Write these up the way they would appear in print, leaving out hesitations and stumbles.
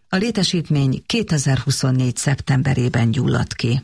A létesítmény 2024. szeptemberében gyulladt ki.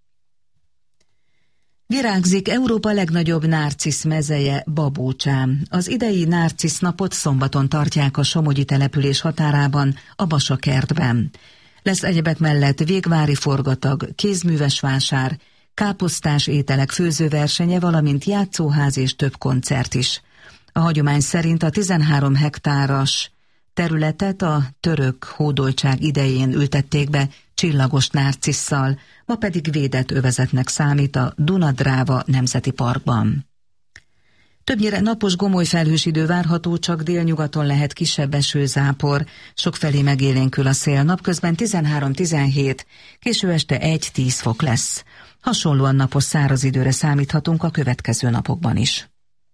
Virágzik Európa legnagyobb nárcisz mezeje, Babócsán. Az idei nárcisz napot szombaton tartják a somogyi település határában, a Basa kertben. Lesz egyebek mellett végvári forgatag, kézműves vásár, káposztás ételek főzőversenye, valamint játszóház és több koncert is. A hagyomány szerint a 13 hektáros területet a török hódoltság idején ültették be csillagos nárcisszal, ma pedig védett övezetnek számít a Duna-Dráva Nemzeti Parkban. Többnyire napos gomoly felhős idő várható, csak délnyugaton lehet kisebb esőzápor, sokfelé megélénkül a szél, napközben 13-17, késő este 1-10 fok lesz. Hasonlóan napos száraz időre számíthatunk a következő napokban is.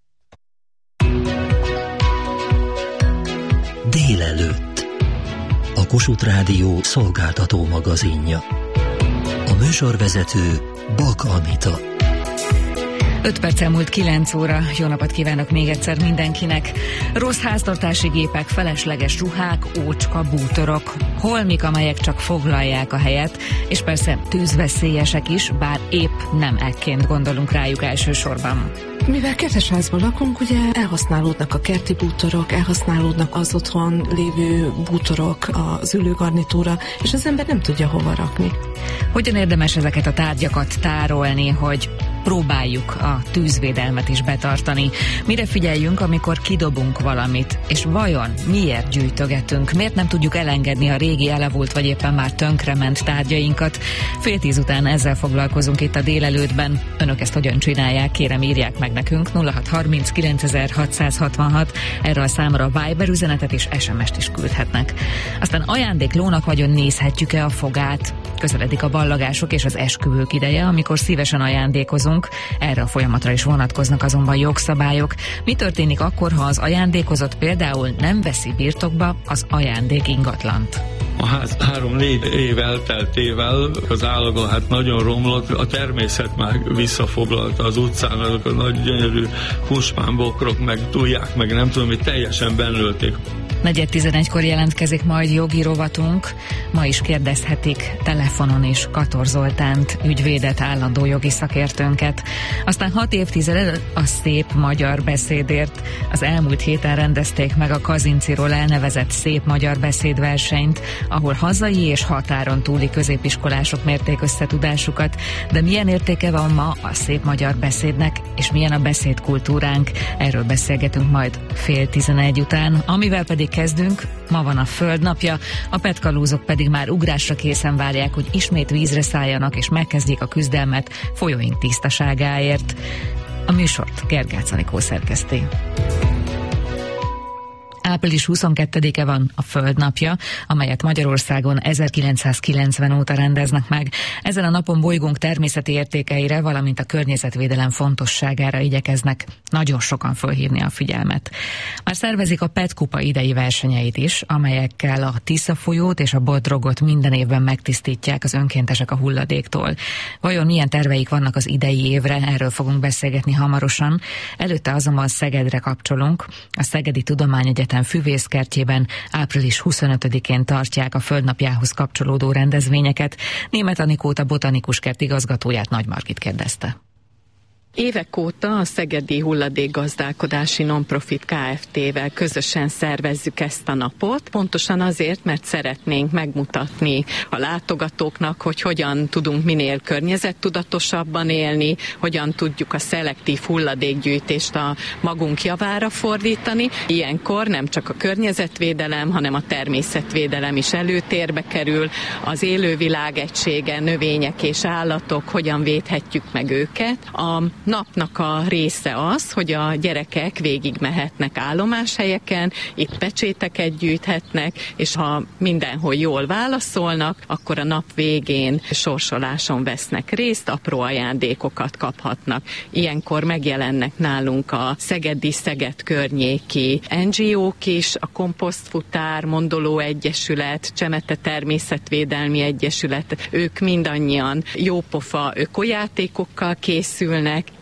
Délelőtt. A Kossuth Rádió szolgáltató magazinja. A műsorvezető Bak Anita. 5 perc elmúlt 9 óra. Jó napot kívánok még egyszer mindenkinek. Rossz háztartási gépek, felesleges ruhák, ócska, bútorok, holmik, amelyek csak foglalják a helyet, és persze tűzveszélyesek is, bár épp nem ekként gondolunk rájuk elsősorban. Mivel kertesházban lakunk, ugye elhasználódnak a kerti bútorok, elhasználódnak az otthon lévő bútorok, az ülőgarnitúra, és az ember nem tudja hova rakni. Hogyan érdemes ezeket a tárgyakat tárolni, hogy próbáljuk a tűzvédelmet is betartani? Mire figyeljünk, amikor kidobunk valamit? És vajon miért gyűjtögetünk? Miért nem tudjuk elengedni a régi, elavult vagy éppen már tönkrement tárgyainkat? 9:30 után ezzel foglalkozunk itt a délelőttben. Önök ezt hogyan csinálják? Kérem, írják meg nekünk 0630 9666. Erre a számra Viber üzenetet és SMS-t is küldhetnek. Aztán ajándéklónak vagyon nézhetjük-e a fogát? Közeledik a ballagások és az esküvők ideje, amikor szívesen ajándékozunk. Erre a folyamatra is vonatkoznak azonban jogszabályok. Mi történik akkor, ha az ajándékozott például nem veszi birtokba az ajándék ingatlant? A ház 3-4 év elteltével az állaga hát nagyon romlott, a természet már visszafoglalta az utcán, azok a nagy gyönyörű húspánbokrok, meg tudják, meg nem tudom, hogy teljesen benölték. 4:11-kor jelentkezik majd jogi rovatunk. Ma is kérdezhetik telefonon is Kator Zoltánt, ügyvédet, állandó jogi szakértőnket. Aztán 6 évtized a szép magyar beszédért. Az elmúlt héten rendezték meg a Kazinciról elnevezett szép magyar beszédversenyt, ahol hazai és határon túli középiskolások mérték összetudásukat. De milyen értéke van ma a szép magyar beszédnek, és milyen a beszédkultúránk? Erről beszélgetünk majd 10:30 után, amivel pedig kezdünk. Ma van a Földnapja, a petkalúzok pedig már ugrásra készen várják, hogy ismét vízre szálljanak és megkezdjék a küzdelmet folyóink tisztaságáért. A műsort Gergács Anikó szerkeszti. Április 22-e van a Földnapja, amelyet Magyarországon 1990 óta rendeznek meg. Ezen a napon bolygónk természeti értékeire, valamint a környezetvédelem fontosságára igyekeznek nagyon sokan fölhívni a figyelmet. Már szervezik a Petkupa idei versenyeit is, amelyekkel a Tisza folyót és a Bodrogot minden évben megtisztítják az önkéntesek a hulladéktól. Vajon milyen terveik vannak az idei évre? Erről fogunk beszélgetni hamarosan. Előtte azonban Szegedre kapcsolunk. A Szegedi Tudományegyetem füvészkertjében április 25-én tartják a Földnapjához kapcsolódó rendezvényeket. Németh Anikót, a Botanikus Kert igazgatóját, Nagy Margit kérdezte. Évek óta a Szegedi Hulladékgazdálkodási Nonprofit Kft-vel közösen szervezzük ezt a napot, pontosan azért, mert szeretnénk megmutatni a látogatóknak, hogy hogyan tudunk minél környezettudatosabban élni, hogyan tudjuk a szelektív hulladékgyűjtést a magunk javára fordítani. Ilyenkor nem csak a környezetvédelem, hanem a természetvédelem is előtérbe kerül, az élővilág egysége, növények és állatok, hogyan védhetjük meg őket. A napnak a része az, hogy a gyerekek végigmehetnek állomáshelyeken, itt pecséteket gyűjthetnek, és ha mindenhol jól válaszolnak, akkor a nap végén sorsoláson vesznek részt, apró ajándékokat kaphatnak. Ilyenkor megjelennek nálunk a szegedi, Szeged környéki NGO-k is, a Komposztfutár, Mondoló Egyesület, Csemete Természetvédelmi Egyesület, ők mindannyian jópofa ökojátékokkal készülnek,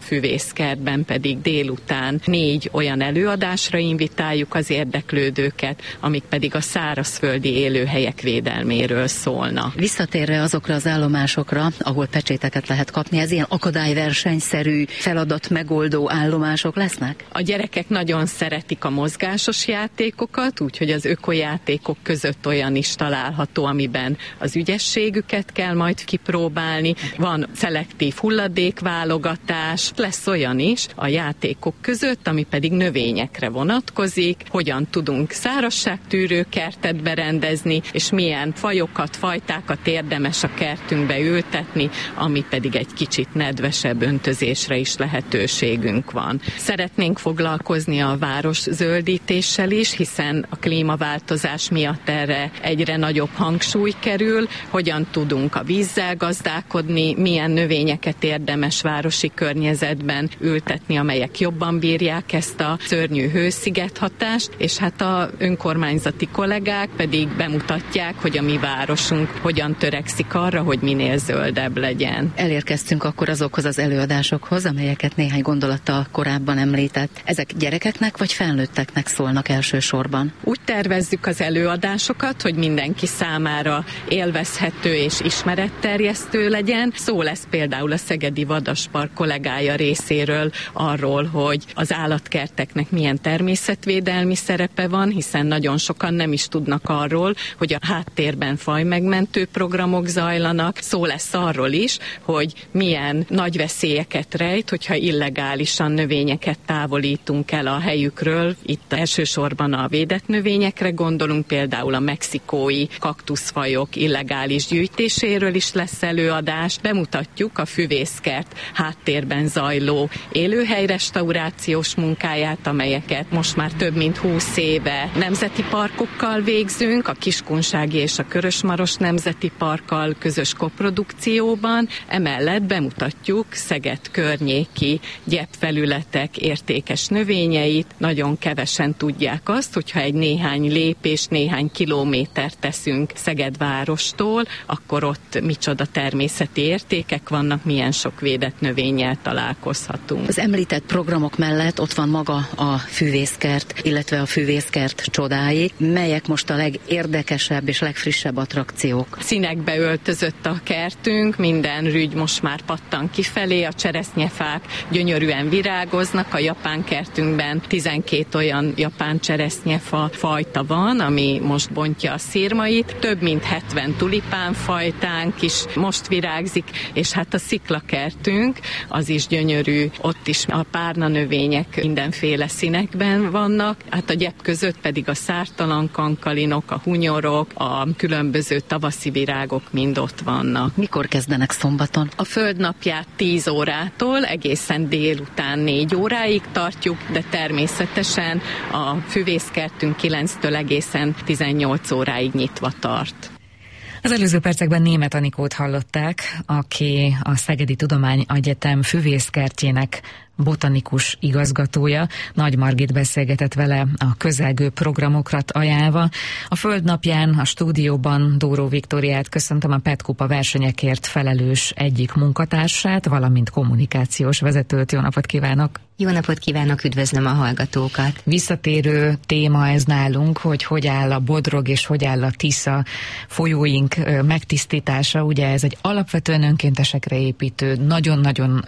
füvészkertben pedig délután 4 olyan előadásra invitáljuk az érdeklődőket, amik pedig a szárazföldi élőhelyek védelméről szólnak. Visszatérve azokra az állomásokra, ahol pecséteket lehet kapni, ez ilyen akadályversenyszerű feladat megoldó állomások lesznek? A gyerekek nagyon szeretik a mozgásos játékokat, úgyhogy az ökojátékok között olyan is található, amiben az ügyességüket kell majd kipróbálni. Van szelektív hulladékválogatás, lesz olyan is a játékok között, ami pedig növényekre vonatkozik, hogyan tudunk szárazságtűrő kertet berendezni, és milyen fajokat, fajtákat érdemes a kertünkbe ültetni, ami pedig egy kicsit nedvesebb öntözésre is lehetőségünk van. Szeretnénk foglalkozni a város zöldítéssel is, hiszen a klímaváltozás miatt erre egyre nagyobb hangsúly kerül, hogyan tudunk a vízzel gazdálkodni, milyen növényeket érdemes városi környezetben ültetni, amelyek jobban bírják ezt a szörnyű hősziget hatást, és hát a önkormányzati kollégák pedig bemutatják, hogy a mi városunk hogyan törekszik arra, hogy minél zöldebb legyen. Elérkeztünk akkor azokhoz az előadásokhoz, amelyeket néhány gondolattal korábban említett. Ezek gyerekeknek vagy felnőtteknek szólnak elsősorban? Úgy tervezzük az előadásokat, hogy mindenki számára élvezhető és ismeretterjesztő legyen. Szó lesz például a Szegedi Vadaspark kollégája részéről arról, hogy az állatkerteknek milyen természetvédelmi szerepe van, hiszen nagyon sokan nem is tudnak arról, hogy a háttérben fajmegmentő programok zajlanak. Szó lesz arról is, hogy milyen nagy veszélyeket rejt, hogyha illegálisan növényeket távolítunk el a helyükről. Itt elsősorban a védett növényekre gondolunk, például a mexikói kaktuszfajok illegális gyűjtéséről is lesz előadás. Bemutatjuk a füvészkert háttérben zajló élőhelyrestaurációs munkáját, amelyeket most már több mint 20 éve nemzeti parkokkal végzünk, a Kiskunsági és a Körösmaros Nemzeti Parkkal közös koprodukcióban. Emellett bemutatjuk Szeged környéki gyepfelületek értékes növényeit. Nagyon kevesen tudják azt, hogyha egy néhány lépés, néhány kilométert teszünk Szeged várostól, akkor ott micsoda természeti értékek vannak, milyen sok védett növényel találkozhatunk. Az említett programok mellett ott van maga a füvészkert, illetve a füvészkert csodái. Melyek most a legérdekesebb és legfrissebb attrakciók? Színekbe öltözött a kertünk, minden rügy most már pattan kifelé, a cseresznyefák gyönyörűen virágoznak, a japán kertünkben 12 olyan japán cseresznyefa fajta van, ami most bontja a szirmait, több mint 70 tulipánfajtánk is most virágzik, és hát a sziklakertünk, az is gyönyörű, ott is a párna növények mindenféle színekben vannak, hát a gyep között pedig a szártalan kankalinok, a hunyorok, a különböző tavaszi virágok mind ott vannak. Mikor kezdenek szombaton? A földnapját 10 órától egészen délután 4 óráig tartjuk, de természetesen a füvészkertünk 9-től egészen 18 óráig nyitva tart. Az előző percekben Németh Anikót hallották, aki a Szegedi Tudományegyetem füvészkertjének botanikus igazgatója. Nagy Margit beszélgetett vele a közelgő programokat ajánlva. A Földnapján a stúdióban Dóró Viktóriát köszöntöm, a Petkupa versenyekért felelős egyik munkatársát, valamint kommunikációs vezetőt. Jó napot kívánok! Jó napot kívánok, üdvözlöm a hallgatókat! Visszatérő téma ez nálunk, hogy áll a Bodrog és hogy áll a Tisza folyóink megtisztítása. Ugye ez egy alapvetően önkéntesekre építő, nagyon-nagyon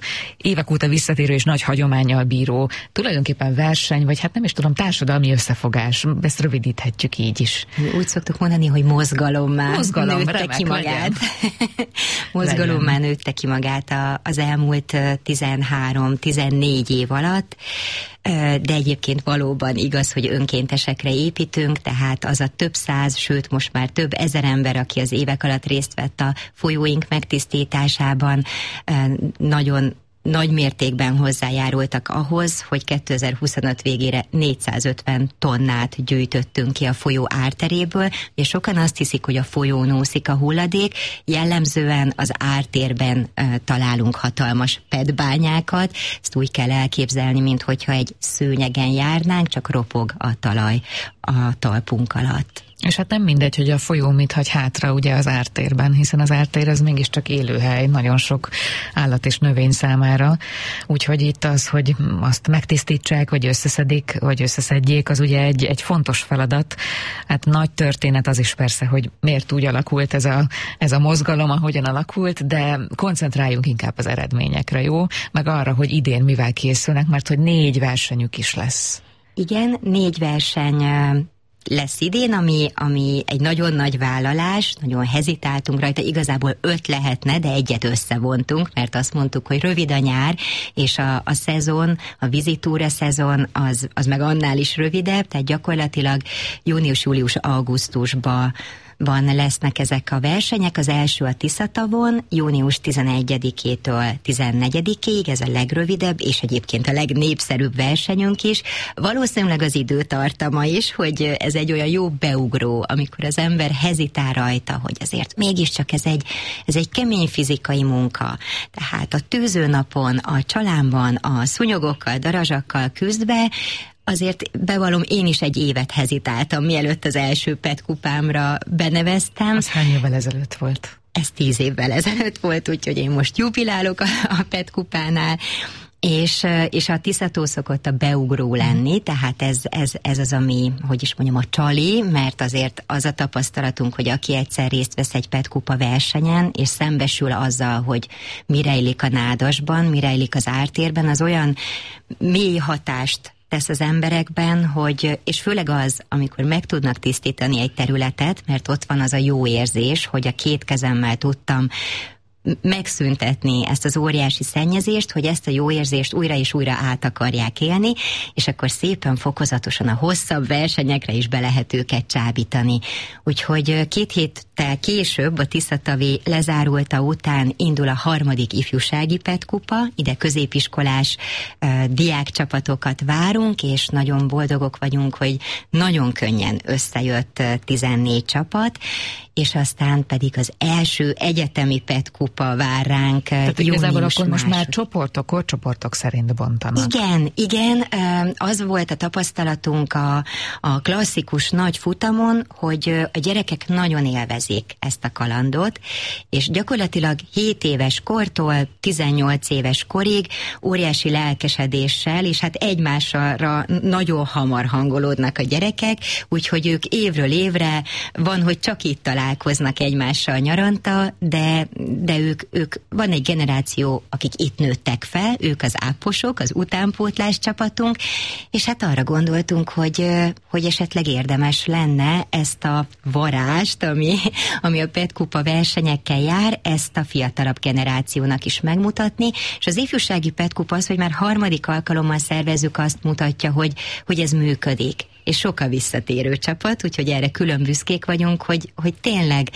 évek óta visszatérő és nagy hagyománnyal bíró, tulajdonképpen verseny, vagy hát nem is tudom, társadalmi összefogás. Ezt rövidíthetjük így is. Úgy szoktuk mondani, hogy mozgalommá nőtte ki magát. Mozgalommá nőtte ki magát az elmúlt 13-14 év alatt, de egyébként valóban igaz, hogy önkéntesekre építünk, tehát az a több száz, sőt most már több ezer ember, aki az évek alatt részt vett a folyóink megtisztításában, nagyon nagy mértékben hozzájárultak ahhoz, hogy 2025 végére 450 tonnát gyűjtöttünk ki a folyó árteréből, és sokan azt hiszik, hogy a folyón úszik a hulladék, jellemzően az ártérben találunk hatalmas petbányákat, ezt úgy kell elképzelni, minthogyha egy szőnyegen járnánk, csak ropog a talaj a talpunk alatt. És hát nem mindegy, hogy a folyó mit hagy hátra ugye az ártérben, hiszen az ártér az mégiscsak élőhely nagyon sok állat és növény számára, úgyhogy itt az, hogy azt megtisztítsák, vagy összeszedik, vagy összeszedjék, az ugye egy fontos feladat. Hát nagy történet az is persze, hogy miért úgy alakult ez a mozgalom, ahogyan alakult, de koncentráljunk inkább az eredményekre, jó? Meg arra, hogy idén mivel készülnek, mert hogy 4 versenyük is lesz. Igen, 4 verseny lesz idén, ami egy nagyon nagy vállalás, nagyon hezitáltunk rajta, igazából 5 lehetne, de egyet összevontunk, mert azt mondtuk, hogy rövid a nyár, és a szezon, a vizitúra szezon, az meg annál is rövidebb, tehát gyakorlatilag június, július, augusztusban lesznek ezek a versenyek. Az első a Tiszatavon, június 11-től 14-ig, ez a legrövidebb, és egyébként a legnépszerűbb versenyünk is. Valószínűleg az időtartama is, hogy ez egy olyan jó beugró, amikor az ember hezitál rajta, hogy azért mégiscsak ez egy kemény fizikai munka. Tehát a tűzőnapon, a csalámban, a szúnyogokkal, darazsakkal küzdve, azért bevallom, én is egy évet hezitáltam, mielőtt az első PET kupámra beneveztem. Az hány évvel ezelőtt volt? Ez 10 évvel ezelőtt volt, úgyhogy én most jubilálok a PET kupánál, és a Tiszató szokott a beugró lenni, tehát ez az, ami, hogy is mondjam, a csali, mert azért az a tapasztalatunk, hogy aki egyszer részt vesz egy PET kupa versenyen, és szembesül azzal, hogy mi rejlik a nádasban, mi rejlik az ártérben, az olyan mély hatást tesz az emberekben, hogy, és főleg az, amikor meg tudnak tisztítani egy területet, mert ott van az a jó érzés, hogy a 2 kezemmel tudtam megszüntetni ezt az óriási szennyezést, hogy ezt a jó érzést újra és újra át akarják élni, és akkor szépen fokozatosan a hosszabb versenyekre is be lehet őket csábítani. Úgyhogy 2 héttel később, a Tiszatavi lezárulta után indul a 3. ifjúsági PET kupa, ide középiskolás diákcsapatokat várunk, és nagyon boldogok vagyunk, hogy nagyon könnyen összejött 14 csapat, és aztán pedig az első egyetemi PET kupa vár ránk. Tehát igazából akkor most már korcsoportok szerint bontanak. Igen, az volt a tapasztalatunk a klasszikus nagy futamon, hogy a gyerekek nagyon élvezik ezt a kalandot, és gyakorlatilag 7 éves kortól 18 éves korig óriási lelkesedéssel, és hát egymásra nagyon hamar hangolódnak a gyerekek, úgyhogy ők évről évre van, hogy csak itt találkoznak egymással nyaranta, de ők van egy generáció, akik itt nőttek fel, ők az áposok, az utánpótlás csapatunk, és hát arra gondoltunk, hogy esetleg érdemes lenne ezt a varást, ami a PET kupa versenyekkel jár, ezt a fiatalabb generációnak is megmutatni, és az ifjúsági PET kupa az, hogy már 3. alkalommal szervezzük, azt mutatja, hogy ez működik. És sok a visszatérő csapat, úgyhogy erre külön büszkék vagyunk, hogy tényleg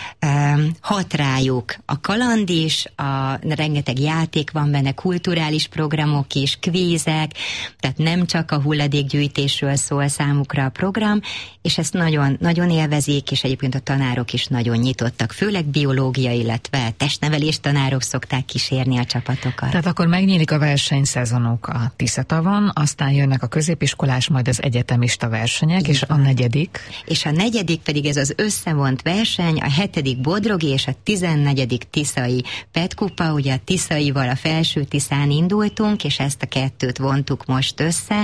hat rájuk a kaland is, rengeteg játék van benne, kulturális programok is, kvízek, tehát nem csak a hulladékgyűjtésről szól számukra a program, és ezt nagyon, nagyon élvezik, és egyébként a tanárok is nagyon nyitottak, főleg biológia, illetve testnevelés tanárok szokták kísérni a csapatokat. Tehát akkor megnyílik a versenyszezonok a Tiszatavon, aztán jönnek a középiskolás, majd az egyetemista versenyek, és a 4. És a 4. pedig ez az összevont verseny, a 7. bodrogi és a 14. tiszai PET kupa, ugye a Tiszaival a Felső Tiszán indultunk, és ezt a 2 vontuk most össze.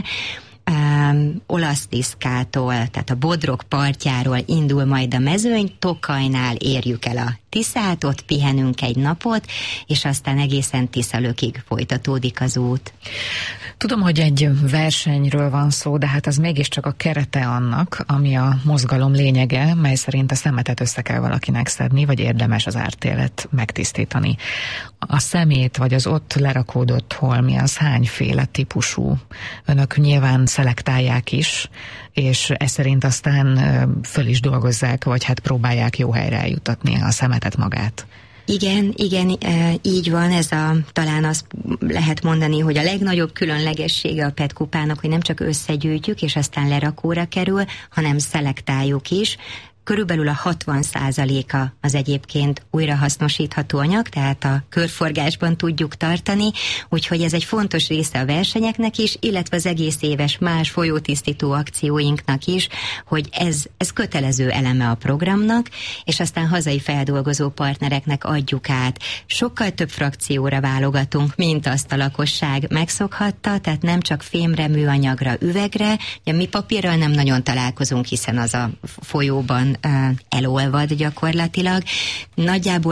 Olasztiszkától, tehát a Bodrog partjáról indul majd a mezőny, Tokajnál érjük el a Tiszát, ott pihenünk egy napot, és aztán egészen Tiszalökig folytatódik az út. Tudom, hogy egy versenyről van szó, de hát az mégiscsak a kerete annak, ami a mozgalom lényege, mely szerint a szemetet össze kell valakinek szedni, vagy érdemes az ártéret megtisztítani. A szemét, vagy az ott lerakódott holmi, az hányféle típusú? Önök nyilván szelektálják is, és ez szerint aztán föl is dolgozzák, vagy hát próbálják jó helyre eljutatni a szemetet magát. Igen, így van, talán azt lehet mondani, hogy a legnagyobb különlegessége a PET kupának, hogy nem csak összegyűjtjük, és aztán lerakóra kerül, hanem szelektáljuk is. körülbelül a 60%-a az egyébként újrahasznosítható anyag, tehát a körforgásban tudjuk tartani, úgyhogy ez egy fontos része a versenyeknek is, illetve az egész éves más folyótisztító akcióinknak is, hogy ez kötelező eleme a programnak, és aztán hazai feldolgozó partnereknek adjuk át. Sokkal több frakcióra válogatunk, mint azt a lakosság megszokhatta, tehát nem csak fémre, műanyagra, üvegre. Ugye mi papírral nem nagyon találkozunk, hiszen az a folyóban elolvad gyakorlatilag. Nagyjából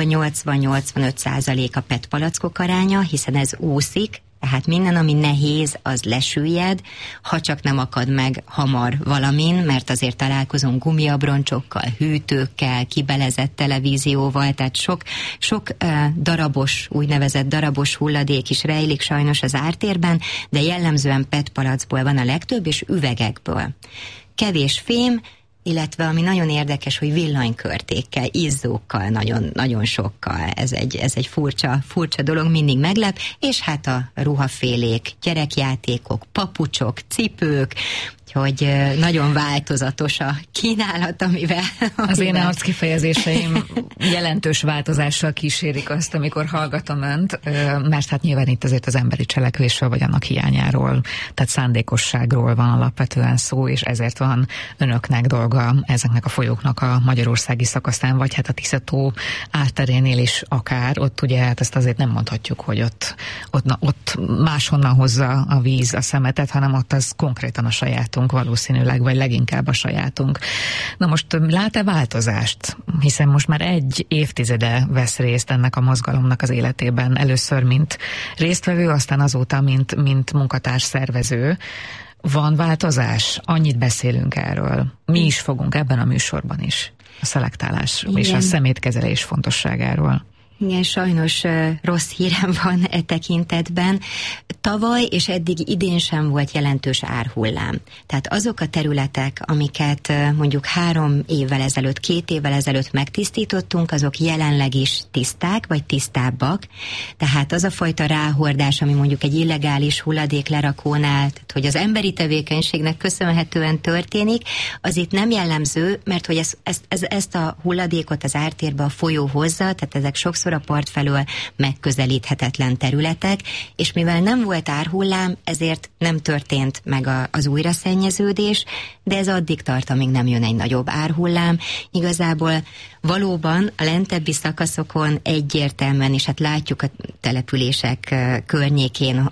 80-85% a PET palackok aránya, hiszen ez úszik, tehát minden, ami nehéz, az lesüllyed, ha csak nem akad meg hamar valamin, mert azért találkozunk gumiabroncsokkal, hűtőkkel, kibelezett televízióval, tehát sok darabos, úgynevezett darabos hulladék is rejlik sajnos az ártérben, de jellemzően PET palackból van a legtöbb, és üvegekből. Kevés fém, illetve ami nagyon érdekes, hogy villanykörtékkel, izzókkal, nagyon sokkal. Ez egy furcsa dolog, mindig meglep, és hát a ruhafélék, gyerekjátékok, papucsok, cipők, hogy nagyon változatos a kínálat, amivel... Az én arckifejezéseim jelentős változással kísérik azt, amikor hallgatom önt, mert hát nyilván itt azért az emberi cselekvésről, vagy annak hiányáról, tehát szándékosságról van alapvetően szó, és ezért van önöknek dolga ezeknek a folyóknak a magyarországi szakaszán, vagy hát a Tisza-tó árterénél is akár, ott ugye hát ezt azért nem mondhatjuk, hogy ott máshonnan hozza a víz a szemetet, hanem ott az konkrétan a sajátunk valószínűleg, vagy leginkább a sajátunk. Na most lát-e változást? Hiszen most már egy évtizede vesz részt ennek a mozgalomnak az életében. Először, mint résztvevő, aztán azóta, mint munkatárs szervező. Van változás? Annyit beszélünk erről. Mi is fogunk ebben a műsorban is. A szelektálás igen. És a szemétkezelés fontosságáról. Igen, sajnos rossz hírem van e tekintetben. Tavaly és eddig idén sem volt jelentős árhullám. Tehát azok a területek, amiket mondjuk 3 évvel ezelőtt, 2 évvel ezelőtt megtisztítottunk, azok jelenleg is tiszták, vagy tisztábbak. Tehát az a fajta ráhordás, ami mondjuk egy illegális hulladéklerakónál, tehát hogy az emberi tevékenységnek köszönhetően történik, az itt nem jellemző, mert hogy ezt a hulladékot az ártérbe a folyó hozza, tehát ezek sokszor a part felől megközelíthetetlen területek, és mivel nem volt árhullám, ezért nem történt meg az újraszennyeződés, de ez addig tart, amíg nem jön egy nagyobb árhullám. Igazából valóban a lentebbi szakaszokon egyértelműen, és hát látjuk a települések környékén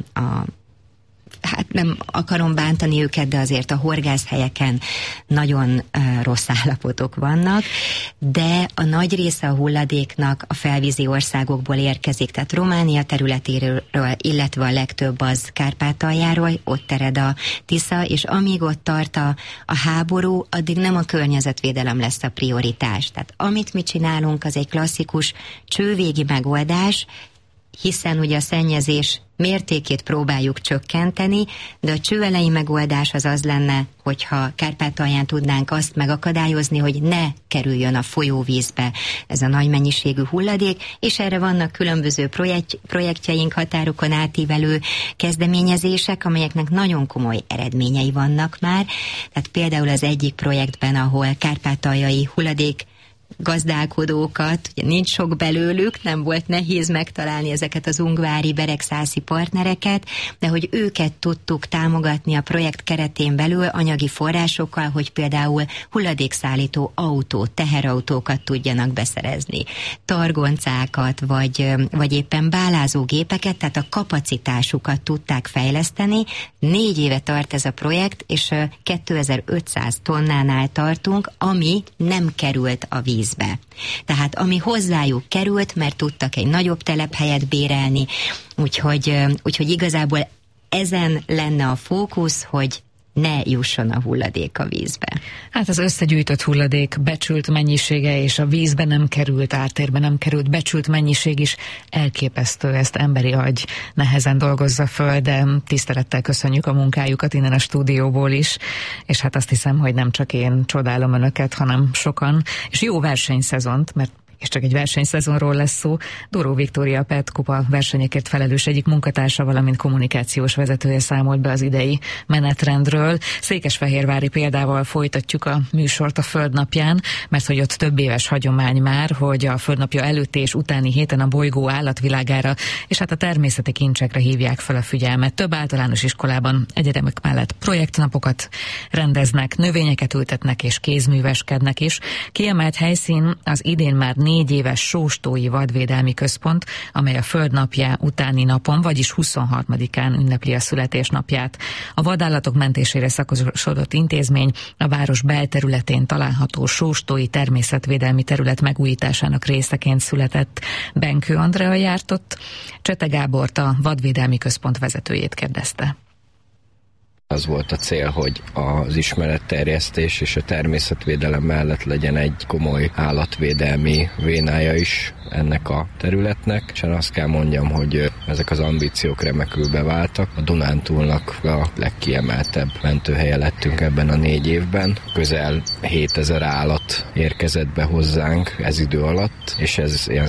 hát nem akarom bántani őket, de azért a horgászhelyeken nagyon rossz állapotok vannak, de a nagy része a hulladéknak a felvízi országokból érkezik, tehát Románia területéről, illetve a legtöbb az Kárpátaljáról, ott ered a Tisza, és amíg ott tart a háború, addig nem a környezetvédelem lesz a prioritás. Tehát amit mi csinálunk, az egy klasszikus csővégi megoldás, hiszen ugye a szennyezés mértékét próbáljuk csökkenteni, de a csőelei megoldás az lenne, hogyha Kárpátalján tudnánk azt megakadályozni, hogy ne kerüljön a folyóvízbe ez a nagy mennyiségű hulladék, és erre vannak különböző projektjeink, határokon átívelő kezdeményezések, amelyeknek nagyon komoly eredményei vannak már. Tehát például az egyik projektben, ahol kárpátaljai hulladék gazdálkodókat, ugye nincs sok belőlük, nem volt nehéz megtalálni ezeket az ungvári, beregszászi partnereket, de hogy őket tudtuk támogatni a projekt keretén belül anyagi forrásokkal, hogy például hulladékszállító autót, teherautókat tudjanak beszerezni, targoncákat, vagy éppen bálázógépeket, tehát a kapacitásukat tudták fejleszteni. 4 éve tart ez a projekt, és 2500 tonnánál tartunk, ami nem került a vízbe. Tehát ami hozzájuk került, mert tudtak egy nagyobb telephelyet bérelni, úgyhogy igazából ezen lenne a fókusz, hogy ne jusson a hulladék a vízbe. Hát az összegyűjtött hulladék becsült mennyisége és a vízbe nem került, ártérbe nem került becsült mennyiség is elképesztő, ezt emberi agy nehezen dolgozza föl, de tisztelettel köszönjük a munkájukat innen a stúdióból is, és hát azt hiszem, hogy nem csak én csodálom önöket, hanem sokan, és jó versenyszezont, mert és csak egy versenyszezonról lesz szó. Dóró Viktória Pet Kupa versenyekért felelős egyik munkatársa, valamint kommunikációs vezetője számolt be az idei menetrendről. Székesfehérvári példával folytatjuk a műsort a Földnapján, mert hogy ott több éves hagyomány már, hogy a Földnapja előtti és utáni héten a bolygó állatvilágára és hát a természeti kincsekre hívják fel a figyelmet. Több általános iskolában egyetemek mellett projektnapokat rendeznek, növényeket ültetnek és kézműveskednek is. Kiemelt helyszín az idén már 4 éves Sóstói Vadvédelmi Központ, amely a Földnapja utáni napon, vagyis 23-án ünnepli a születésnapját. A vadállatok mentésére szakosodott intézmény a város belterületén található Sóstói természetvédelmi terület megújításának részeként született. Benkő Andrea járt ott, Csete Gábort, a Vadvédelmi Központ vezetőjét kérdezte. Az volt a cél, hogy az ismeretterjesztés és a természetvédelem mellett legyen egy komoly állatvédelmi vénája is ennek a területnek, és azt kell mondjam, hogy ezek az ambíciók remekül beváltak. A Dunántúlnak a legkiemeltebb mentőhelye lettünk ebben a 4 évben. Közel 7000 állat érkezett be hozzánk ez idő alatt, és ez ilyen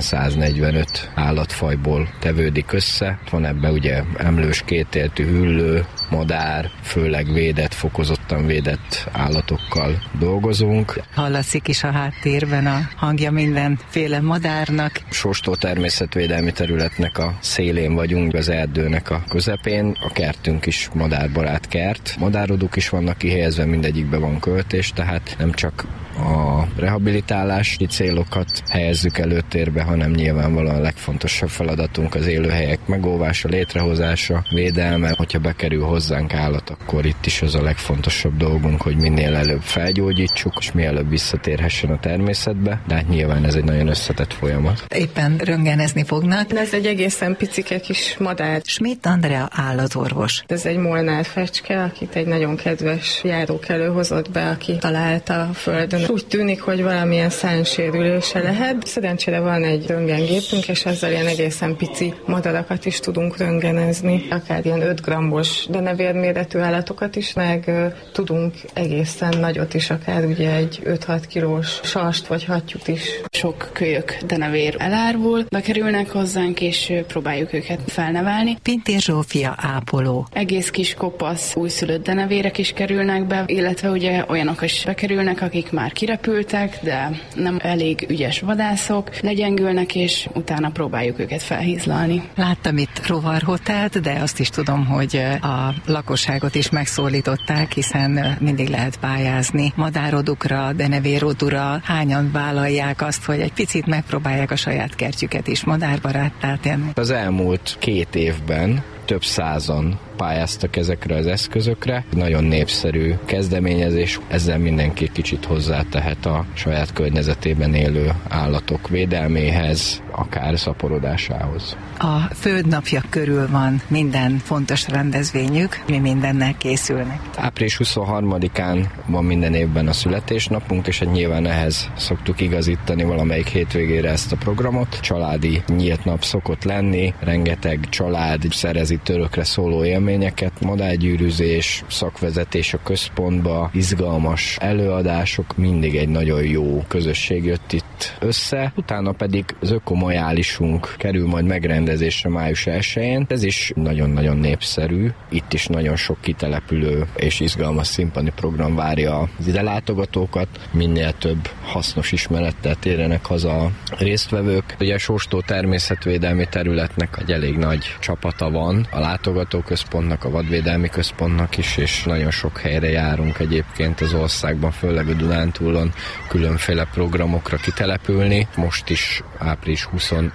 145 állatfajból tevődik össze. Van ebben ugye emlős, kétéltű hüllő, madár, főleg védett, fokozottan védett állatokkal dolgozunk. Hallatszik is a háttérben a hangja mindenféle madárnak. Sóstó természetvédelmi területnek a szélén vagyunk, az erdőnek a közepén. A kertünk is madárbarát kert. Madárodók is vannak kihelyezve, mindegyikben van költés, tehát nem csak a rehabilitálási célokat helyezzük előtérbe, hanem nyilvánvalóan a legfontosabb feladatunk az élőhelyek megóvása, létrehozása, védelme. Hogyha bekerül hozzánk állat, akkor itt is az a legfontosabb dolgunk, hogy minél előbb felgyógyítsuk, és mielőbb visszatérhessen a természetbe, de hát nyilván ez egy nagyon összetett folyamat. Éppen röntgenezni fognak. Ez egy egészen picike kis madár. Schmidt Andrea állatorvos. Ez egy molnár fecske, akit egy nagyon kedves járókelő hozott be, aki találta a földön. Úgy tűnik, hogy valamilyen szánsérülése lehet. Szerencsére van egy röntgengépünk, és ezzel ilyen egészen pici madarakat is tudunk röntgenezni. Akár ilyen 5 grammos denevérméretű állatokat is, meg tudunk egészen nagyot is, akár ugye egy 5-6 kilós sarst vagy hattyút is. Sok kölyök denevér elárvul, bekerülnek hozzánk, és próbáljuk őket felnevelni. Pintér Zsófia ápoló. Egész kis kopasz újszülött denevérek is kerülnek be, illetve ugye olyanok is bekerülnek, akik már kirepültek, de nem elég ügyes vadászok, legyengülnek, és utána próbáljuk őket felhízlalni. Láttam itt rovarhotelt, de azt is tudom, hogy a lakosságot is megszólították, hiszen mindig lehet pályázni madárodukra, denevérodura. Hányan vállalják azt, hogy egy picit megpróbálják a saját kertjüket is madárbaráttá tenni? Az elmúlt 2 évben több százan pályáztak ezekre az eszközökre. Nagyon népszerű kezdeményezés, ezzel mindenki kicsit hozzátehet a saját környezetében élő állatok védelméhez, akár szaporodásához. A Földnapja körül van minden fontos rendezvényük, mi mindennel készülnek. Április 23-án van minden évben a születésnapunk, és nyilván ehhez szoktuk igazítani valamelyik hétvégére ezt a programot. Családi nyílt nap szokott lenni, rengeteg család szerezi törökre szóló élményeket, madárgyűrűzés, szakvezetés a központba, izgalmas előadások, mindig egy nagyon jó közösség jött itt össze. Utána pedig az ökomajálisunk kerül majd megrendezésre május 1-én. Ez is nagyon-nagyon népszerű. Itt is nagyon sok kitelepülő és izgalmas színpadi program várja az ide látogatókat. Minél több hasznos ismerettel térjenek haza a résztvevők. Ugye a Sóstó természetvédelmi területnek egy elég nagy csapata van, a látogatóközpontnak, a vadvédelmi központnak is, és nagyon sok helyre járunk egyébként az országban, főleg a Dunántúlon különféle programokra kitelepülni. Most is április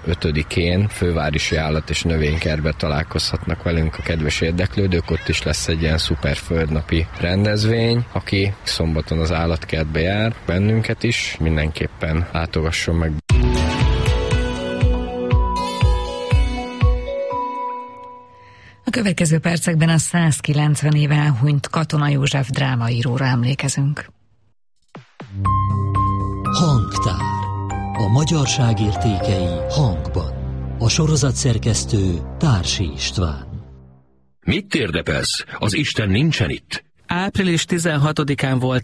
25-én fővárosi állat- és növénykertben találkozhatnak velünk a kedves érdeklődők, ott is lesz egy ilyen szuper földnapi rendezvény. Aki szombaton az állatkertbe jár, bennünket is mindenképpen látogasson meg. A következő percekben a 190 éve elhunyt Katona József drámaíróra emlékezünk. Hangtár. A magyarság értékei hangban. A sorozat szerkesztő Társi István. Mit térdepelsz? Az Isten nincsen itt. Április 16-án volt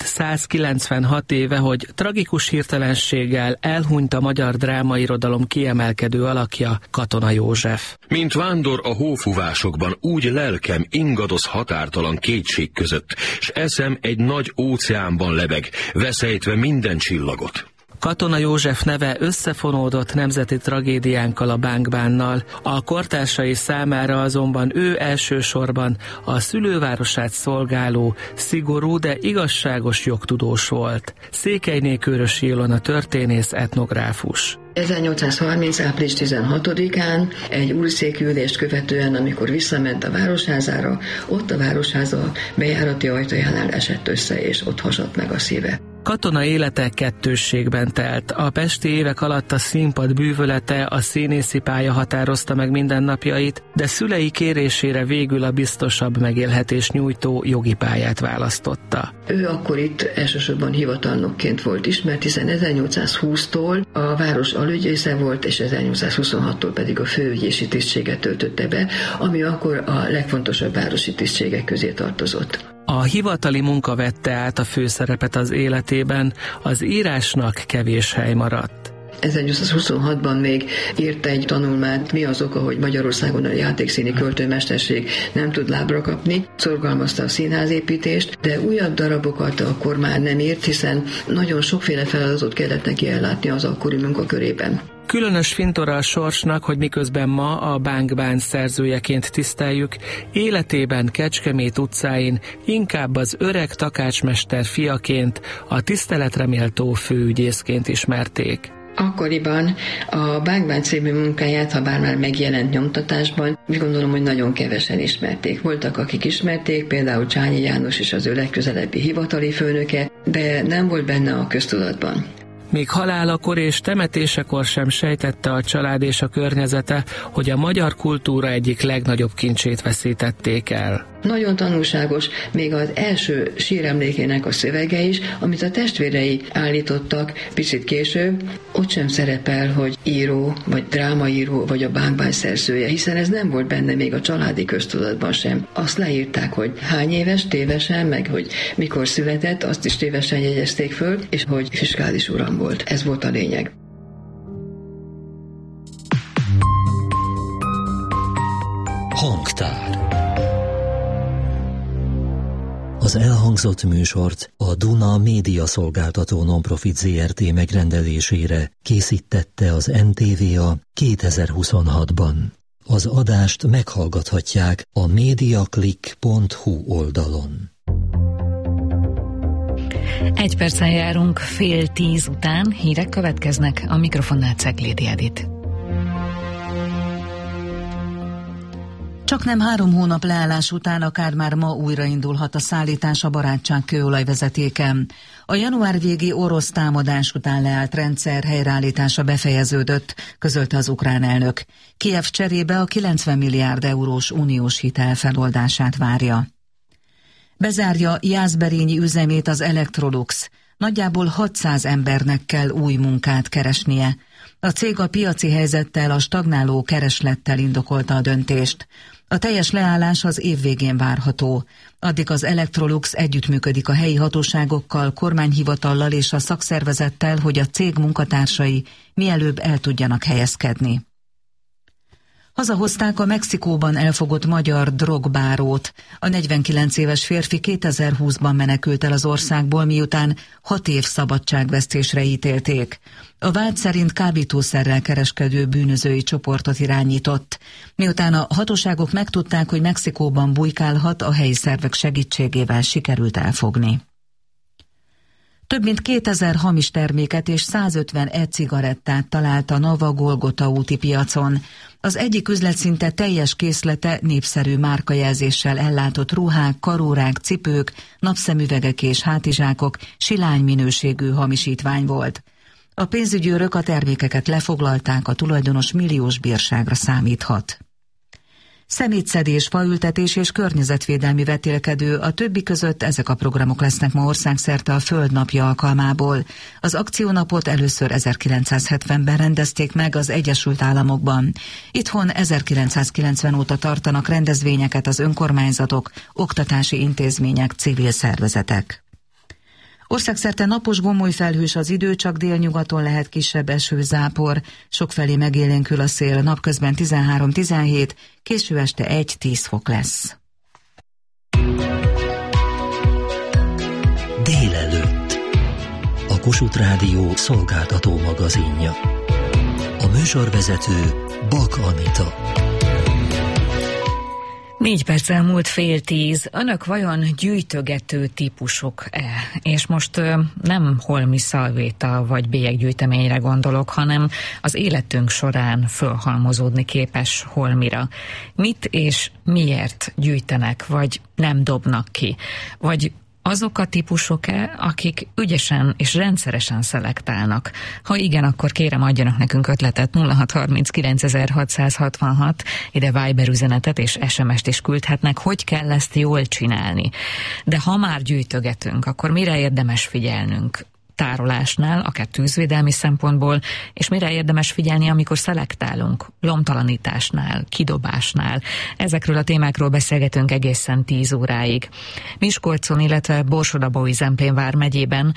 196 éve, hogy tragikus hirtelenséggel elhunyt a magyar drámairodalom kiemelkedő alakja, Katona József. Mint vándor a hófúvásokban, úgy lelkem ingadoz határtalan kétség között, s eszem egy nagy óceánban lebeg, veszejtve minden csillagot. Katona József neve összefonódott nemzeti tragédiánkkal, a Bánk-Bánnal, a kortársai számára azonban ő elsősorban a szülővárosát szolgáló, szigorú, de igazságos jogtudós volt. Székelyné Kőrösi Ilona történész, etnográfus. 1830. április 16-án egy úrszékülést követően, amikor visszament a városházára, ott a városháza bejárati ajtajánál esett össze, és ott hasadt meg a szíve. Katona élete kettősségben telt. A pesti évek alatt a színpad bűvölete, a színészi pálya határozta meg mindennapjait, de szülei kérésére végül a biztosabb megélhetés nyújtó jogi pályát választotta. Ő akkor itt elsősorban hivatalnokként volt ismert, hiszen 1820-tól a város alügyésze volt, és 1826-tól pedig a főügyészi tisztséget töltötte be, ami akkor a legfontosabb városi tisztségek közé tartozott. A hivatali munka vette át a főszerepet az életében, az írásnak kevés hely maradt. 1826-ban még írt egy tanulmányt, mi az oka, hogy Magyarországon a játékszíni költőmesterség nem tud lábra kapni. Szorgalmazta a színházépítést, de újabb darabokat akkor már nem írt, hiszen nagyon sokféle feladatot kellett neki ellátni az akkori munkakörében. Különös fintora a sorsnak, hogy miközben ma a Bánk-Bán szerzőjeként tiszteljük, életében Kecskemét utcáin inkább az öreg takácsmester fiaként, a tiszteletre méltó főügyészként ismerték. Akkoriban a Bánk-Bán című munkáját, ha bár már megjelent nyomtatásban, úgy gondolom, hogy nagyon kevesen ismerték. Voltak, akik ismerték, például Csányi János is az ő legközelebbi hivatali főnöke, de nem volt benne a köztudatban. Még halálakor és temetésekor sem sejtette a család és a környezete, hogy a magyar kultúra egyik legnagyobb kincsét veszítették el. Nagyon tanulságos még az első síremlékének a szövege is, amit a testvérei állítottak picit később. Ott sem szerepel, hogy író, vagy drámaíró, vagy a Bánk-Bán szerzője, hiszen ez nem volt benne még a családi köztudatban sem. Azt leírták, hogy hány éves tévesen, meg hogy mikor született, azt is tévesen jegyezték föl, és hogy fiskális uram volt. Ez volt a lényeg. Hangtár. Az elhangzott műsort a Duna Média Szolgáltató Nonprofit Zrt. Megrendelésére készítette az NTVA 2026-ban. Az adást meghallgathatják a mediaclick.hu oldalon. 1 perccel járunk 9:30 után, hírek következnek, a mikrofonnál Ceglédi Edit. Csaknem 3 hónap leállás után akár már ma újraindulhat a szállítás a Barátság kőolajvezetéken. A január végi orosz támadás után leállt rendszer helyreállítása befejeződött, közölte az ukrán elnök. Kijev cserébe a 90 milliárd eurós uniós hitel feloldását várja. Bezárja Jászberényi üzemét az Electrolux. Nagyjából 600 embernek kell új munkát keresnie. A cég a piaci helyzettel, a stagnáló kereslettel indokolta a döntést. A teljes leállás az év végén várható. Addig az Electrolux együttműködik a helyi hatóságokkal, kormányhivatallal és a szakszervezettel, hogy a cég munkatársai mielőbb el tudjanak helyezkedni. Hazahozták a Mexikóban elfogott magyar drogbárót. A 49 éves férfi 2020-ban menekült el az országból, miután 6 év szabadságvesztésre ítélték. A vád szerint kábítószerrel kereskedő bűnözői csoportot irányított. Miután a hatóságok megtudták, hogy Mexikóban bujkálhat, a helyi szervek segítségével sikerült elfogni. Több mint 2000 hamis terméket és 150 e-cigarettát talált a Nava Golgota úti piacon. Az egyik üzlet szinte teljes készlete népszerű márkajelzéssel ellátott ruhák, karórák, cipők, napszemüvegek és hátizsákok, silány minőségű hamisítvány volt. A pénzügyőrök a termékeket lefoglalták, a tulajdonos milliós bírságra számíthat. Szemétszedés, faültetés és környezetvédelmi vetélkedő, a többi között ezek a programok lesznek ma országszerte a Földnapja alkalmából. Az akciónapot először 1970-ben rendezték meg az Egyesült Államokban. Itthon 1990 óta tartanak rendezvényeket az önkormányzatok, oktatási intézmények, civil szervezetek. Országszerte napos gomolyfelhős az idő, csak délnyugaton lehet kisebb esőzápor. Sokfelé megélénkül a szél, napközben 13-17, késő este 1-10 fok lesz. Délelőtt. A Kossuth Rádió szolgáltató magazinja. A műsorvezető Bak Anita. 4 perc elmúlt 9:30. Önök vajon gyűjtögető típusok-e? És most nem holmi szalvéta vagy bélyeggyűjteményre gondolok, hanem az életünk során fölhalmozódni képes holmira. Mit és miért gyűjtenek, vagy nem dobnak ki? Vagy azok a típusok-e, akik ügyesen és rendszeresen szelektálnak? Ha igen, akkor kérem adjanak nekünk ötletet. 0639.666, ide Viber üzenetet és SMS-t is küldhetnek, hogy kell ezt jól csinálni. De ha már gyűjtögetünk, akkor mire érdemes figyelnünk? Tárolásnál, akár tűzvédelmi szempontból, és mire érdemes figyelni, amikor szelektálunk, lomtalanításnál, kidobásnál. Ezekről a témákról beszélgetünk egészen 10 óráig. Miskolcon, illetve Borsod-Abaúj-Zemplén vármegyében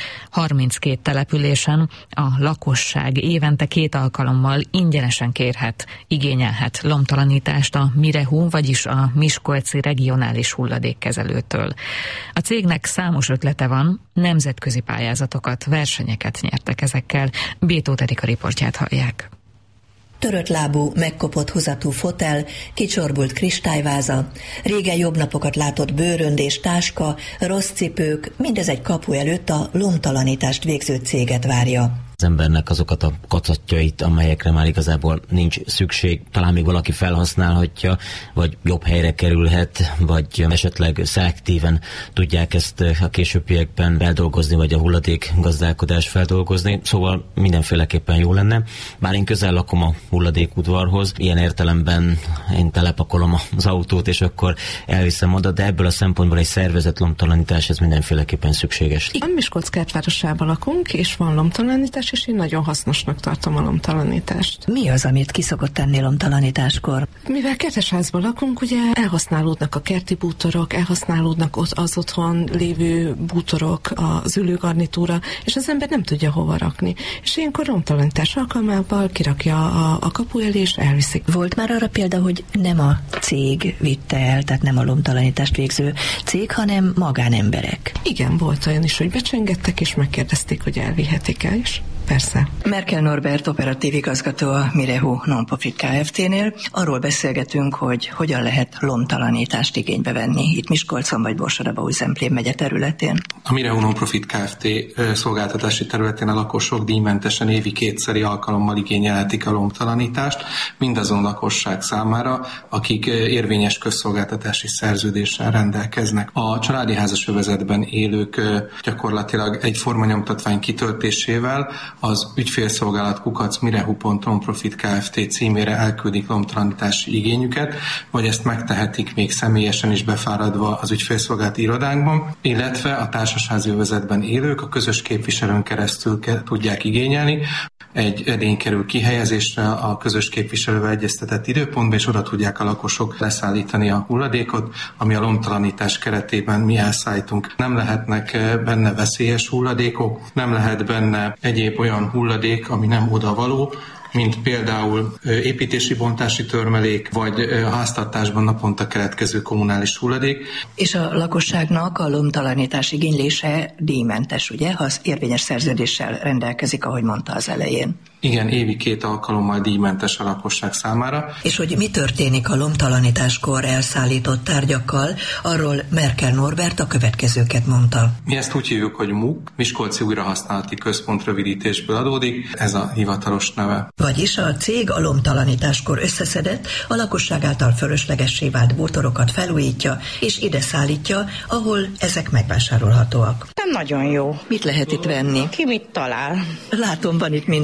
32 településen a lakosság évente 2 alkalommal ingyenesen kérhet, igényelhet lomtalanítást a Mirehu, vagyis a Miskolci Regionális Hulladékkezelőtől. A cégnek számos ötlete van, nemzetközi pályázatokat, versenyeket nyertek ezekkel. Bétó Erika riportját hallják. Törött lábú, megkopott húzatú fotel, kicsorbult kristályváza, régen jobb napokat látott bőrönd és táska, rossz cipők, mindez egy kapu előtt a lomtalanítást végző céget várja. Az embernek azokat a kacatjait, amelyekre már igazából nincs szükség, talán még valaki felhasználhatja, vagy jobb helyre kerülhet, vagy esetleg szelektíven tudják ezt a későbbiekben feldolgozni, vagy a hulladékgazdálkodás feldolgozni, szóval mindenféleképpen jó lenne. Bár én közel lakom a hulladékudvarhoz, ilyen értelemben én telepakolom az autót, és akkor elviszem oda, de ebből a szempontból egy szervezett lomtalanítás, ez mindenféleképpen szükséges. A Miskolc kertvárosában lakunk, és van lomtalanítás, és én nagyon hasznosnak tartom a lomtalanítást. Mi az, amit ki szokott tenni lomtalanításkor? Mivel kertesházban lakunk, ugye elhasználódnak a kerti bútorok, elhasználódnak az otthon lévő bútorok, az ülőgarnitúra, és az ember nem tudja hova rakni. És ilyenkor lomtalanítás alkalmával kirakja a kapu elé, és elviszik. Volt már arra példa, hogy nem a cég vitte el, tehát nem a lomtalanítást végző cég, hanem magánemberek? Igen, volt olyan is, hogy becsengettek, és megkérdezték, hogy elvihetik el is. Persze. Merkel Norbert operatív igazgató a Mirehu Non-Profit Kft-nél. Arról beszélgetünk, hogy hogyan lehet lomtalanítást igénybe venni itt Miskolcon vagy Borsod-Abaúj-Zemplén megye területén. A Mirehu Non-Profit Kft. Szolgáltatási területén a lakosok díjmentesen évi 2 alkalommal igényelhetik a lomtalanítást, mindazon lakosság számára, akik érvényes közszolgáltatási szerződéssel rendelkeznek. A családi házasövezetben élők gyakorlatilag egy formanyomtatvány kitöltésével az ügyfélszolgálat @mirehu.non-profit Kft. Címére elküldik lomtalanítási igényüket, vagy ezt megtehetik még személyesen is befáradva az ügyfélszolgálati irodánkban, illetve a társasházi övezetben élők a közös képviselőn keresztül tudják igényelni. Egy edény kerül kihelyezésre a közös képviselővel egyeztetett időpontba, és oda tudják a lakosok leszállítani a hulladékot, ami a lomtalanítás keretében mi elszállítunk. Nem lehetnek benne veszélyes hulladékok, nem lehet benne egyéb olyan hulladék, ami nem odavaló, mint például építési bontási törmelék, vagy háztartásban naponta keletkező kommunális hulladék. És a lakosságnak a lomtalanítás igénylése díjmentes, ugye, ha az érvényes szerződéssel rendelkezik, ahogy mondta az elején. Igen, évi 2 alkalommal díjmentes a lakosság számára. És hogy mi történik a lomtalanításkor elszállított tárgyakkal, arról Merkel Norbert a következőket mondta. Mi ezt úgy hívjuk, hogy MUK, Miskolci Újrahasználati Központ rövidítésből adódik, ez a hivatalos neve. Vagyis a cég a lomtalanításkor összeszedett, a lakosság által fölöslegessé vált bútorokat felújítja, és ide szállítja, ahol ezek megvásárolhatóak. Nem nagyon jó. Mit lehet itt venni? Ki mit talál? Látom, van itt minden, bútor,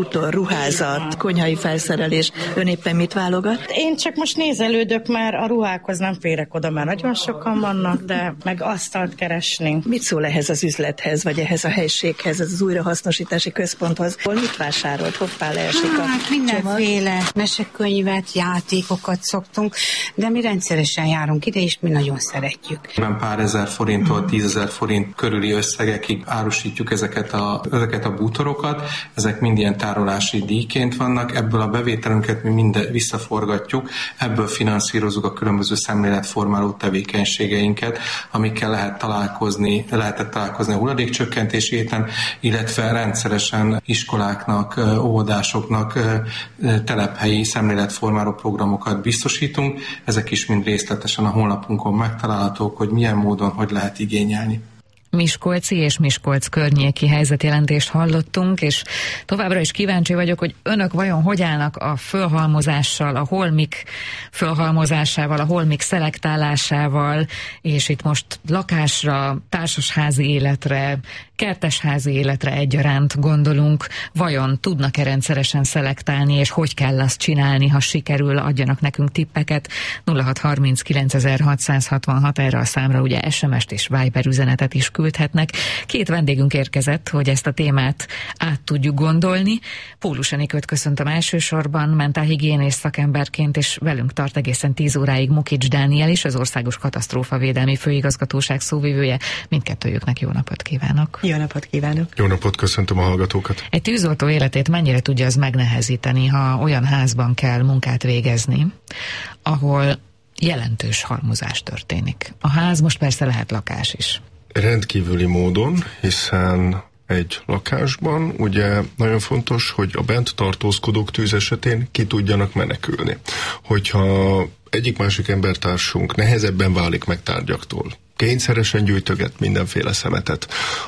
bútor, ruházat, konyhai felszerelés. Ön éppen mit válogat? Én csak most nézelődök, már a ruhákhoz nem férek oda, már nagyon sokan vannak, de meg asztalt keresni. Mit szól ehhez az üzlethez, vagy ehhez a helységhez, ez az újrahasznosítási központhoz? Hol mit vásárolt? Hoppá, leesik a mindenféle mesekönyvet, játékokat szoktunk, de mi rendszeresen járunk ide, és mi nagyon szeretjük. Pár ezer forinttól 10 000 forint körüli összegekig árusítjuk ezeket a bútorokat. Ezek mind ilyen tárolási díjként vannak, ebből a bevételünket mi mind visszaforgatjuk, ebből finanszírozunk a különböző szemléletformáló tevékenységeinket, amikkel lehetett találkozni a hulladékcsökkentési héten, illetve rendszeresen iskoláknak, óvodásoknak telephelyi szemléletformáló programokat biztosítunk. Ezek is mind részletesen a honlapunkon megtalálhatók, hogy milyen módon, hogy lehet igényelni. Miskolci és Miskolc környéki helyzetjelentést hallottunk, és továbbra is kíváncsi vagyok, hogy önök vajon hogy állnak a fölhalmozással, a holmik fölhalmozásával, a holmik szelektálásával, és itt most lakásra, társasházi életre, kertesházi életre egyaránt gondolunk, vajon tudnak-e rendszeresen szelektálni, és hogy kell azt csinálni, ha sikerül, adjanak nekünk tippeket. 0639 erre a számra ugye SMS-t és Viber üzenetet is küldhetnek. Két vendégünk érkezett, hogy ezt a témát át tudjuk gondolni. Pólus Enikőt köszöntöm elsősorban, mentálhigiénés szakemberként, és velünk tart egészen 10 óráig Mukics Dániel is, az Országos Katasztrófavédelmi Főigazgatóság szóvivője. Mindkettőjüknek jó napot kívánok! Jó napot kívánok! Jó napot, köszöntöm a hallgatókat! Egy tűzoltó életét mennyire tudja az megnehezíteni, ha olyan házban kell munkát végezni, ahol jelentős halmozás történik? A ház most persze lehet lakás is. Rendkívüli módon, hiszen egy lakásban ugye nagyon fontos, hogy a bent tartózkodók tűz esetén ki tudjanak menekülni. Hogyha egyik-másik embertársunk nehezebben válik meg tárgyaktól, kényszeresen gyűjtöget mindenféle szemetet,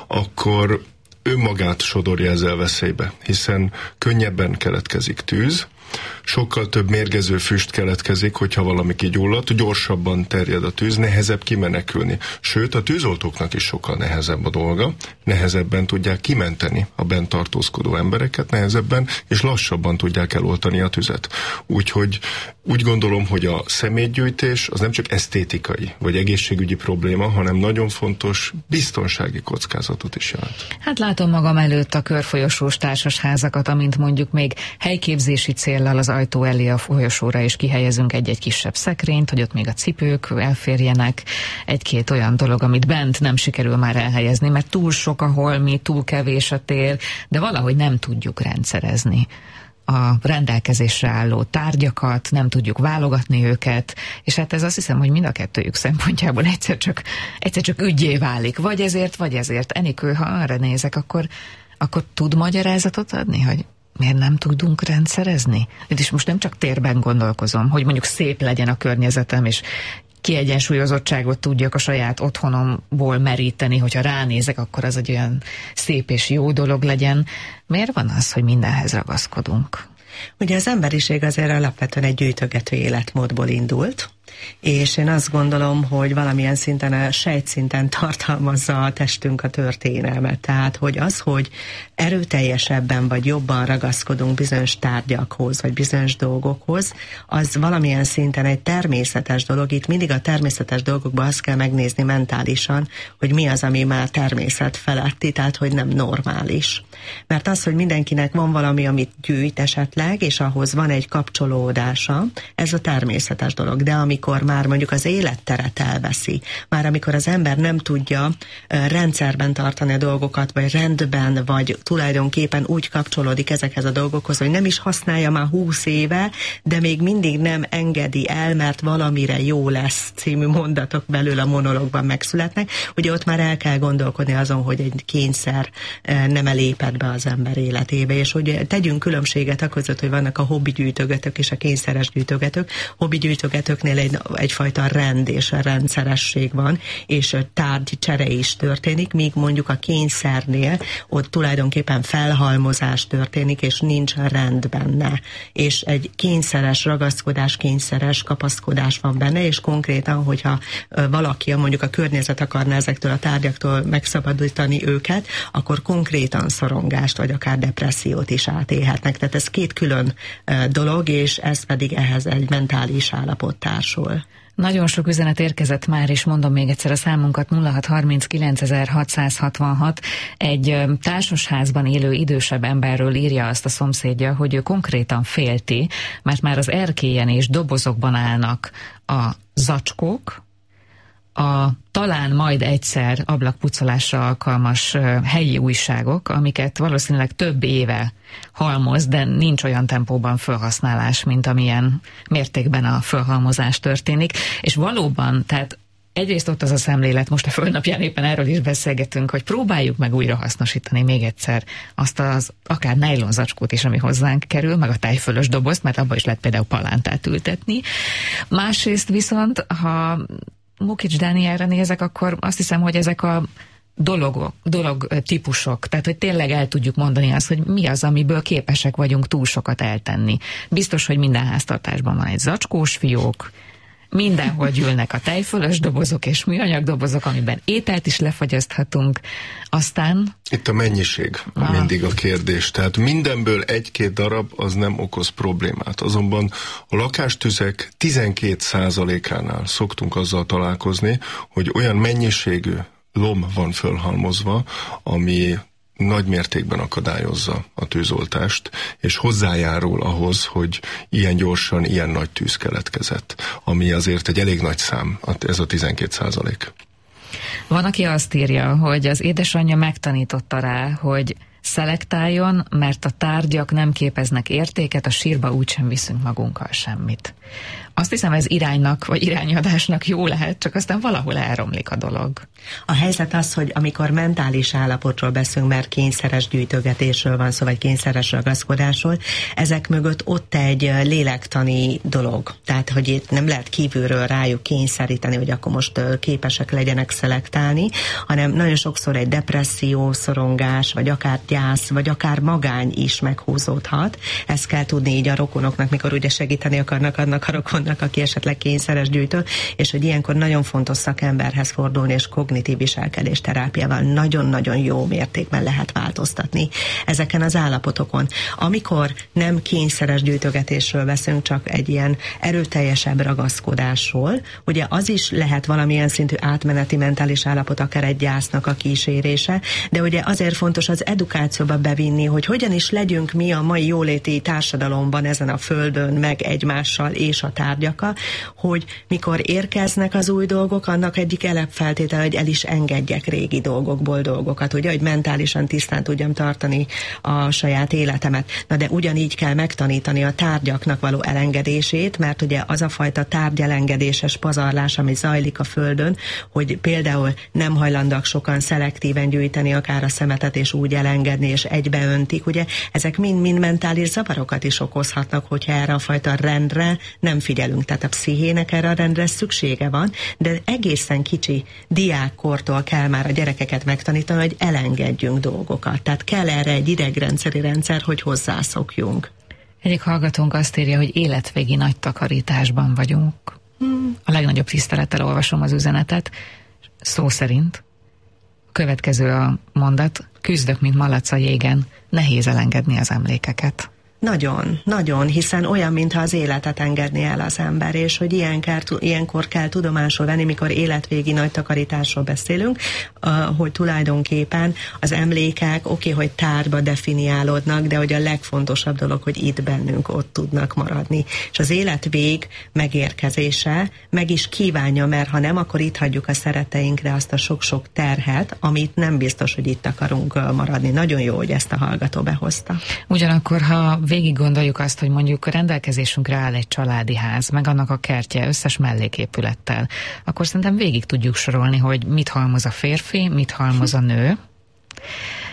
akkor önmagát sodorja ezzel veszélybe, hiszen könnyebben keletkezik tűz, sokkal több mérgező füst keletkezik, hogyha valami kigyullad, gyorsabban terjed a tűz, nehezebb kimenekülni. Sőt, a tűzoltóknak is sokkal nehezebb a dolga, nehezebben tudják kimenteni a bent tartózkodó embereket, nehezebben és lassabban tudják eloltani a tüzet. Úgyhogy úgy gondolom, hogy a szemétgyűjtés az nem csak esztétikai vagy egészségügyi probléma, hanem nagyon fontos biztonsági kockázatot is jelent. Hát látom magam előtt a körfolyosós társasházakat, amint mondjuk még helyképzési céllal az ajtó elé a folyosóra is kihelyezünk egy-egy kisebb szekrényt, hogy ott még a cipők elférjenek, egy-két olyan dolog, amit bent nem sikerül már elhelyezni, mert túl sok a holmi, túl kevés a tér, de valahogy nem tudjuk rendszerezni a rendelkezésre álló tárgyakat, nem tudjuk válogatni őket, és hát ez azt hiszem, hogy mind a kettőjük szempontjából egyszer csak üggyé válik. Vagy ezért. Enikő, ha arra nézek, akkor tud magyarázatot adni, hogy miért nem tudunk rendszerezni? És most nem csak térben gondolkozom, hogy mondjuk szép legyen a környezetem, és kiegyensúlyozottságot tudjak a saját otthonomból meríteni, hogyha ránézek, akkor az egy olyan szép és jó dolog legyen. Miért van az, hogy mindenhez ragaszkodunk? Ugye az emberiség azért alapvetően egy gyűjtögető életmódból indult, és én azt gondolom, hogy valamilyen szinten, a sejtszinten tartalmazza a testünk a történelmet. Tehát, hogy erőteljesebben vagy jobban ragaszkodunk bizonyos tárgyakhoz, vagy bizonyos dolgokhoz, az valamilyen szinten egy természetes dolog. Itt mindig a természetes dolgokban azt kell megnézni mentálisan, hogy mi az, ami már természet feletti, tehát, hogy nem normális. Mert az, hogy mindenkinek van valami, amit gyűjt esetleg, és ahhoz van egy kapcsolódása, ez a természetes dolog. De amikor már mondjuk az életteret elveszi, már amikor az ember nem tudja rendszerben tartani a dolgokat, vagy rendben, vagy tulajdonképpen úgy kapcsolódik ezekhez a dolgokhoz, hogy nem is használja már 20 éve, de még mindig nem engedi el, mert valamire jó lesz című mondatok belül a monológban megszületnek, ugye ott már el kell gondolkodni azon, hogy egy kényszer nem lépett be az ember életébe, és hogy tegyünk különbséget a között, hogy vannak a hobbi gyűjtögetők és a kényszeres gyűjtögetők. Hobbi gyűjtögetőknél egy egyfajta rend és rendszeresség van, és tárgycsere is történik, míg mondjuk a kényszernél ott tulajdonképpen felhalmozás történik, és nincs rend benne. És egy kényszeres ragaszkodás, kényszeres kapaszkodás van benne, és konkrétan, hogyha valaki, mondjuk a környezet akarná ezektől a tárgyaktól megszabadítani őket, akkor konkrétan szorongást, vagy akár depressziót is átélhetnek. Tehát ez két külön dolog, és ez pedig ehhez egy mentális állapot társul. Nagyon sok üzenet érkezett már, és mondom még egyszer a számunkat: 0639.666. Egy társasházban élő idősebb emberről írja azt a szomszédja, hogy ő konkrétan félti, mert már az erkélyen és dobozokban állnak a zacskók, talán majd egyszer ablakpucolásra alkalmas helyi újságok, amiket valószínűleg több éve halmoz, de nincs olyan tempóban felhasználás, mint amilyen mértékben a felhalmozás történik. És valóban, tehát egyrészt ott az a szemlélet, most a Földnapján éppen erről is beszélgetünk, hogy próbáljuk meg újra hasznosítani még egyszer azt az akár nejlonzacskót is, ami hozzánk kerül, meg a tejfölös dobozt, mert abba is lehet például palántát ültetni. Másrészt viszont, ha Mukics Dánielre nézek, akkor azt hiszem, hogy ezek a dolog típusok, tehát hogy tényleg el tudjuk mondani azt, hogy mi az, amiből képesek vagyunk túl sokat eltenni. Biztos, hogy minden háztartásban van egy zacskós fiók, mindenhol gyűlnek a tejfölös dobozok és műanyag dobozok, amiben ételt is lefagyaszthatunk. Aztán... Itt a mennyiség mindig a kérdés. Tehát mindenből 1-2 darab az nem okoz problémát. Azonban a lakástüzek 12%-ánál szoktunk azzal találkozni, hogy olyan mennyiségű lom van fölhalmozva, ami nagy mértékben akadályozza a tűzoltást, és hozzájárul ahhoz, hogy ilyen gyorsan, ilyen nagy tűz keletkezett, ami azért egy elég nagy szám, ez a 12%. Van, aki azt írja, hogy az édesanyja megtanította rá, hogy szelektáljon, mert a tárgyak nem képeznek értéket, a sírba úgysem viszünk magunkkal semmit. Azt hiszem, ez iránynak, vagy irányadásnak jó lehet, csak aztán valahol elromlik a dolog. A helyzet az, hogy amikor mentális állapotról beszélünk, mert kényszeres gyűjtögetésről van szó, vagy kényszeres ragaszkodásról, ezek mögött ott egy lélektani dolog. Tehát, hogy itt nem lehet kívülről rájuk kényszeríteni, hogy akkor most képesek legyenek szelektálni, hanem nagyon sokszor egy depresszió, szorongás, vagy akár gyász, vagy akár magány is meghúzódhat. Ezt kell tudni így a rokonoknak, mikor ugye segíteni akarnak annak a rokonnak, aki esetleg kényszeres gyűjtő, és hogy ilyenkor nagyon fontos szakemberhez fordulni, és kognitív viselkedés terápiával nagyon-nagyon jó mértékben lehet változtatni ezeken az állapotokon. Amikor nem kényszeres gyűjtögetésről beszélünk, csak egy ilyen erőteljesebb ragaszkodásról, ugye az is lehet valamilyen szintű átmeneti mentális állapot, akár egy gyásznak a kísérése, de ugye azért fontos az edukációba bevinni, hogy hogyan is legyünk mi a mai jóléti társadalomban ezen a földön, meg egymással és a tárgyakkal, hogy mikor érkeznek az új dolgok, annak egyik alapfeltétele, hogy el is engedjek régi dolgokból dolgokat, ugye, hogy mentálisan tisztán tudjam tartani a saját életemet. Na de ugyanígy kell megtanítani a tárgyaknak való elengedését, mert ugye az a fajta tárgyelengedéses pazarlás, ami zajlik a földön, hogy például nem hajlandóak sokan szelektíven gyűjteni akár a szemetet, és úgy elengedni, és egybeöntik, ugye, ezek mind mentális zavarokat is okozhatnak, hogyha erre a fajta rendre nem figyelünk. Tehát a pszichének erre a rendre szüksége van, de egészen kicsi diákkortól kell már a gyerekeket megtanítani, hogy elengedjünk dolgokat. Tehát kell erre egy idegrendszeri rendszer, hogy hozzászokjunk. Egyik hallgatónk azt írja, hogy életvégi nagy takarításban vagyunk. A legnagyobb tisztelettel olvasom az üzenetet. Szó szerint a következő a mondat: küzdök, mint malac a jégen, nehéz elengedni az emlékeket. Nagyon, hiszen olyan, mintha az életet engedné el az ember, és hogy ilyenkor kell tudomásul venni, mikor életvégi nagy takarításról beszélünk, hogy tulajdonképpen az emlékek, hogy tárgyba definiálódnak, de hogy a legfontosabb dolog, hogy itt bennünk ott tudnak maradni. És az életvég megérkezése meg is kívánja, mert ha nem, akkor itt hagyjuk a szereteinkre azt a sok-sok terhet, amit nem biztos, hogy itt akarunk maradni. Nagyon jó, hogy ezt a hallgató behozta. Ugyanakkor, ha végig gondoljuk azt, hogy mondjuk a rendelkezésünkre áll egy családi ház, meg annak a kertje összes melléképülettel, akkor szerintem végig tudjuk sorolni, hogy mit halmoz a férfi, mit halmoz a nő.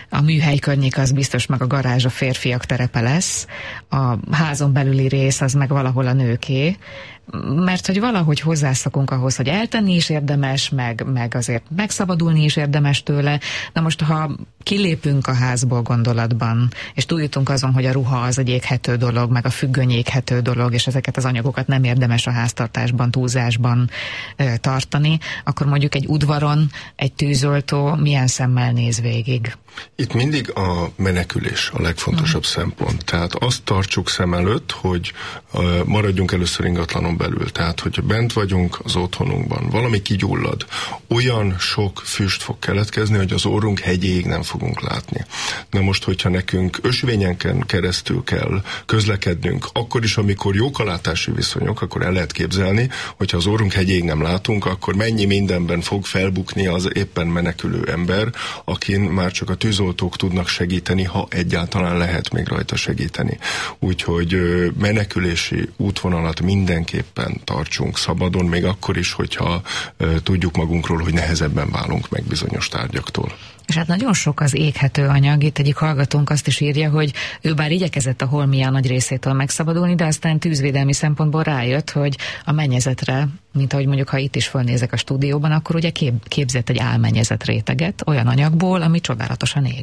A műhely környék az biztos, meg a garázs a férfiak terepe lesz, a házon belüli rész az meg valahol a nőké, mert hogy valahogy hozzászokunk ahhoz, hogy eltenni is érdemes, meg azért megszabadulni is érdemes tőle. Na most, ha kilépünk a házból gondolatban, és túljutunk azon, hogy a ruha az egy éghető dolog, meg a függöny éghető dolog, és ezeket az anyagokat nem érdemes a háztartásban, túlzásban tartani, akkor mondjuk egy udvaron egy tűzoltó milyen szemmel néz végig? Itt mindig a menekülés a legfontosabb szempont. Tehát azt tartsuk szem előtt, hogy maradjunk először ingatlanon belül. Tehát, hogy bent vagyunk az otthonunkban, valami kigyullad, olyan sok füst fog keletkezni, hogy az orrunk hegyéig nem fogunk látni. Na most, hogyha nekünk ösvényenken keresztül kell közlekednünk, akkor is, amikor jók a látási viszonyok, akkor el lehet képzelni, hogyha az orrunk hegyéig nem látunk, akkor mennyi mindenben fog felbukni az éppen menekülő ember, akin már csak a tűzoltók tudnak segíteni, ha egyáltalán lehet még rajta segíteni. Úgyhogy menekülési útvonalat mindenképpen tartsunk szabadon, még akkor is, hogyha tudjuk magunkról, hogy nehezebben válunk meg bizonyos tárgyaktól. És hát nagyon sok az éghető anyag. Itt egyik hallgatónk azt is írja, hogy ő bár igyekezett a holmia nagy részétől megszabadulni, de aztán tűzvédelmi szempontból rájött, hogy a mennyezetre, mint ahogy mondjuk, ha itt is fölnézek a stúdióban, akkor ugye képzett egy álmennyezet réteget olyan anyagból, ami csodálatosan ég.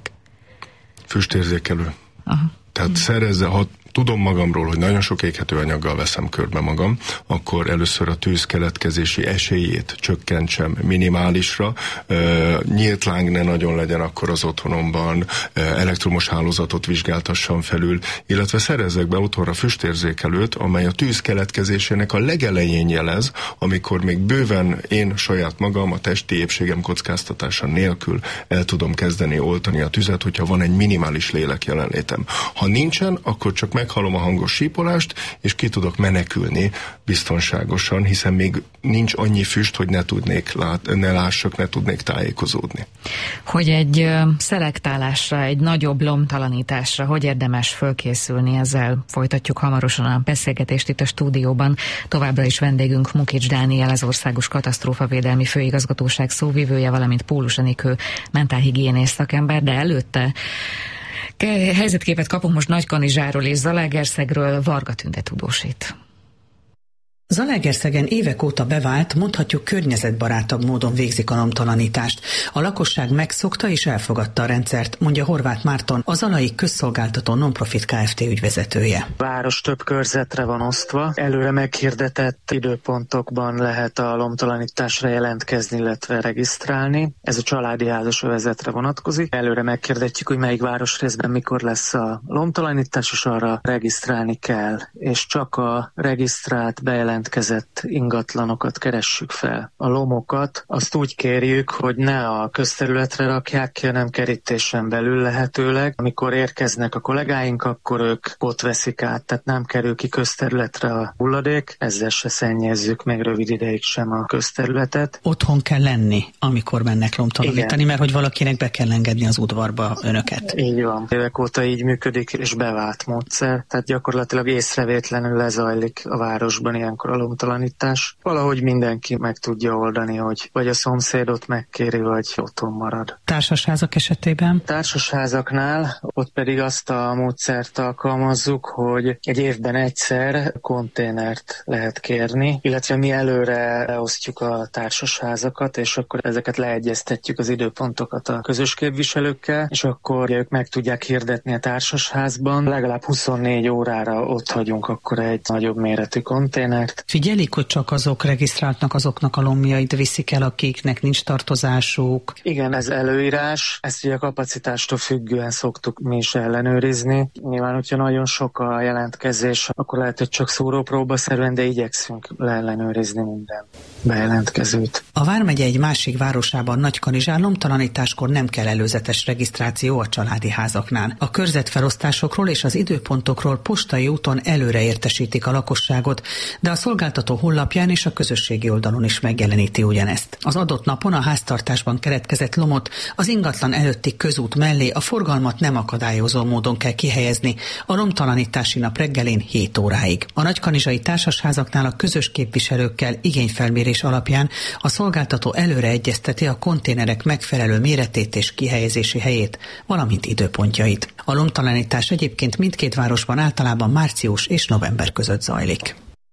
Füstérzékelő. Aha. Tehát szerezze, ha tudom magamról, hogy nagyon sok éghető anyaggal veszem körbe magam, akkor először a tűz keletkezési esélyét csökkentsem minimálisra, nyílt láng ne nagyon legyen akkor az otthonomban, elektromos hálózatot vizsgáltassam felül, illetve szerezzek be otthonra füstérzékelőt, amely a tűz keletkezésének a legelején jelez, amikor még bőven én saját magam a testi épségem kockáztatása nélkül el tudom kezdeni oltani a tüzet, hogyha van egy minimális lélek jelenlétem. Ha nincsen, akkor csak meghallom a hangos sípolást, és ki tudok menekülni biztonságosan, hiszen még nincs annyi füst, hogy ne lássak, ne tudnék tájékozódni. Hogy egy szelektálásra, egy nagyobb lomtalanításra hogy érdemes fölkészülni, ezzel folytatjuk hamarosan a beszélgetést itt a stúdióban. Továbbra is vendégünk Mukics Dániel, az Országos Katasztrófavédelmi Főigazgatóság szóvivője, valamint Pólus Enikő mentálhigiénész szakember, de előtte helyzetképet kapunk most Nagykanizsáról és Zalaegerszegről, Varga Tünde tudósít. Zalaegerszegen évek óta bevált, mondhatjuk környezetbarátabb módon végzik a lomtalanítást. A lakosság megszokta és elfogadta a rendszert, mondja Horváth Márton, a Zalai Közszolgáltató Nonprofit Kft. Ügyvezetője. A város több körzetre van osztva, előre meghirdetett időpontokban lehet a lomtalanításra jelentkezni, illetve regisztrálni. Ez a családi házas övezetre vonatkozik. Előre meghirdetjük, hogy melyik városrészben mikor lesz a lomtalanítás, és arra regisztrálni kell. És csak a regisztrált bejelentkezett ingatlanokat keressük fel. A lomokat azt úgy kérjük, hogy ne a közterületre rakják ki, hanem kerítésen belül lehetőleg. Amikor érkeznek a kollégáink, akkor ők ott veszik át, tehát nem kerül ki közterületre a hulladék, ezzel se szennyezzük még rövid ideig sem a közterületet. Otthon kell lenni, amikor mennek lomtalanítani, mert hogy valakinek be kell engedni az udvarba önöket. Így van. Évek óta így működik, és bevált módszer, tehát gyakorlatilag észrevétlenül lezajlik a városban ilyenkor a lomtalanítás. Valahogy mindenki meg tudja oldani, hogy vagy a szomszédot megkéri, vagy otthon marad. Társasházak esetében? Társasházaknál ott pedig azt a módszert alkalmazzuk, hogy egy évben egyszer konténert lehet kérni, illetve mi előre leosztjuk a társasházakat, és akkor ezeket leegyeztetjük az időpontokat a közös képviselőkkel, és akkor ők meg tudják hirdetni a társasházban. Legalább 24 órára ott hagyunk akkor egy nagyobb méretű konténert. Figyelik, hogy csak azok regisztráltnak, azoknak a lombjait viszik el, akiknek nincs tartozásuk? Igen, ez előírás. Ezt ugye a kapacitástól függően szoktuk mi is ellenőrizni. Nyilván, hogyha nagyon sok a jelentkezés, akkor lehet, hogy csak szórópróbaszerűen, de igyekszünk leellenőrizni minden bejelentkezőt. A vármegye egy másik városában, Nagykanizsán lomtalanításkor nem kell előzetes regisztráció a családi házaknál. A körzetfelosztásokról és az időpontokról postai úton előre értesítik a lakosságot, de a szolgáltató honlapján és a közösségi oldalon is megjeleníti ugyanezt. Az adott napon a háztartásban keletkezett lomot az ingatlan előtti közút mellé a forgalmat nem akadályozó módon kell kihelyezni a lomtalanítási nap reggelén 7 óráig. A nagykanizsai társasházaknál a közös képviselőkkel igényfelmérés alapján a szolgáltató előre egyezteti a konténerek megfelelő méretét és kihelyezési helyét, valamint időpontjait. A lomtalanítás egyébként mindkét városban általában március és november között zajlik.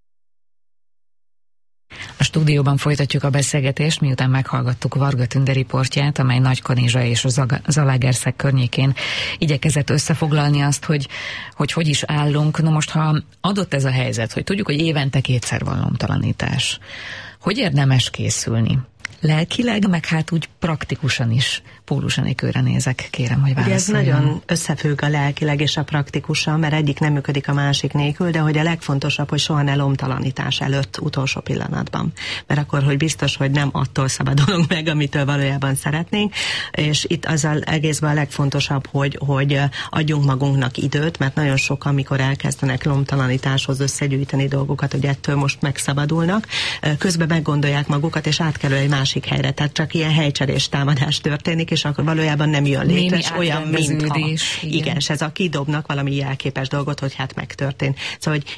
A stúdióban folytatjuk a beszélgetést, miután meghallgattuk Varga Tünde riportját, amely Nagykanizsa és a Zalaegerszeg környékén igyekezett összefoglalni azt, hogy is állunk. Na most, ha adott ez a helyzet, hogy tudjuk, hogy évente 2-szer van lomtalanítás, hogy érdemes készülni? Lelkileg, meg hát úgy praktikusan is. Pólus Enikőre nézek, kérem, hogy válaszoljon. Ez nagyon összefügg a lelkileg és a praktikusan, mert egyik nem működik a másik nélkül, de hogy a legfontosabb, hogy soha ne lomtalanítás előtt, utolsó pillanatban. Mert akkor, hogy biztos, hogy nem attól szabadulunk meg, amitől valójában szeretnénk, és itt az egészben a legfontosabb, hogy adjunk magunknak időt, mert nagyon sokan, amikor elkezdenek lomtalanításhoz összegyűjteni dolgokat, hogy ettől most megszabadulnak, közben meggondolják magukat, és átkerül egy másik helyre, tehát csak ilyen helycserés támadás történik, és akkor valójában nem jön létre, és olyan, mintha. Igen, és ez a kidobnak valami jelképes dolgot, hogy hát megtörtént. Szóval, hogy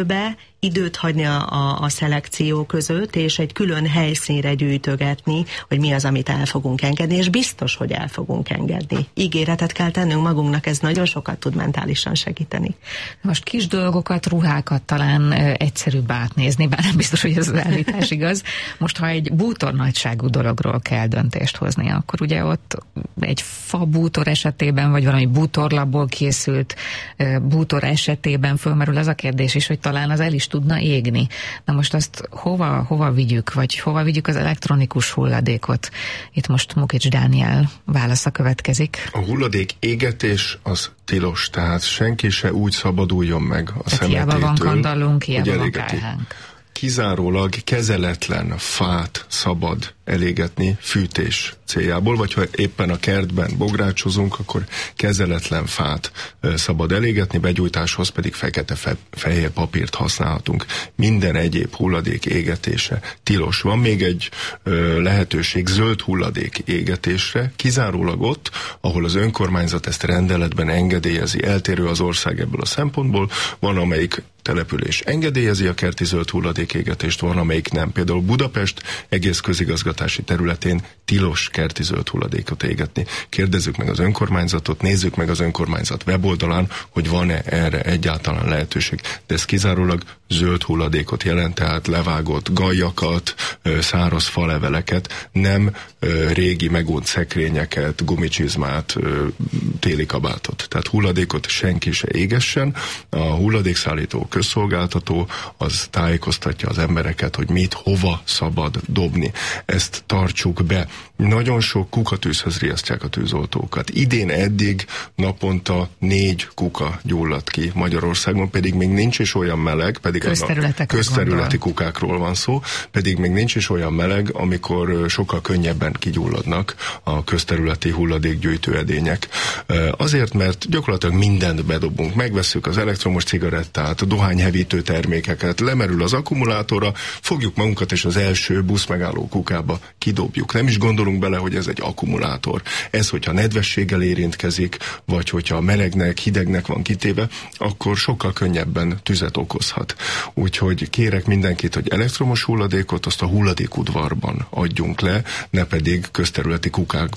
időt hagyni a szelekció között, és egy külön helyszínre gyűjtögetni, hogy mi az, amit el fogunk engedni, és biztos, hogy el fogunk engedni. Ígéretet kell tennünk magunknak, ez nagyon sokat tud mentálisan segíteni. Most kis dolgokat, ruhákat talán egyszerűbb átnézni, bár nem biztos, hogy ez az állítás igaz. Most, ha egy bútornagyságú dologról kell döntést hozni, akkor ugye ott egy fa bútor esetében, vagy valami bútorlapból készült bútor esetében fölmerül az a kérdés is, hogy talán az el is tudna égni. Na most azt hova vigyük, vagy hova vigyük az elektronikus hulladékot? Itt most Mukics Dániel válasza következik. A hulladék égetés az tilos, tehát senki se úgy szabaduljon meg a szemetétől. Hiába van kandallunk, hiába van kálhánk. Kizárólag kezeletlen fát szabad elégetni fűtés céljából, vagy ha éppen a kertben bográcsozunk, akkor kezeletlen fát szabad elégetni, begyújtáshoz pedig fekete-fehér papírt használhatunk. Minden egyéb hulladék égetése tilos. Van még egy lehetőség zöld hulladék égetésre, kizárólag ott, ahol az önkormányzat ezt rendeletben engedélyezi. Eltérő az ország ebből a szempontból. Van, amelyik település engedélyezi a kerti zöld hulladékégetést, van, amelyik nem. Például Budapest egész közigazgatási területén tilos kerti zöld hulladékot égetni. Kérdezzük meg az önkormányzatot, nézzük meg az önkormányzat weboldalán, hogy van-e erre egyáltalán lehetőség. De ez kizárólag zöld hulladékot jelent, tehát levágott gajakat, száraz faleveleket, nem régi megúnt szekrényeket, gumicsizmát, téli kabátot. Tehát hulladékot senki se égessen. A hulladékszállító közszolgáltató az tájékoztatja az embereket, hogy mit, hova szabad dobni. Ezt tartsuk be. Nagyon sok kukatűzhöz riasztják a tűzoltókat. Idén eddig naponta 4 kuka gyulladt ki Magyarországon, pedig még nincs is olyan meleg, pedig közterületi kukákról van szó, pedig még nincs is olyan meleg, amikor sokkal könnyebben kigyulladnak a közterületi hulladékgyűjtő edények. Azért, mert gyakorlatilag mindent bedobunk. Megvesszük az elektromos cigarettát, a dohányhevítő termékeket, lemerül az akkumulátorra, fogjuk magunkat és az első buszmegálló kukába kidobjuk. Nem is gondolunk bele, hogy ez egy akkumulátor. Ez, hogyha nedvességgel érintkezik, vagy hogyha melegnek, hidegnek van kitéve, akkor sokkal könnyebben tüzet okozhat. Úgyhogy kérek mindenkit, hogy elektromos hulladékot azt a hulladékudvarban adjunk le, ne pedig közterületi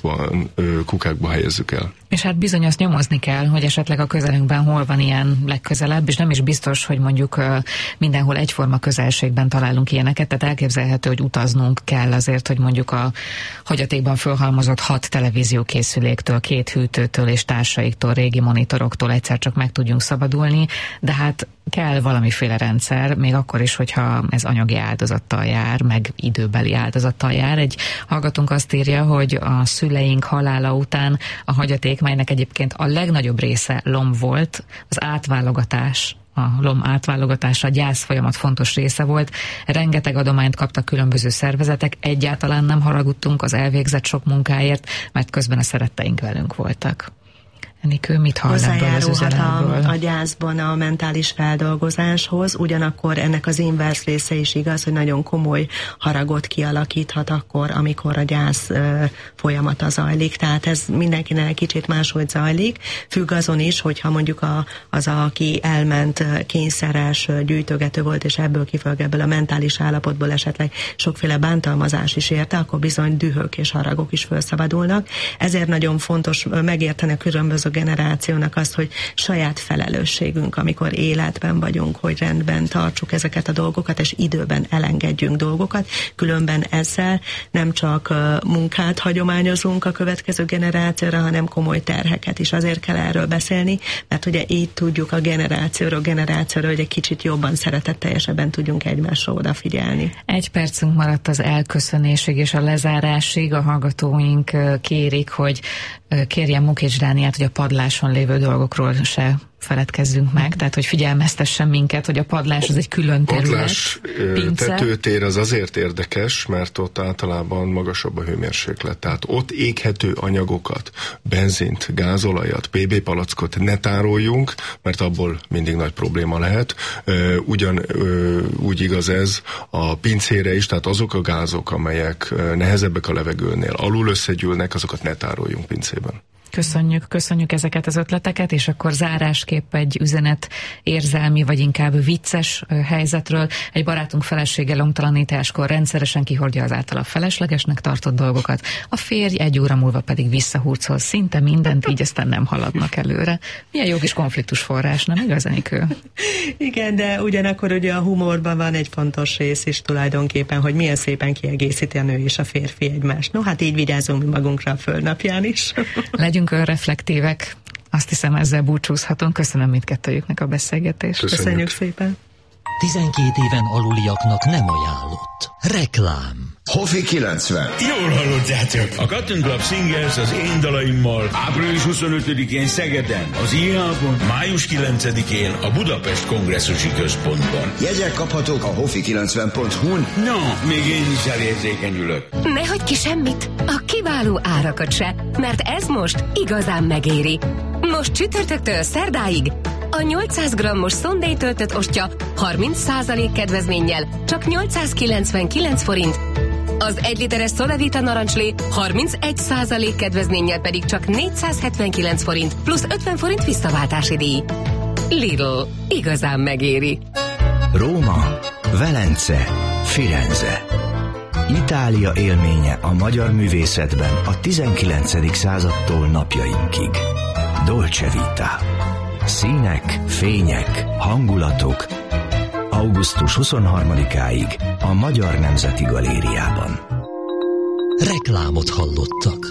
kukákba helyezzük el. És hát bizony azt nyomozni kell, hogy esetleg a közelünkben hol van ilyen legközelebb, és nem is biztos, hogy mondjuk mindenhol egyforma közelségben találunk ilyeneket, tehát elképzelhető, hogy utaznunk kell azért, hogy mondjuk a hagyatékban fölhalmozott 6 televíziókészüléktől, 2 hűtőtől és társaiktól, régi monitoroktól egyszer csak meg tudjunk szabadulni, de hát kell valamiféle rendszer, még akkor is, hogyha ez anyagi áldozattal jár, meg időbeli áldozattal jár. Egy hallgatónk azt írja, hogy a szüleink halála után a hagyaték, melynek egyébként a legnagyobb része lomb volt, az átválogatás, a lom átválogatása, a gyászfolyamat fontos része volt. Rengeteg adományt kaptak különböző szervezetek, egyáltalán nem haragudtunk az elvégzett sok munkáért, mert közben a szeretteink velünk voltak. Enikő, mit hall ebből az üzenetből? A gyászban a mentális feldolgozáshoz, ugyanakkor ennek az inverse része is igaz, hogy nagyon komoly haragot kialakíthat akkor, amikor a gyász folyamata zajlik. Tehát ez mindenkinek egy kicsit máshogy zajlik. Függ azon is, hogyha mondjuk az, aki elment kényszeres gyűjtögető volt, és ebből a mentális állapotból esetleg sokféle bántalmazás is érte, akkor bizony dühök és haragok is felszabadulnak. Ezért nagyon fontos megérteni a különböző generációnak azt, hogy saját felelősségünk, amikor életben vagyunk, hogy rendben tartsuk ezeket a dolgokat, és időben elengedjünk dolgokat, különben ezzel nem csak munkát hagyományozunk a következő generációra, hanem komoly terheket is. Azért kell erről beszélni, mert ugye így tudjuk a generációra, hogy egy kicsit jobban szeretetteljesebben tudjunk egymásra odafigyelni. 1 percünk maradt az elköszönésig és a lezárásig. A hallgatóink kérik, hogy kérjen Mukics Dániát, hogy a padláson lévő dolgokról se feledkezzünk meg, tehát hogy figyelmeztessen minket, hogy a padlás az egy külön terület. Padlás tetőtér az azért érdekes, mert ott általában magasabb a hőmérséklet, tehát ott éghető anyagokat, benzint, gázolajat, PB palackot ne tároljunk, mert abból mindig nagy probléma lehet. Úgy igaz ez a pincére is, tehát azok a gázok, amelyek nehezebbek a levegőnél, alul összegyűlnek, azokat ne tároljunk pincében. Köszönjük ezeket az ötleteket, és akkor zárásképp egy üzenet érzelmi, vagy inkább vicces helyzetről. Egy barátunk felesége lomtalanításkor rendszeresen kihordja az általa feleslegesnek tartott dolgokat, a férj 1 óra múlva pedig visszahurcol szinte mindent, így aztán nem haladnak előre. Milyen jó kis konfliktus forrás, nem igaz, Enikő? Igen, de ugyanakkor ugye a humorban van egy fontos rész is tulajdonképpen, hogy milyen szépen kiegészíti a nő és a férfi egymást. No, hát így vigyázunk mi magunkra a földnapján is. Legyünk önreflektívek. Azt hiszem, ezzel búcsúzhatunk. Köszönöm mindkettőjüknek a beszélgetést. Köszönjük szépen. 12 éven aluliaknak nem ajánlott. Reklám. Hofi 90. Jól hallottátok! A Cotton Club Singers az én dalaimmal április 25-én Szegeden, az IH-ban, május 9-én a Budapest Kongresszusi Központban. Jegyek kaphatók a hofi90.hu-n. No, még én is elérzékenyülök. Ne hagyj ki semmit, a kiváló árakat se, mert ez most igazán megéri. Most csütörtöktől szerdáig a 800 g-os Sunday töltött ostya 30% kedvezménnyel csak 899 forint, az 1 literes Solavita narancslé 31% kedvezménnyel pedig csak 479 forint plusz 50 forint visszaváltási díj. Lidl, igazán megéri. Róma, Velence, Firenze. Itália élménye a magyar művészetben a 19. századtól napjainkig. Dolce Vita. Színek, fények, hangulatok. Augusztus 23-áig a Magyar Nemzeti Galériában. Reklámot hallottak.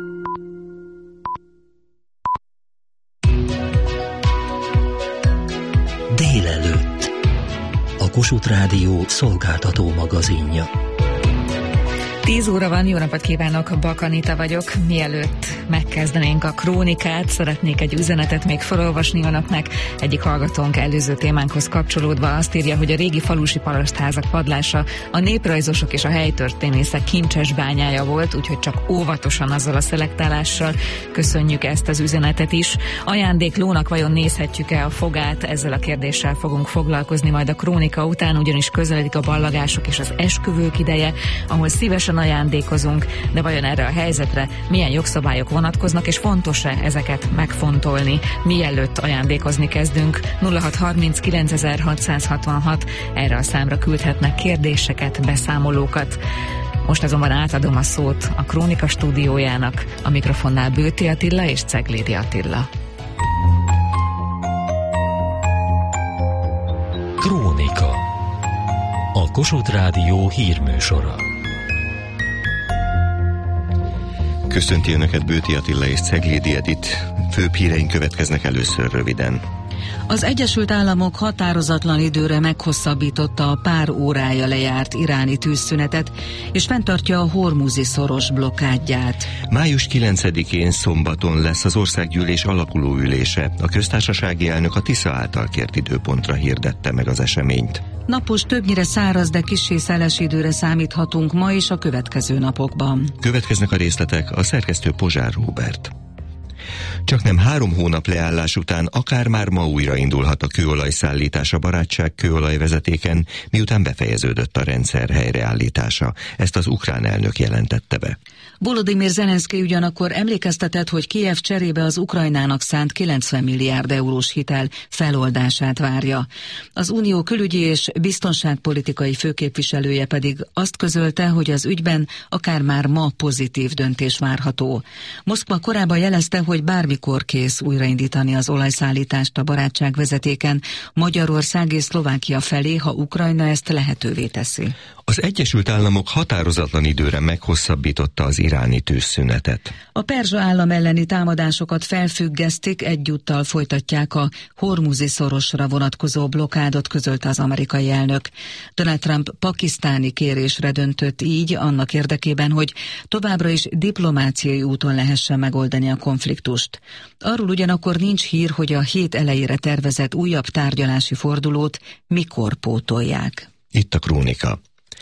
Délelőtt. A Kossuth Rádió szolgáltató magazinja. 10 óra van, jó napot kívánok, Bak Anita vagyok. Mielőtt megkezdenénk a krónikát, szeretnék egy üzenetet még felolvasni önöknek. Egyik hallgatónk előző témánkhoz kapcsolódva azt írja, hogy a régi falusi parasztházak padlása a néprajzosok és a helytörténészek kincses bányája volt, úgyhogy csak óvatosan azzal a szelektálással. Köszönjük ezt az üzenetet is. Ajándéklónak vajon nézhetjük-e a fogát? Ezzel a kérdéssel fogunk foglalkozni majd a krónika után, ugyanis közeledik a ballagások és az esküvők ideje, ahol szívesen ajándékozunk, de vajon erre a helyzetre milyen jogszabályok vonatkoznak, és fontos-e ezeket megfontolni, mielőtt ajándékozni kezdünk? 0639.666 erre a számra küldhetnek kérdéseket, beszámolókat. Most azonban átadom a szót a Krónika stúdiójának, a mikrofonnál Bőti Attila és Ceglédi Attila. Krónika. A Kossuth Rádió hírműsora. Köszönti Önöket Bőti Attila és Ceglédi Edith. Főbb híreink következnek először röviden. Az Egyesült Államok határozatlan időre meghosszabbította a pár órája lejárt iráni tűzszünetet, és fenntartja a Hormuzi szoros blokkádját. Május 9-én szombaton lesz az országgyűlés alakuló ülése. A köztársasági elnök a Tisza által kért időpontra hirdette meg az eseményt. Napos, többnyire száraz, de kissé szeles időre számíthatunk ma és a következő napokban. Következnek a részletek, a szerkesztő Pozsár Róbert. Csaknem 3 hónap leállás után akár már ma újraindulhat a kőolajszállítás a Barátság kőolajvezetéken, miután befejeződött a rendszer helyreállítása. Ezt az ukrán elnök jelentette be. Volodymyr Zelenszky ugyanakkor emlékeztetett, hogy Kijev cserébe az Ukrajnának szánt 90 milliárd eurós hitel feloldását várja. Az Unió külügyi és biztonságpolitikai főképviselője pedig azt közölte, hogy az ügyben akár már ma pozitív döntés várható. Moszkva korábban jelezte, hogy bármikor kész újraindítani az olajszállítást a Barátság vezetéken Magyarország és Szlovákia felé, ha Ukrajna ezt lehetővé teszi. Az Egyesült Államok határozatlan időre meghosszabbította az iráni tűzszünetet. A perzsa állam elleni támadásokat felfüggesztik, egyúttal folytatják a Hormuzi szorosra vonatkozó blokádot, közölte az amerikai elnök. Donald Trump pakisztáni kérésre döntött így annak érdekében, hogy továbbra is diplomáciai úton lehessen megoldani a konfliktust. Arról ugyanakkor nincs hír, hogy a hét elejére tervezett újabb tárgyalási fordulót mikor pótolják. Itt a Krónika.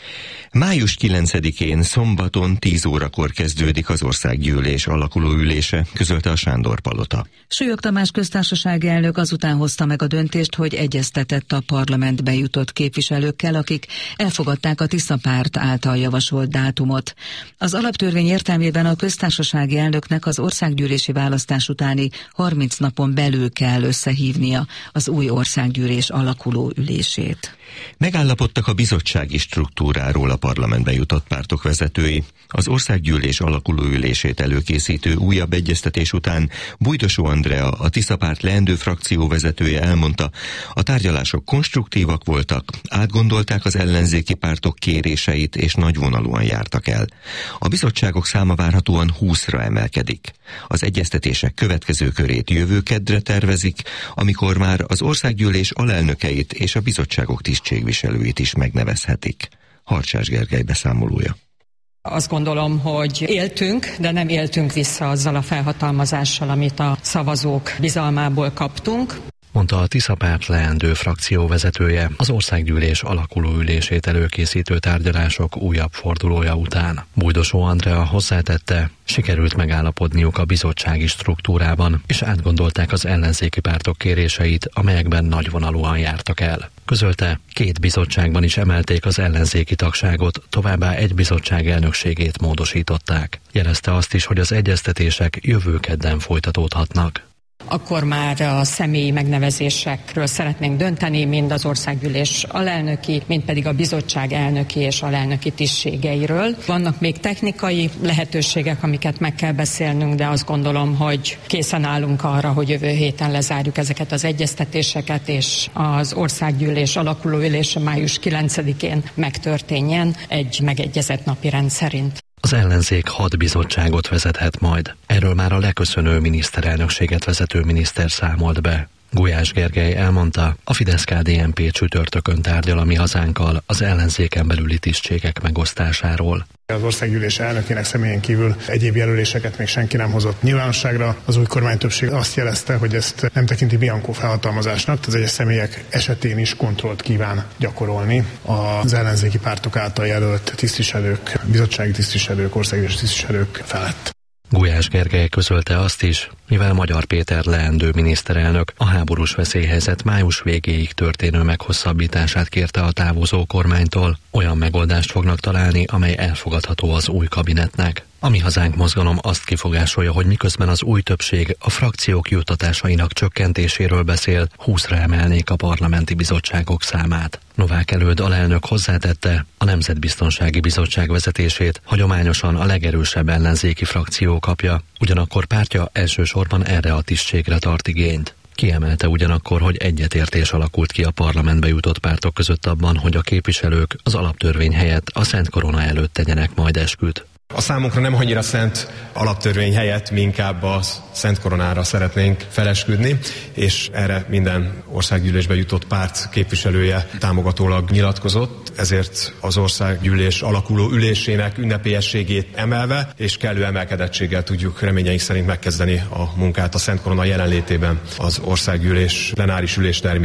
Május 9-én szombaton 10 órakor kezdődik az országgyűlés alakulóülése, közölte a Sándor-palota. Súlyog Tamás köztársasági elnök azután hozta meg a döntést, hogy egyeztetett a parlamentbe jutott képviselőkkel, akik elfogadták a Tisza Párt által javasolt dátumot. Az alaptörvény értelmében a köztársasági elnöknek az országgyűlési választás utáni 30 napon belül kell összehívnia az új országgyűlés alakuló ülését. Megállapodtak a bizottsági struktúráról a parlamentbe jutott pártok vezetői. Az országgyűlés alakuló ülését előkészítő újabb egyeztetés után Bújdosó Andrea, a Tisza Párt leendő frakció vezetője elmondta, a tárgyalások konstruktívak voltak, átgondolták az ellenzéki pártok kéréseit és nagyvonalúan jártak el. A bizottságok száma várhatóan 20-ra emelkedik. Az egyeztetések következő körét jövő keddre tervezik, amikor már az országgyűlés alelnökeit és a bizottságok tisztségviselőit is megnevezhetik. Harcsás Gergely beszámolója. Azt gondolom, hogy éltünk, de nem éltünk vissza azzal a felhatalmazással, amit a szavazók bizalmából kaptunk, mondta a Tisza Párt leendő frakció vezetője az országgyűlés alakuló ülését előkészítő tárgyalások újabb fordulója után. Bújdosó Andrea hozzátette, sikerült megállapodniuk a bizottsági struktúrában, és átgondolták az ellenzéki pártok kéréseit, amelyekben nagyvonalúan jártak el. Közölte, 2 bizottságban is emelték az ellenzéki tagságot, továbbá egy bizottság elnökségét módosították. Jelezte azt is, hogy az egyeztetések jövő kedden folytatódhatnak. Akkor már a személyi megnevezésekről szeretnénk dönteni, mind az országgyűlés alelnöki, mind pedig a bizottság elnöki és alelnöki tisztségeiről. Vannak még technikai lehetőségek, amiket meg kell beszélnünk, de azt gondolom, hogy készen állunk arra, hogy jövő héten lezárjuk ezeket az egyeztetéseket, és az országgyűlés alakulóülése május 9-én megtörténjen egy megegyezett napirend szerint. Az ellenzék 6 bizottságot vezethet majd. Erről már a leköszönő miniszterelnökséget vezető miniszter számolt be. Gulyás Gergely elmondta, a Fidesz-KDNP csütörtökön tárgyal a Mi Hazánkkal az ellenzéken belüli tisztségek megosztásáról. Az országgyűlés elnökének személyén kívül egyéb jelöléseket még senki nem hozott nyilvánosságra. Az új kormánytöbbség azt jelezte, hogy ezt nem tekinti bianco felhatalmazásnak, az egyes személyek esetén is kontrollt kíván gyakorolni az ellenzéki pártok által jelölt tisztviselők, bizottsági tisztviselők, országgyűlési tisztviselők felett. Gulyás Gergely közölte azt is, mivel Magyar Péter leendő miniszterelnök a háborús veszélyhelyzet május végéig történő meghosszabbítását kérte a távozó kormánytól, olyan megoldást fognak találni, amely elfogadható az új kabinetnek. A Mi Hazánk mozgalom azt kifogásolja, hogy miközben az új többség a frakciók juttatásainak csökkentéséről beszél, 20-ra emelnék a parlamenti bizottságok számát. Novák Előd alelnök hozzátette, a Nemzetbiztonsági Bizottság vezetését hagyományosan a legerősebb ellenzéki frakció kapja, ugyanakkor pártja elsősorban erre a tisztségre tart igényt. Kiemelte ugyanakkor, hogy egyetértés alakult ki a parlamentbe jutott pártok között abban, hogy a képviselők az alaptörvény helyett a Szent Korona előtt tegyenek majd esküt. A számunkra nem annyira szent alaptörvény helyett, mi inkább a Szent Koronára szeretnénk felesküdni, és erre minden országgyűlésbe jutott párt képviselője támogatólag nyilatkozott, ezért az országgyűlés alakuló ülésének ünnepélyességét emelve, és kellő emelkedettséggel tudjuk reményeink szerint megkezdeni a munkát a Szent Korona jelenlétében az országgyűlés plenáris üléstermében.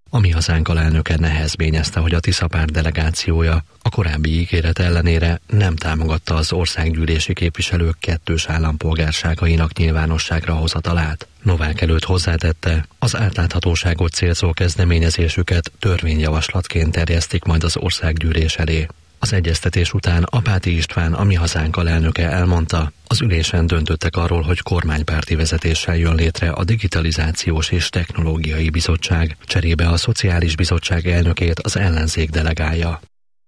A Mi Hazánk alelnöke nehezményezte, hogy a Tisza-párt delegációja a korábbi ígéret ellenére nem támogatta az országgyűlési képviselők kettős állampolgárságainak nyilvánosságra hozatalát. Novák előtt hozzátette, az átláthatóságot célzó kezdeményezésüket törvényjavaslatként terjesztik majd az országgyűlés elé. Az egyeztetés után Apáti István, a Mi Hazánk alelnöke elmondta, az ülésen döntöttek arról, hogy kormánypárti vezetéssel jön létre a Digitalizációs és Technológiai Bizottság, cserébe a Szociális Bizottság elnökét az ellenzék delegálja.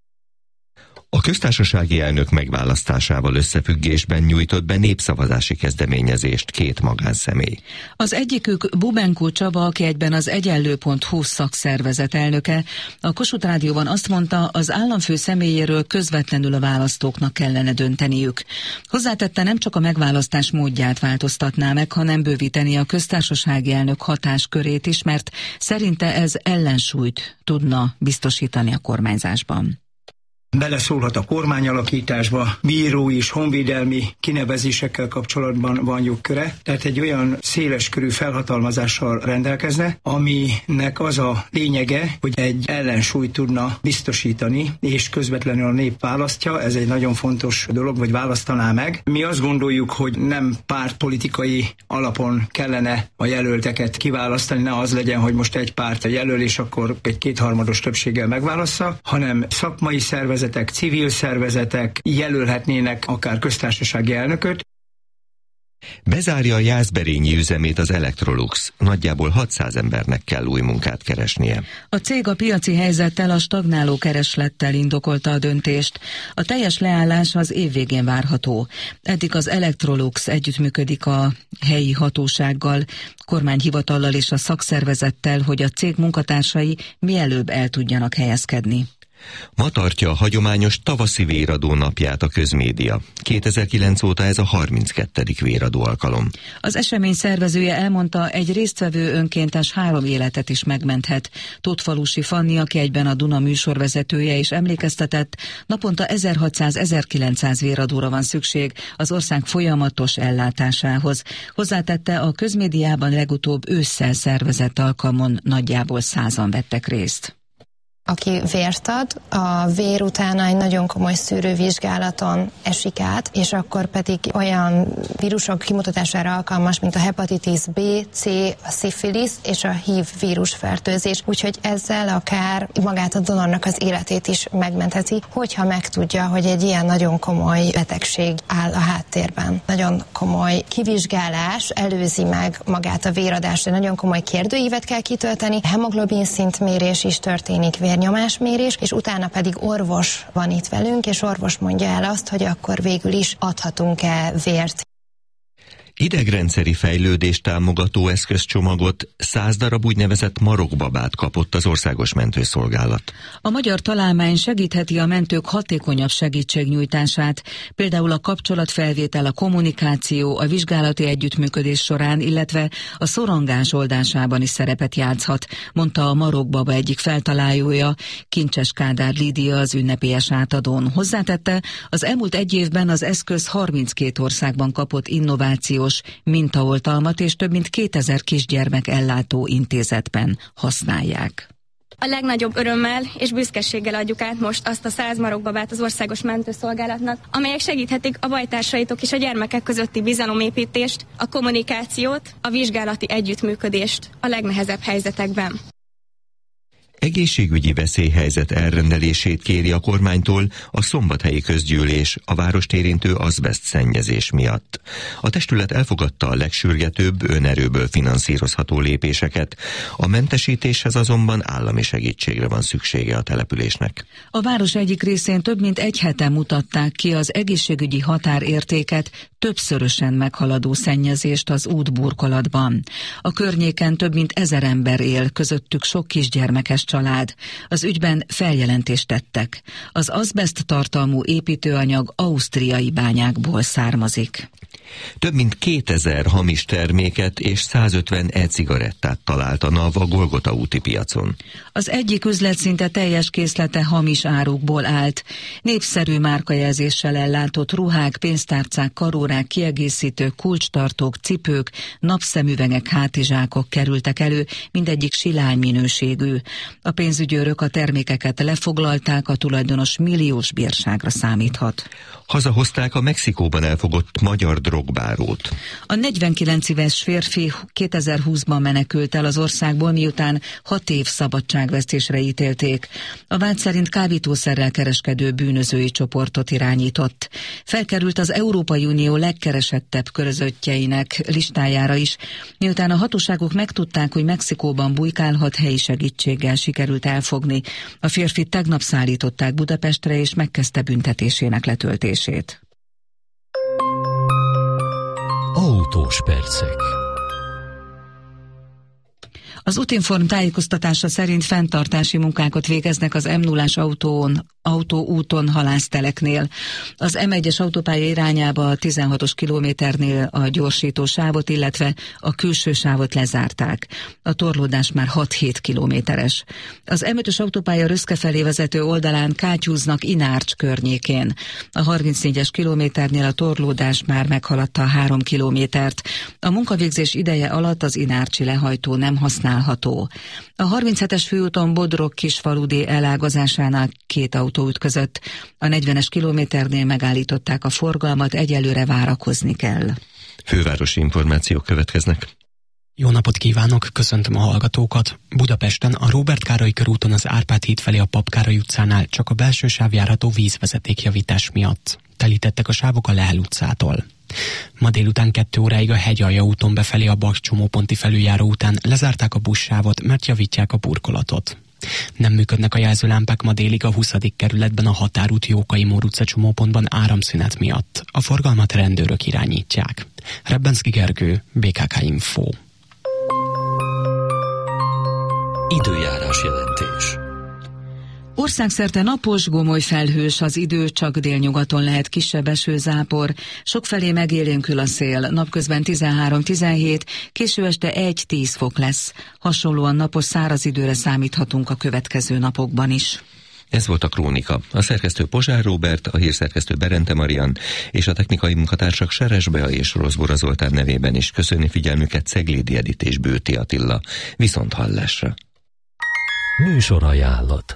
A köztársasági elnök megválasztásával összefüggésben nyújtott be népszavazási kezdeményezést két magánszemély. Az egyikük Bubenkó Csaba, aki egyben az Egyenlő.hu szakszervezet elnöke, a Kossuth Rádióban azt mondta, az államfő személyéről közvetlenül a választóknak kellene dönteniük. Hozzátette, nem csak a megválasztás módját változtatná meg, hanem bővíteni a köztársasági elnök hatáskörét is, mert szerinte ez ellensúlyt tudna biztosítani a kormányzásban. Beleszólhat a kormányalakításba, bírói és honvédelmi kinevezésekkel kapcsolatban van jogköre, tehát egy olyan széleskörű felhatalmazással rendelkezne, aminek az a lényege, hogy egy ellensúlyt tudna biztosítani, és közvetlenül a nép választja, ez egy nagyon fontos dolog, vagy választaná meg. Mi azt gondoljuk, hogy nem pártpolitikai alapon kellene a jelölteket kiválasztani, ne az legyen, hogy most egy párt jelöl, és akkor egy kétharmados többséggel megválassza, hanem szakmai szervezetek, civil szervezetek jelölhetnének akár köztársasági elnököt. Bezárja a Jászberényi üzemét az Electrolux. Nagyjából 600 embernek kell új munkát keresnie. A cég a piaci helyzettel, a stagnáló kereslettel indokolta a döntést. A teljes leállás az év végén várható. Eddig az Electrolux együttműködik a helyi hatósággal, kormányhivatallal és a szakszervezettel, hogy a cég munkatársai mielőbb el tudjanak helyezkedni. Ma tartja a hagyományos tavaszi véradó napját a közmédia. 2009 óta ez a 32. véradó alkalom. Az esemény szervezője elmondta, egy résztvevő önkéntes 3 életet is megmenthet. Tóthfalusi Fanni, aki egyben a Duna műsorvezetője, is emlékeztetett, naponta 1600-1900 véradóra van szükség az ország folyamatos ellátásához. Hozzátette, a közmédiában legutóbb ősszel szervezett alkalmon nagyjából 100-an vettek részt. Aki vért ad, a vér utána egy nagyon komoly szűrővizsgálaton esik át, és akkor pedig olyan vírusok kimutatására alkalmas, mint a hepatitis B, C, a szifilisz és a HIV vírusfertőzés. Úgyhogy ezzel akár magát a donornak az életét is megmentheti, hogyha megtudja, hogy egy ilyen nagyon komoly betegség áll a háttérben. Nagyon komoly kivizsgálás előzi meg magát a véradást, de nagyon komoly kérdőívet kell kitölteni, hemoglobin szintmérés is történik, vérnyomásmérés, és utána pedig orvos van itt velünk, és orvos mondja el azt, hogy akkor végül is adhatunk-e vért. Idegrendszeri fejlődést támogató eszközcsomagot 100 darab úgynevezett marokbabát kapott az Országos Mentőszolgálat. A magyar találmány segítheti a mentők hatékonyabb segítségnyújtását, például a kapcsolatfelvétel, a kommunikáció, a vizsgálati együttműködés során, illetve a szorongás oldásában is szerepet játszhat, mondta a marokbaba egyik feltalálója, Kincses Kádár Lídia az ünnepélyes átadón. Hozzátette, az elmúlt egy évben az eszköz 32 országban kapott innovációs mintaoltalmat, és több mint 2000 kisgyermek ellátó intézetben használják. A legnagyobb örömmel és büszkeséggel adjuk át most azt a 100 marokbabát az Országos Mentőszolgálatnak, amelyek segíthetik a bajtársaitok és a gyermekek közötti bizalomépítést, a kommunikációt, a vizsgálati együttműködést a legnehezebb helyzetekben. Egészségügyi veszélyhelyzet elrendelését kéri a kormánytól a Szombathelyi Közgyűlés a várost érintő azbeszt szennyezés miatt. A testület elfogadta a legsürgetőbb önerőből finanszírozható lépéseket, a mentesítéshez azonban állami segítségre van szüksége a településnek. A város egyik részén több mint egy hete mutatták ki az egészségügyi határértéket többszörösen meghaladó szennyezést az útburkolatban. A környéken több mint 1000 ember él, közöttük sok kisgyermekes család. Az ügyben feljelentést tettek. Az azbeszt tartalmú építőanyag ausztriai bányákból származik. Több mint 2000 hamis terméket és 150 e-cigarettát talált a NAV a Golgota úti piacon. Az egyik üzlet szinte teljes készlete hamis árukból állt. Népszerű márkajelzéssel ellátott ruhák, pénztárcák, karórák, kiegészítők, kulcstartók, cipők, napszemüvegek, hátizsákok kerültek elő, mindegyik silány minőségű. A pénzügyőrök a termékeket lefoglalták, a tulajdonos milliós bírságra számíthat. Hazahozták a Mexikóban elfogott magyar drogbárót. A 49 éves férfi 2020-ban menekült el az országból, miután 6 év szabadságvesztésre ítélték. A vád szerint kábítószerrel kereskedő bűnözői csoportot irányított. Felkerült az Európai Unió legkeresettebb körözöttjeinek listájára is, miután a hatóságok megtudták, hogy Mexikóban bujkálhat, helyi segítséggel sikerült elfogni. A férfit tegnap szállították Budapestre, és megkezdte büntetésének letöltését. Autós percek. Az Útinform tájékoztatása szerint fenntartási munkákat végeznek az M0-ás autóúton halászteleknél. Az M1-es autópálya irányába a 16-os kilométernél a gyorsító sávot, illetve a külső sávot lezárták. A torlódás már 6-7 kilométeres. Az M5-ös autópálya Röszke felé vezető oldalán kátyúznak Inárcs környékén. A 34-es kilométernél a torlódás már meghaladta a 3 kilométert. A munkavégzés ideje alatt az inárcsi lehajtó nem használható. A 37-es főúton Bodrog-Kisfaludy elágazásánál 2 autó ütközött. A 40-es kilométernél megállították a forgalmat, egyelőre várakozni kell. Fővárosi információk következnek. Jó napot kívánok, köszöntöm a hallgatókat. Budapesten a Róbert Károly körúton az Árpád híd felé a Pap Károly utcánál csak a belső sáv járható vízvezetékjavítás miatt. Telítettek a sávok a Lehel utcától. Ma délután 2 óráig a Hegyalja úton befelé a Baks csomóponti felüljáró után lezárták a buszsávot, mert javítják a burkolatot. Nem működnek a jelzőlámpák ma délig a 20. kerületben a Határút Jókai Mór utca csomópontban áramszünet miatt. A forgalmat rendőrök irányítják. Rebbenszky Gergő, BKK Info. Időjárás jelentés. Országszerte napos, gomoly felhős az idő, csak délnyugaton lehet kisebb esőzápor, sokfelé megélénkül a szél, napközben 13-17, késő este 1-10 fok lesz. Hasonlóan napos száraz időre számíthatunk a következő napokban is. Ez volt a Krónika. A szerkesztő Pozsár Róbert, a hírszerkesztő Berente Marian és a technikai munkatársak Seres Bea és Rozbora Zoltán nevében is köszöni figyelmüket Ceglédi Edit és Bőti Attila. Viszont hallásra. Műsorajánlat.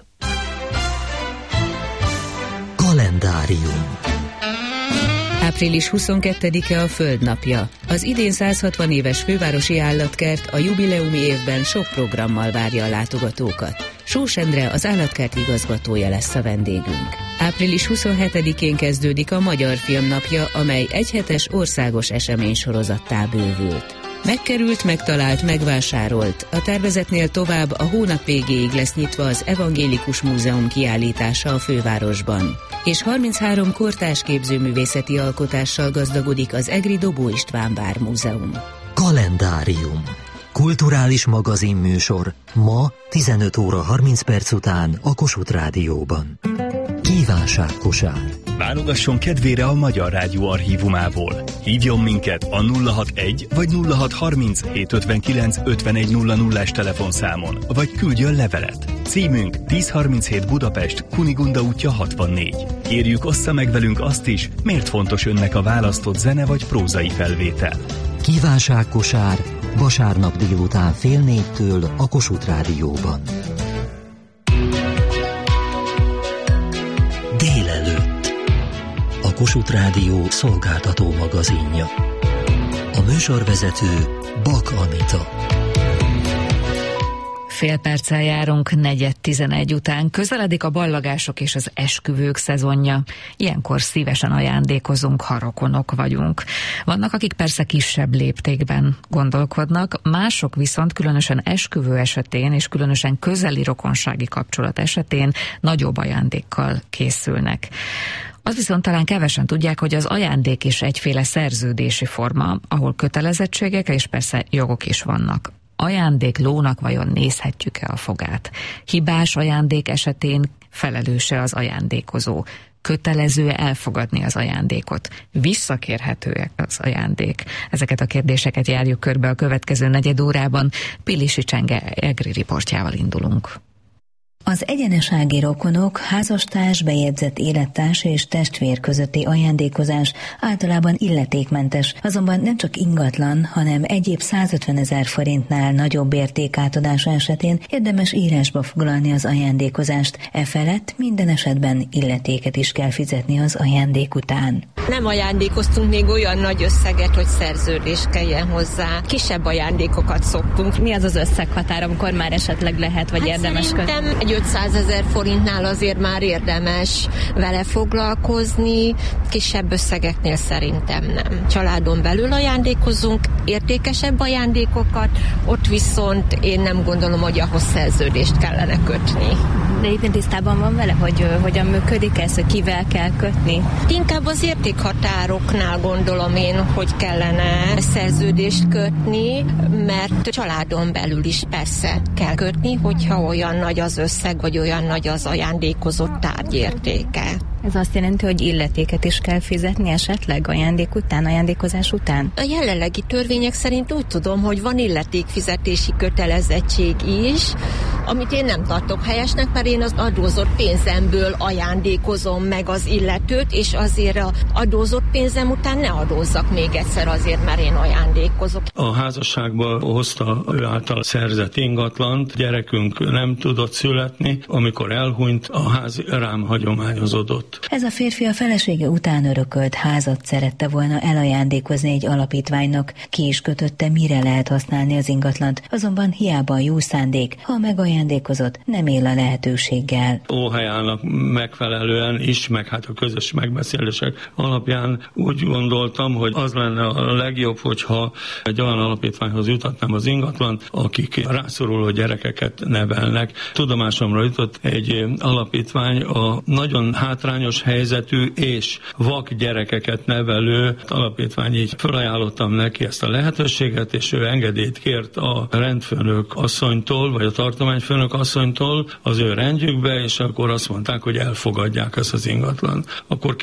Kalendárium. Április 22-e a Földnapja. Az idén 160 éves fővárosi állatkert a jubileumi évben sok programmal várja a látogatókat. Sós Endre, az állatkert igazgatója lesz a vendégünk. Április 27-én kezdődik a Magyar Filmnapja, amely egyhetes országos eseménysorozattá bővült. Megkerült, megtalált, megvásárolt. A tervezetnél tovább a hónap végéig lesz nyitva az Evangélikus Múzeum kiállítása a fővárosban. És 33 kortárs képzőművészeti alkotással gazdagodik az Egri Dobó István Vár Múzeum. Kalendárium. Kulturális magazinműsor ma 15 óra 30 perc után a Kossuth Rádióban. Kívánságkosár. Válogasson kedvére a Magyar Rádió archívumából. Hívjon minket a 061 vagy 0630 759 5100-as telefonszámon, vagy küldjön levelet. Címünk 1037 Budapest, Kunigunda útja 64. Kérjük, ossza meg velünk azt is, miért fontos önnek a választott zene vagy prózai felvétel. Kívánságkosár vasárnap délután 3:30 a Kossuth Rádióban. Délelőtt. A Kossuth Rádió szolgáltató magazinja. A műsorvezető Bak Anita. Fél perccel járunk 4:11 után. Közeledik a ballagások és az esküvők szezonja. Ilyenkor szívesen ajándékozunk, ha rokonok vagyunk. Vannak, akik persze kisebb léptékben gondolkodnak, mások viszont különösen esküvő esetén és különösen közeli rokonsági kapcsolat esetén nagyobb ajándékkal készülnek. Az viszont talán kevesen tudják, hogy az ajándék is egyféle szerződési forma, ahol kötelezettségek és persze jogok is vannak. Ajándéklónak vajon nézhetjük-e a fogát? Hibás ajándék esetén felelőse az ajándékozó? kötelező elfogadni az ajándékot? Visszakérhetőek az ajándék? Ezeket a kérdéseket járjuk körbe a következő negyed órában. Pilisi Csenge EGRI riportjával indulunk. Az egyenesági rokonok, házastárs, bejegyzett élettárs és testvér közötti ajándékozás általában illetékmentes, azonban nem csak ingatlan, hanem egyéb 150 000 forintnál nagyobb érték átadása esetén érdemes írásba foglalni az ajándékozást, felett minden esetben illetéket is kell fizetni az ajándék után. Nem ajándékoztunk még olyan nagy összeget, hogy szerződés kelljen hozzá. Kisebb ajándékokat szoktunk. Mi az az összeghatár, amikor már esetleg lehet, vagy érdemes kötni? Egy 500 000 forintnál azért már érdemes vele foglalkozni, kisebb összegeknél szerintem nem. Családon belül ajándékozunk értékesebb ajándékokat, ott viszont én nem gondolom, hogy ahhoz szerződést kellene kötni. De éppen tisztában van vele, hogy hogyan működik ez, hogy kivel kell kötni? Inkább az értékhatároknál gondolom én, hogy kellene szerződést kötni, mert családon belül is persze kell kötni, hogyha olyan nagy az összeg, vagy olyan nagy az ajándékozott tárgy értéke. Ez azt jelenti, hogy illetéket is kell fizetni esetleg ajándékozás után? A jelenlegi törvények szerint úgy tudom, hogy van illetékfizetési kötelezettség is, amit én nem tartok helyesnek, mert én az adózott pénzemből ajándékozom meg az illetőt, és azért az adózott pénzem után ne adózzak még egyszer azért, mert én ajándékozok. A házasságba hozta ő által szerzett ingatlant, gyerekünk nem tudott születni, amikor elhunyt, a ház rám hagyományozódott. Ez a férfi a felesége után örökölt házat szerette volna elajándékozni egy alapítványnak, ki is kötötte, mire lehet használni az ingatlant, azonban hiába a jó szándék, ha megajándékozott, nem él a lehetőséggel. Óhelyának megfelelően is, meg hát a közös megbeszélések alapján úgy gondoltam, hogy az lenne a legjobb, hogyha egy olyan alapítványhoz jutatnám az ingatlant, akik rászoruló gyerekeket nevelnek. Tudomásomra jutott egy alapítvány a nagyon hátrányos helyzetű és vak gyerekeket nevelő alapítvány, így felajánlottam neki ezt a lehetőséget, és ő engedélyt kért a rendfőnök asszonytól, vagy a tartományfőnök asszonytól az ő rendjükbe, és akkor azt mondták, hogy elfogadják ezt az ingatlan. Akkor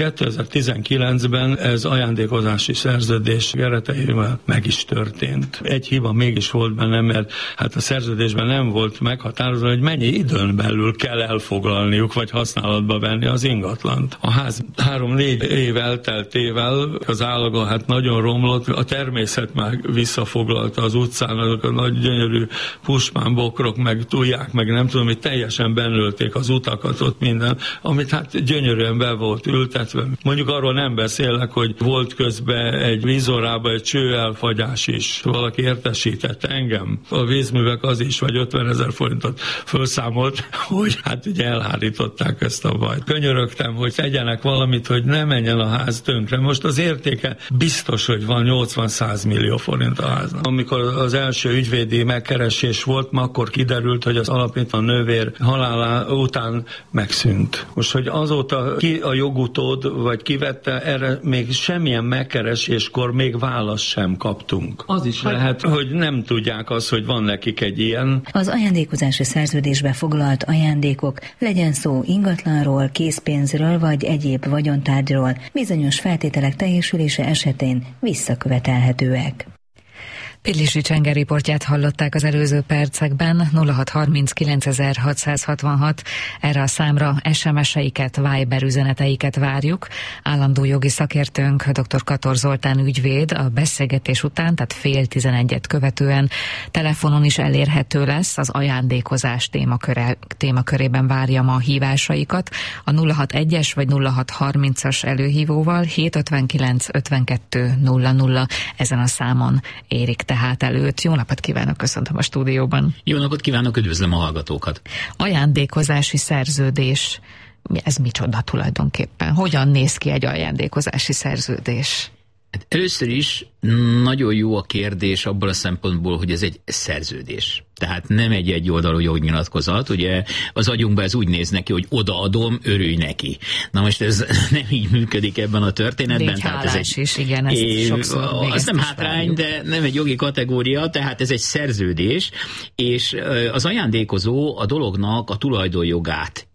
2019-ben ez ajándékozási szerződés kereteivel meg is történt. Egy hiba mégis volt benne, mert hát a szerződésben nem volt meghatározva, hogy mennyi időn belül kell elfoglalniuk, vagy használatba venni az ingatlan. A ház 3-4 év elteltével az állaga hát nagyon romlott, a természet már visszafoglalta az utcán, azok a nagy gyönyörű puspánbokrok, meg tuják, meg nem tudom, hogy teljesen benölték az utakat ott minden, amit hát gyönyörűen be volt ültetve. Mondjuk arról nem beszélek, hogy volt közben egy vízorrába egy csőelfagyás is. Valaki értesített engem. A vízművek az is, vagy 50 000 forintot felszámolt, hogy hát ugye elhárították ezt a bajt. Könyörögtem, hogy tegyenek valamit, hogy ne menjen a ház tönkre. Most az értéke biztos, hogy van 80-100 millió forint a háznak. Amikor az első ügyvédi megkeresés volt, akkor kiderült, hogy az alapítvány nővér halála után megszűnt. Most, hogy azóta ki a jogutód, vagy kivette, erre még semmilyen megkereséskor még választ sem kaptunk. Az is lehet, hogy nem tudják azt, hogy van nekik egy ilyen. Az ajándékozási szerződésbe foglalt ajándékok, legyen szó ingatlanról, készpénzről vagy egyéb vagyontárgyról, bizonyos feltételek teljesülése esetén visszakövetelhetőek. Pilisi Csenge riportját hallották az előző percekben. 0639.666 erre a számra SMS-eiket, Viber üzeneteiket várjuk. Állandó jogi szakértőnk, dr. Kator Zoltán ügyvéd a beszélgetés után, tehát 10:30 követően telefonon is elérhető lesz, az ajándékozás témakörében várja ma a hívásaikat. A 061-es vagy 0630-as előhívóval 759 52 00 ezen a számon érik tehát előtt. Jó napot kívánok, köszöntöm a stúdióban. Jó napot kívánok, üdvözlöm a hallgatókat. Ajándékozási szerződés, ez micsoda tulajdonképpen? Hogyan néz ki egy ajándékozási szerződés? Hát először is nagyon jó a kérdés abból a szempontból, hogy ez egy szerződés. Tehát nem egy egyoldalú jognyilatkozat, ugye az agyunkban ez úgy néz neki, hogy odaadom, örülj neki. Na most ez nem így működik ebben a történetben. Tehát ez egy, is, igen, ez sokszor az nem hátrány, de nem egy jogi kategória, tehát ez egy szerződés, és az ajándékozó a dolognak a tulajdonjogát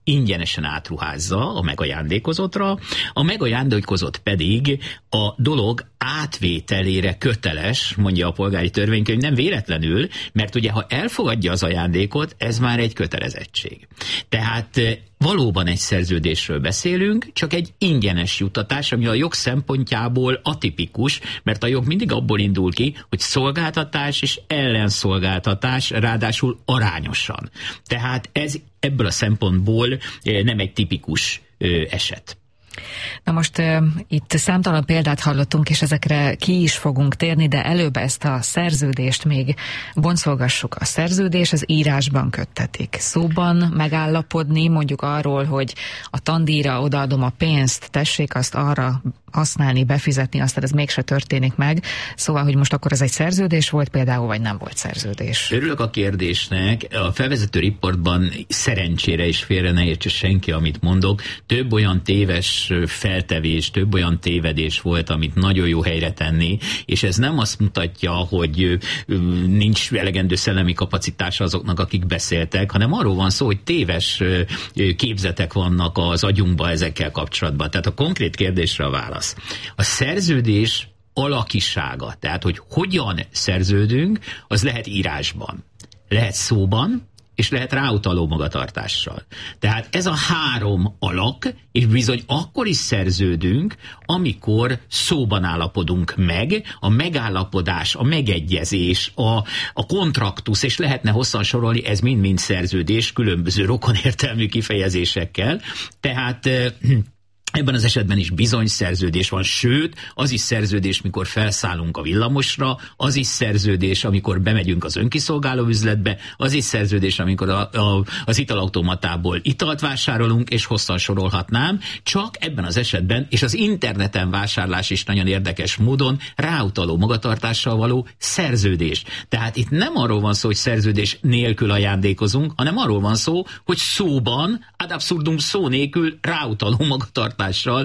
ingyenesen átruházza a megajándékozottra, a megajándékozott pedig a dolog átvételére köteles, mondja a polgári törvénykönyv, nem véletlenül, mert ugye ha elfogadja az ajándékot, ez már egy kötelezettség. Tehát valóban egy szerződésről beszélünk, csak egy ingyenes juttatás, ami a jog szempontjából atipikus, mert a jog mindig abból indul ki, hogy szolgáltatás és ellenszolgáltatás, ráadásul arányosan. Tehát ez ebből a szempontból nem egy tipikus eset. Na most itt számtalan példát hallottunk, és ezekre ki is fogunk térni, de előbb ezt a szerződést még boncolgassuk. A szerződés az írásban köttetik. Szóban megállapodni mondjuk arról, hogy a tandíjra odaadom a pénzt, tessék azt arra használni, befizetni, aztán ez mégse történik meg. Szóval, hogy most akkor ez egy szerződés volt például, vagy nem volt szerződés? Örülök a kérdésnek. A felvezető riportban szerencsére is félre ne értse senki, amit mondok. Több olyan téves feltevés, több olyan tévedés volt, amit nagyon jó helyre tenni, és ez nem azt mutatja, hogy nincs elegendő szellemi kapacitása azoknak, akik beszéltek, hanem arról van szó, hogy téves képzetek vannak az agyunkban ezekkel kapcsolatban. Tehát a konkrét kérdésre a válasz. A szerződés alakisága, tehát hogy hogyan szerződünk, az lehet írásban, lehet szóban, és lehet ráutaló magatartással. Tehát ez a három alak, és bizony akkor is szerződünk, amikor szóban állapodunk meg, a megállapodás, a megegyezés, a kontraktusz, és lehetne hosszan sorolni, ez mind-mind szerződés, különböző rokonértelmű kifejezésekkel. Tehát ebben az esetben is bizony szerződés van, sőt, az is szerződés, mikor felszállunk a villamosra, az is szerződés, amikor bemegyünk az önkiszolgáló üzletbe, az is szerződés, amikor az italautomatából italt vásárolunk, és hosszan sorolhatnám, csak ebben az esetben, és az interneten vásárlás is nagyon érdekes módon ráutaló magatartással való szerződés. Tehát itt nem arról van szó, hogy szerződés nélkül ajándékozunk, hanem arról van szó, hogy szóban, ad absurdum szó nélkül ráutaló magatartással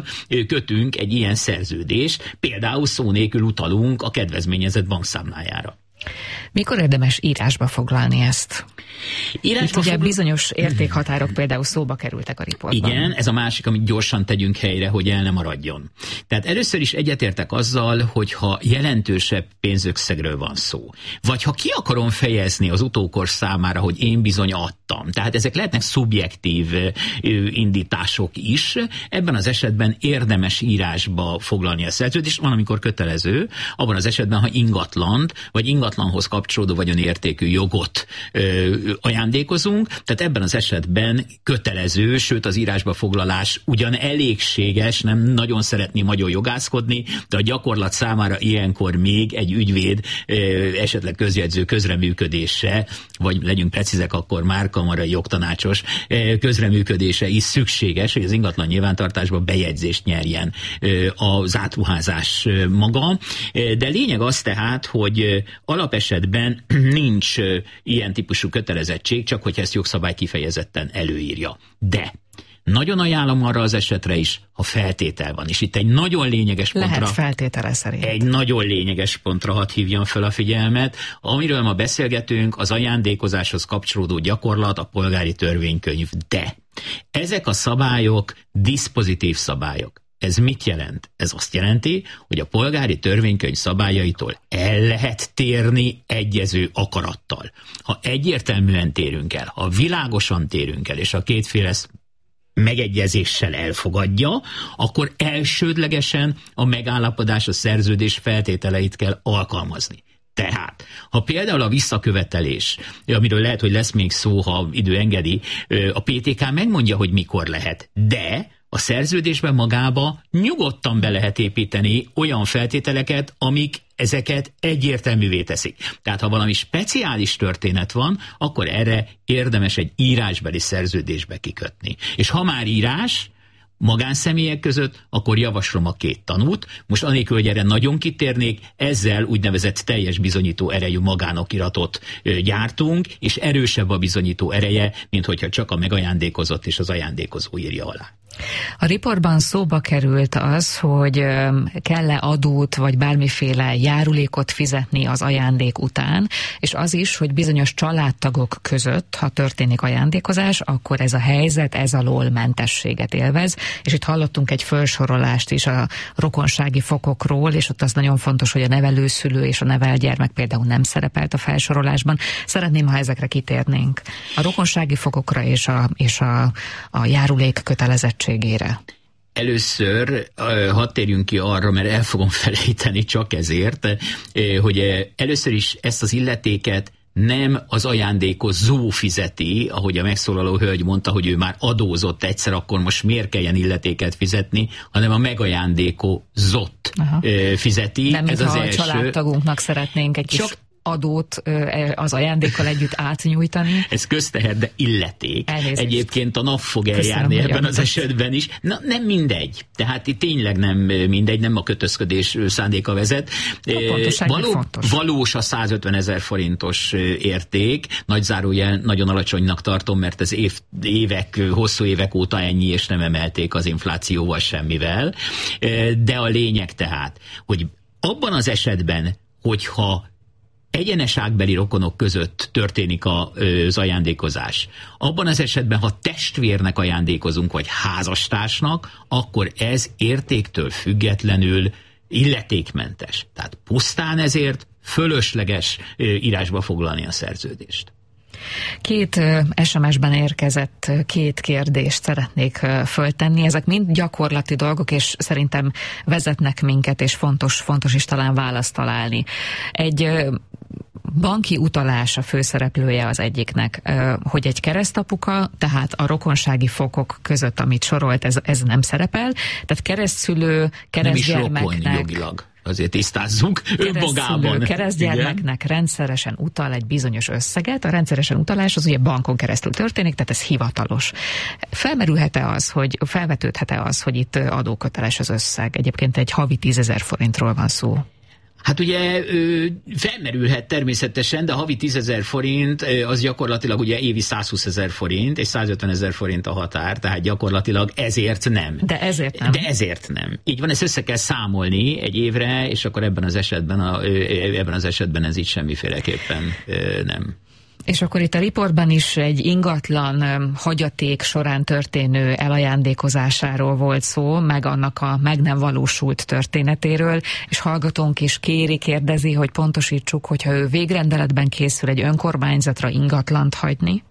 kötünk egy ilyen szerződést, például szó nélkül utalunk a kedvezményezett bankszámlájára. Mikor érdemes írásba foglalni ezt? Itt ugye bizonyos értékhatárok például szóba kerültek a riportban. Igen, ez a másik, amit gyorsan tegyünk helyre, hogy el ne maradjon. Tehát először is egyetértek azzal, hogyha jelentősebb pénzösszegről van szó, vagy ha ki akarom fejezni az utókor számára, hogy én bizony adtam. Tehát ezek lehetnek szubjektív indítások is. Ebben az esetben érdemes írásba foglalni a szerződést, van, amikor kötelező, abban az esetben, ha ingatlant, vagy ingatlanhoz kapcsolódó vagyonértékű jogot ajándékozunk, tehát ebben az esetben kötelező, sőt az írásba foglalás ugyan elégséges, nem nagyon szeretném nagyon jogászkodni, de a gyakorlat számára ilyenkor még egy ügyvéd esetleg közjegyző közreműködése, vagy legyünk precízek, akkor már kamarai jogtanácsos közreműködése is szükséges, hogy az ingatlan nyilvántartásba bejegyzést nyerjen az átruházás maga. De lényeg az tehát, hogy alapesetben nincs ilyen típusú kötelezettség, csak hogy ezt jogszabály kifejezetten előírja. De nagyon ajánlom arra az esetre is, ha feltétel van. És itt egy nagyon lényeges pontra... Lehet feltétele szerint. Egy nagyon lényeges pontra hadd hívjam fel a figyelmet. Amiről ma beszélgetünk, az ajándékozáshoz kapcsolódó gyakorlat, a polgári törvénykönyv. De ezek a szabályok diszpozitív szabályok. Ez mit jelent? Ez azt jelenti, hogy a polgári törvénykönyv szabályaitól el lehet térni egyező akarattal. Ha egyértelműen térünk el, ha világosan térünk el, és a két fél ezt megegyezéssel elfogadja, akkor elsődlegesen a megállapodás, a szerződés feltételeit kell alkalmazni. Tehát, ha például a visszakövetelés, amiről lehet, hogy lesz még szó, ha idő engedi, a PTK megmondja, hogy mikor lehet, de a szerződésben magába nyugodtan be lehet építeni olyan feltételeket, amik ezeket egyértelművé teszik. Tehát ha valami speciális történet van, akkor erre érdemes egy írásbeli szerződésbe kikötni. És ha már írás magánszemélyek között, akkor javaslom a két tanút. Most anélkül, hogy erre nagyon kitérnék, ezzel úgynevezett teljes bizonyító erejű magánokiratot gyártunk, és erősebb a bizonyító ereje, mint hogyha csak a megajándékozott és az ajándékozó írja alá. A riportban szóba került az, hogy kell-e adót vagy bármiféle járulékot fizetni az ajándék után, és az is, hogy bizonyos családtagok között, ha történik ajándékozás, akkor ez a helyzet ez alól mentességet élvez, és itt hallottunk egy felsorolást is a rokonsági fokokról, és ott az nagyon fontos, hogy a nevelőszülő és a nevelt gyermek például nem szerepelt a felsorolásban. Szeretném, ha ezekre kitérnénk. A rokonsági fokokra és a járulék kötelezettségére. Először hadd térjünk ki arra, mert el fogom felejteni csak ezért, hogy először is ezt az illetéket nem az ajándékozó fizeti, ahogy a megszólaló hölgy mondta, hogy ő már adózott egyszer, akkor most miért kelljen illetéket fizetni, hanem a megajándékozott fizeti. Nem, ez az első. első. A családtagunknak szeretnénk egy kis adót az ajándékkal együtt átnyújtani. Ez közteher, de illeték. Elnézést. Egyébként a nap fog eljárni ebben az esetben is. Na, nem mindegy. Tehát itt tényleg nem mindegy, nem a kötözködés szándéka vezet. Valós a 150 000 forintos érték. Nagy zárójel, nagyon alacsonynak tartom, mert ez hosszú évek óta ennyi, és nem emelték az inflációval semmivel. De a lényeg tehát, hogy abban az esetben, hogyha egyenes ágbeli rokonok között történik az ajándékozás. Abban az esetben, ha testvérnek ajándékozunk, vagy házastársnak, akkor ez értéktől függetlenül illetékmentes. Tehát pusztán ezért fölösleges írásba foglalni a szerződést. 2 SMS-ben érkezett 2 kérdést szeretnék föltenni. Ezek mind gyakorlati dolgok, és szerintem vezetnek minket, és fontos is talán választ találni. Egy banki utalás a főszereplője az egyiknek, hogy egy keresztapuka, tehát a rokonsági fokok között, amit sorolt, ez nem szerepel, tehát keresztszülő, keresztgyermeknek... Nem is rokon jogilag. Azért tisztázzunk önmagában. Keresztgyermeknek rendszeresen utal egy bizonyos összeget. A rendszeresen utalás az ugye bankon keresztül történik, tehát ez hivatalos. Felvetődhet-e az, hogy itt adóköteles az összeg? Egyébként egy havi 10 000 forintról van szó. Hát ugye felmerülhet természetesen, de a havi 10 000 forint az gyakorlatilag ugye évi 120 000 forint, és 150 000 forint a határ, tehát gyakorlatilag ezért nem. De ezért nem. Így van, ezt össze kell számolni egy évre, és akkor ebben az esetben ez így semmiféleképpen nem. És akkor itt a riportban is egy ingatlan hagyaték során történő elajándékozásáról volt szó, meg annak a meg nem valósult történetéről, és hallgatónk is kérdezi, hogy pontosítsuk, hogyha ő végrendeletben készül egy önkormányzatra ingatlant hagyni,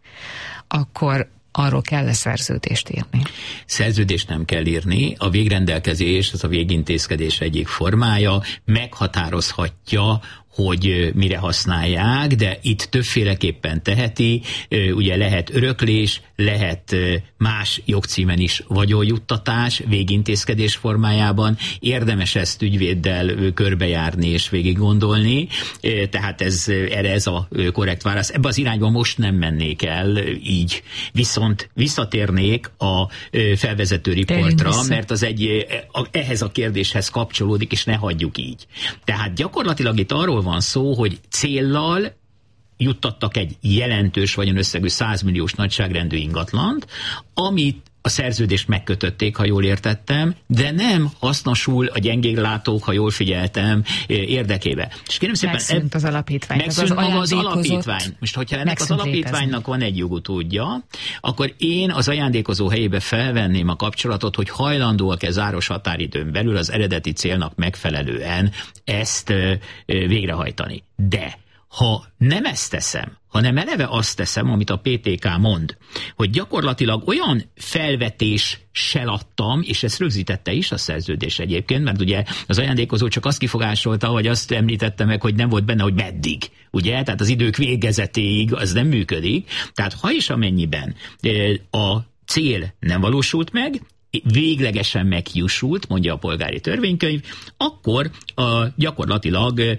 akkor arról kell-e szerződést írni? Szerződést nem kell írni. A végrendelkezés, az a végintézkedés egyik formája, meghatározhatja, hogy mire használják, de itt többféleképpen teheti, ugye lehet öröklés, lehet más jogcímen is vagyonjuttatás, végintézkedés formájában. Érdemes ezt ügyvéddel körbejárni és végig gondolni, tehát erre ez a korrekt válasz. Ebbe az irányba most nem mennék el így, viszont visszatérnék a felvezető riportra, mert az ehhez a kérdéshez kapcsolódik, és ne hagyjuk így. Tehát gyakorlatilag itt arról van szó, hogy céllal juttattak egy jelentős vagyonösszegű 100 milliós nagyságrendű ingatlant, amit a szerződést megkötötték, ha jól értettem, de nem hasznosul a gyengéllátók, ha jól figyeltem, érdekébe. És kérem szépen, megszűnt az alapítvány. Megszűnt maga az alapítvány. Most, hogyha ennek az alapítványnak van egy jogutódja, akkor én az ajándékozó helyébe felvenném a kapcsolatot, hogy hajlandóak-e záros határidőn belül az eredeti célnak megfelelően ezt végrehajtani. De ha nem ezt teszem, hanem eleve azt teszem, amit a PTK mond, hogy gyakorlatilag olyan felvetéssel adtam, és ezt rögzítette is a szerződés egyébként, mert ugye az ajándékozó csak azt kifogásolta, vagy azt említette meg, hogy nem volt benne, hogy meddig, ugye? Tehát az idők végezetéig az nem működik. Tehát ha és amennyiben a cél nem valósult meg, véglegesen meghiúsult, mondja a polgári törvénykönyv, akkor gyakorlatilag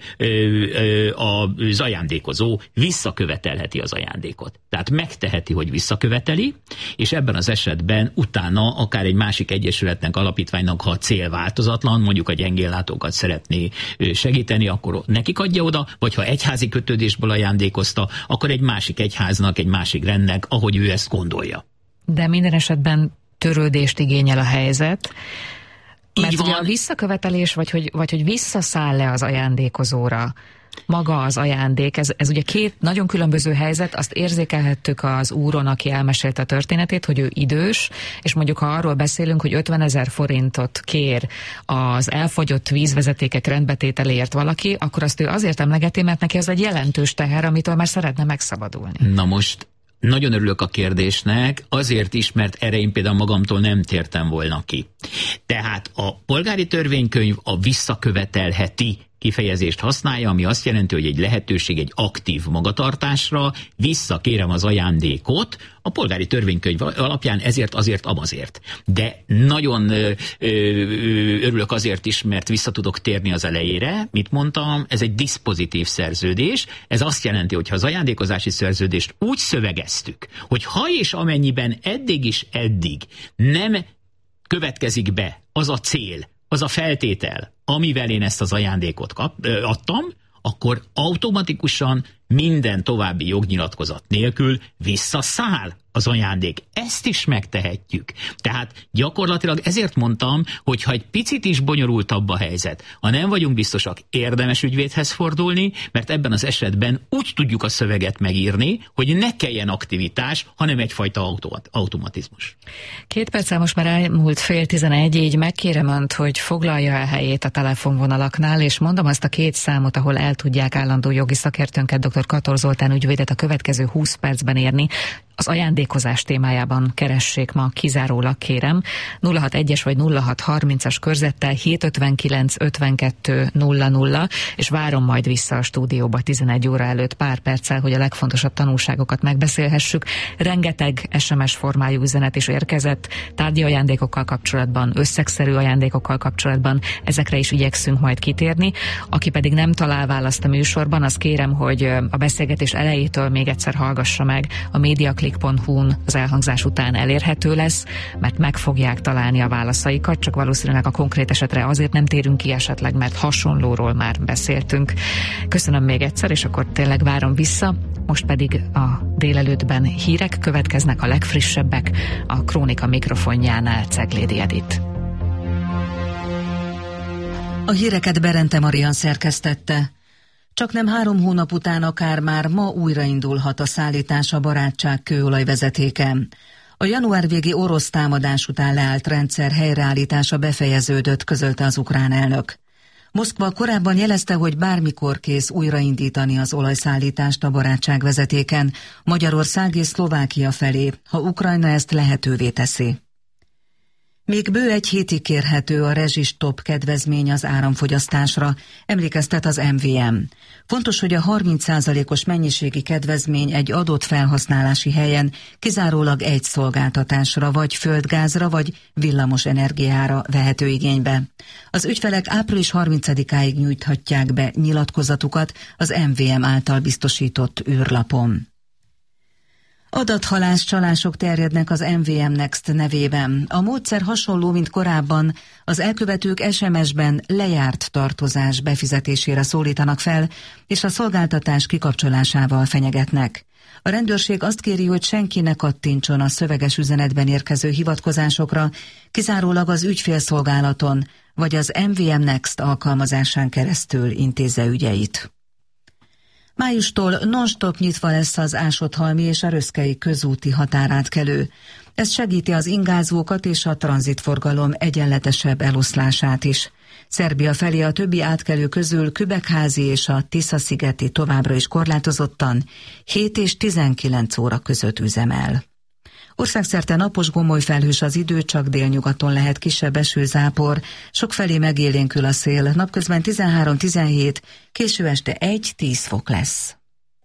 az ajándékozó visszakövetelheti az ajándékot. Tehát megteheti, hogy visszaköveteli, és ebben az esetben utána akár egy másik egyesületnek, alapítványnak, ha a cél változatlan, mondjuk a gyengéllátókat szeretné segíteni, akkor nekik adja oda, vagy ha egyházi kötődésből ajándékozta, akkor egy másik egyháznak, egy másik rendnek, ahogy ő ezt gondolja. De minden esetben törődést igényel a helyzet. Mert ugye a visszakövetelés, vagy hogy visszaszáll-e az ajándékozóra maga az ajándék, ez ugye két nagyon különböző helyzet, azt érzékelhettük az úron, aki elmesélte a történetét, hogy ő idős, és mondjuk ha arról beszélünk, hogy 50 000 forintot kér az elfogyott vízvezetékek rendbetételéért valaki, akkor azt ő azért emlegeti, mert neki az egy jelentős teher, amitől már szeretne megszabadulni. Na most nagyon örülök a kérdésnek, azért is, mert erre én például magamtól nem tértem volna ki. Tehát a polgári törvénykönyv a visszakövetelheti kifejezést használja, ami azt jelenti, hogy egy lehetőség egy aktív magatartásra, visszakérem az ajándékot, a polgári törvénykönyv alapján ezért, azért, amazért. De nagyon örülök azért is, mert vissza tudok térni az elejére, mit mondtam, ez egy diszpozitív szerződés, ez azt jelenti, hogy ha az ajándékozási szerződést úgy szövegeztük, hogy ha és amennyiben eddig nem következik be az a cél, az a feltétel, amivel én ezt az ajándékot adtam, akkor automatikusan minden további jognyilatkozat nélkül visszaszáll az ajándék. Ezt is megtehetjük. Tehát gyakorlatilag ezért mondtam, hogy ha egy picit is bonyolultabb a helyzet, ha nem vagyunk biztosak, érdemes ügyvédhez fordulni, mert ebben az esetben úgy tudjuk a szöveget megírni, hogy ne kelljen aktivitás, hanem egyfajta automatizmus. 2 perccel most már elmúlt 10:30, így megkérem önt, hogy foglalja el helyét a telefonvonalaknál, és mondom azt a 2 számot, ahol el tudják állandó jogi szakértőnket, dr. Kator Zoltán ügyvédet a következő 20 percben érni. Az ajándékozás témájában keressék ma kizárólag, kérem. 061-es vagy 0630-as körzettel 759 52 00, és várom majd vissza a stúdióba 11 óra előtt pár perccel, hogy a legfontosabb tanulságokat megbeszélhessük. Rengeteg SMS formájú üzenet is érkezett, tárgyi ajándékokkal kapcsolatban, összegszerű ajándékokkal kapcsolatban, ezekre is igyekszünk majd kitérni. Aki pedig nem talál választ a műsorban, az kérem, hogy a beszélgetés elejétől még egyszer hallgassa meg a mediaclick.hu-n, az elhangzás után elérhető lesz, mert meg fogják találni a válaszaikat, csak valószínűleg a konkrét esetre azért nem térünk ki esetleg, mert hasonlóról már beszéltünk. Köszönöm még egyszer, és akkor tényleg várom vissza. Most pedig a délelőttben hírek következnek, a legfrissebbek, a Krónika mikrofonjánál Ceglédi Edit. A híreket Berente Marian szerkesztette. Csaknem 3 hónap után akár már ma újraindulhat a szállítás a barátság kőolajvezetéken. A január végi orosz támadás után leállt rendszer helyreállítása befejeződött, közölte az ukrán elnök. Moszkva korábban jelezte, hogy bármikor kész újraindítani az olajszállítást a barátságvezetéken Magyarország és Szlovákia felé, ha Ukrajna ezt lehetővé teszi. Még bő 1 hétig kérhető a rezsistop kedvezmény az áramfogyasztásra, emlékeztet az MVM. Fontos, hogy a 30%-os mennyiségi kedvezmény egy adott felhasználási helyen kizárólag egy szolgáltatásra, vagy földgázra, vagy villamos energiára vehető igénybe. Az ügyfelek április 30-áig nyújthatják be nyilatkozatukat az MVM által biztosított űrlapon. Adathalász csalások terjednek az MVM Next nevében. A módszer hasonló, mint korábban, az elkövetők SMS-ben lejárt tartozás befizetésére szólítanak fel, és a szolgáltatás kikapcsolásával fenyegetnek. A rendőrség azt kéri, hogy senki ne kattintson a szöveges üzenetben érkező hivatkozásokra, kizárólag az ügyfélszolgálaton vagy az MVM Next alkalmazásán keresztül intézze ügyeit. Májustól non-stop nyitva lesz az Ásodhalmi és a Röszkei közúti határátkelő. Ez segíti az ingázókat és a tranzitforgalom egyenletesebb eloszlását is. Szerbia felé a többi átkelő közül Kübekházi és a Tisza-szigeti továbbra is korlátozottan 7 és 19 óra között üzemel. Országszerte napos, gomoly felhős az idő, csak délnyugaton lehet kisebb esőzápor, sokfelé megélénkül a szél, napközben 13-17, késő este 1-10 fok lesz.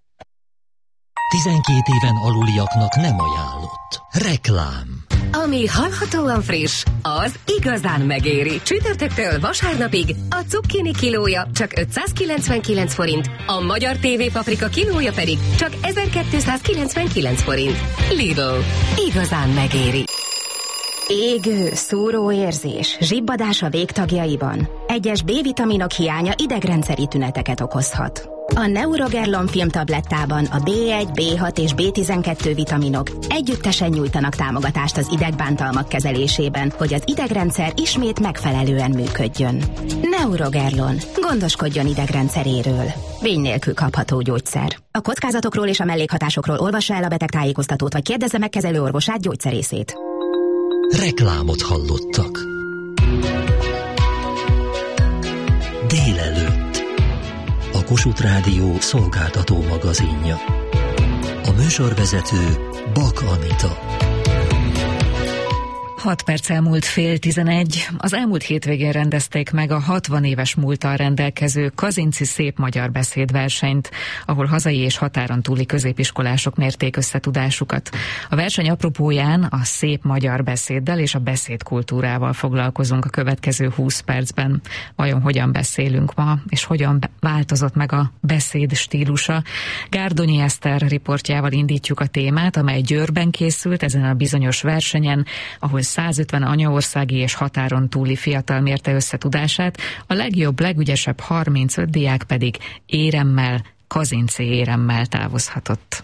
12 éven aluliaknak nem ajánlott. Reklám. Ami hallhatóan friss, az igazán megéri. Csütörtöktől vasárnapig a cukkini kilója csak 599 forint, a magyar TV paprika kilója pedig csak 1299 forint. Lidl. Igazán megéri. Égő, szúró érzés, zsibbadás a végtagjaiban. Egyes B-vitaminok hiánya idegrendszeri tüneteket okozhat. A Neurogerlon filmtablettában a B1, B6 és B12 vitaminok együttesen nyújtanak támogatást az idegbántalmak kezelésében, hogy az idegrendszer ismét megfelelően működjön. Neurogerlon. Gondoskodjon idegrendszeréről. Vény nélkül kapható gyógyszer. A kockázatokról és a mellékhatásokról olvassa el a betegtájékoztatót, vagy kérdezze meg kezelőorvosát, gyógyszerészét. Reklámot hallottak. Délelőtt. A Kossuth Rádió szolgáltató magazinja. A műsorvezető Bak Anita. 6 perc elmúlt 10:30. Az elmúlt hétvégén rendezték meg a 60 éves múlttal rendelkező Kazinczy Szép Magyar Beszédversenyt, ahol hazai és határon túli középiskolások mérték összetudásukat. A verseny apropóján a szép magyar beszéddel és a beszédkultúrával foglalkozunk a következő 20 percben. Vajon hogyan beszélünk ma, és hogyan változott meg a beszéd stílusa? Gárdonyi Eszter riportjával indítjuk a témát, amely Győrben készült ezen a bizonyos versenyen, ahol 150 anyaországi és határon túli fiatal mérte összetudását, a legjobb, legügyesebb 35 diák pedig éremmel, Kazinczy éremmel távozhatott.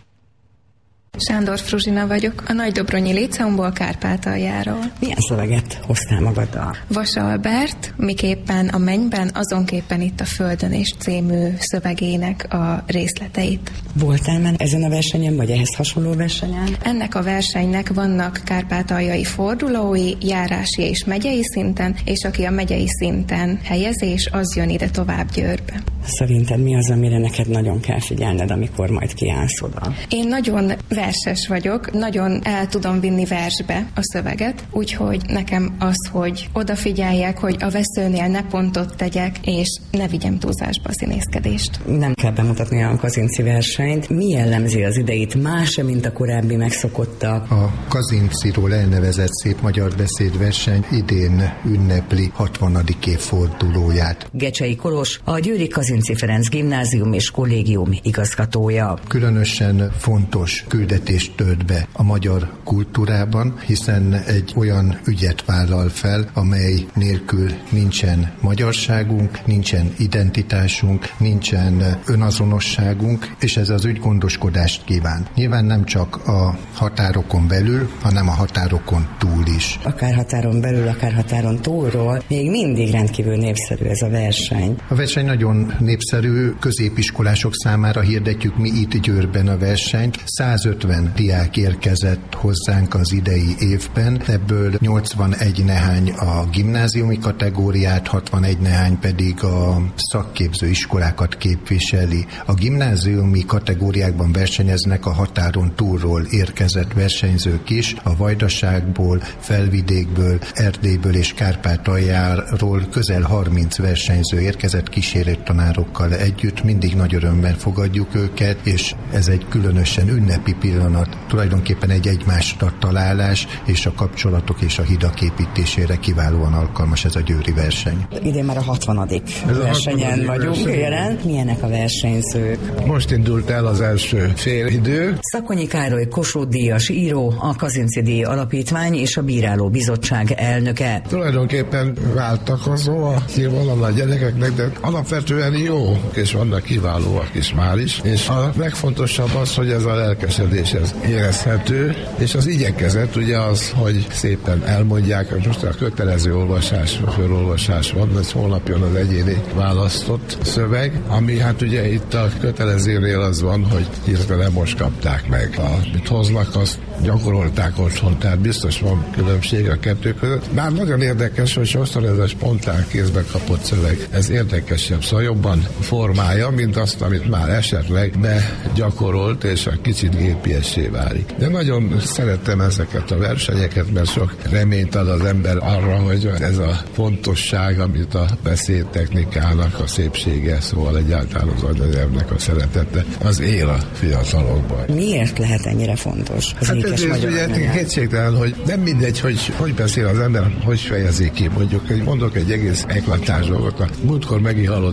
Sándor Fruzsina vagyok, a Nagydobronyi Líceumból, Kárpátaljáról. Milyen szöveget hoztál magaddal? Vas Albert, miképpen a mennyben, azonképpen itt a földön is című szövegének a részleteit. Voltál már ezen a versenyen, vagy ehhez hasonló versenyen? Ennek a versenynek vannak kárpátaljai fordulói, járási és megyei szinten, és aki a megyei szinten helyezés, az jön ide tovább Győrbe. Szerinted mi az, amire neked nagyon kell figyelned, amikor majd kiállsz oda? Én nagyon verses vagyok, nagyon el tudom vinni versbe a szöveget, úgyhogy nekem az, hogy odafigyeljek, hogy a veszőnél ne pontot tegyek, és ne vigyem túlzásba a színészkedést. Nem kell bemutatni a Kazinczy versenyt. Mi jellemzi az ideit más, mint a korábbi megszokottak? A Kazinczyról elnevezett Szép Magyar Beszédverseny idén ünnepli 60. évfordulóját. Gecsei Kolos, a Győri Kazinczy Ferenc Gimnázium és Kollégium igazgatója. Különösen fontos küldetést tölt be a magyar kultúrában, hiszen egy olyan ügyet vállal fel, amely nélkül nincsen magyarságunk, nincsen identitásunk, nincsen önazonosságunk, és ez az ügy gondoskodást kíván. Nyilván nem csak a határokon belül, hanem a határokon túl is. Akár határon belül, akár határon túlról, még mindig rendkívül népszerű ez a verseny. A verseny nagyon népszerű, középiskolások számára hirdetjük mi itt Győrben a versenyt. 150 diák érkezett hozzánk az idei évben, ebből 81 nehány a gimnáziumi kategóriát, 61 nehány pedig a szakképző iskolákat képviseli. A gimnáziumi kategóriákban versenyeznek a határon túlról érkezett versenyzők is, a Vajdaságból, Felvidékből, Erdélyből és Kárpátaljáról közel 30 versenyző érkezett kísérőtanárokkal együtt, mindig nagy örömmel fogadjuk őket, és ez egy különösen ünnepi pillanat, tulajdonképpen egy egymásra találás, és a kapcsolatok és a hidak építésére kiválóan alkalmas ez a győri verseny. Idén már a 60. versenyen vagyunk jelen. Milyenek a versenyzők? Most indult el az első félidő. Szakonyi Károly Kossuth-díjas író, a Kazinczy-díj Alapítvány és a Bíráló Bizottság elnöke. Tulajdonképpen váltakozó a színvonal a gyerekeknek, de alapvetően jó, és vannak kiválóak is már is, és a legfontosabb az, hogy ez a lelkesedés ez érezhető, és az igyekezet ugye az, hogy szépen elmondják, hogy most a kötelező olvasás, felolvasás van, ez holnap jön az egyéni választott szöveg, ami hát ugye itt a kötelezőnél az van, hogy hirtelen most kapták meg. Amit hoznak, azt gyakorolták otthon, tehát biztos van különbség a kettő között. Bár nagyon érdekes, hogy sokszor ez a spontán kézbe kapott szöveg, ez érdekesebb, szóval jobban formálja, mint azt, amit már esetleg begyakorolt, és a kicsit gépiessé válik. De nagyon szerettem ezeket a versenyeket, mert sok reményt ad az ember arra, hogy ez a fontosság, amit a beszédtechnikának a szépsége, szóval egyáltalán az anyanyelvnek a szeretete, az él a fiatalokban. Miért lehet ennyire fontos? Hát ez ugye kétségtelen, hogy nem mindegy, hogy beszél az ember, hogy fejezi ki. Mondok egy egész eklatáns dolgot. Múltkor megint hallottam az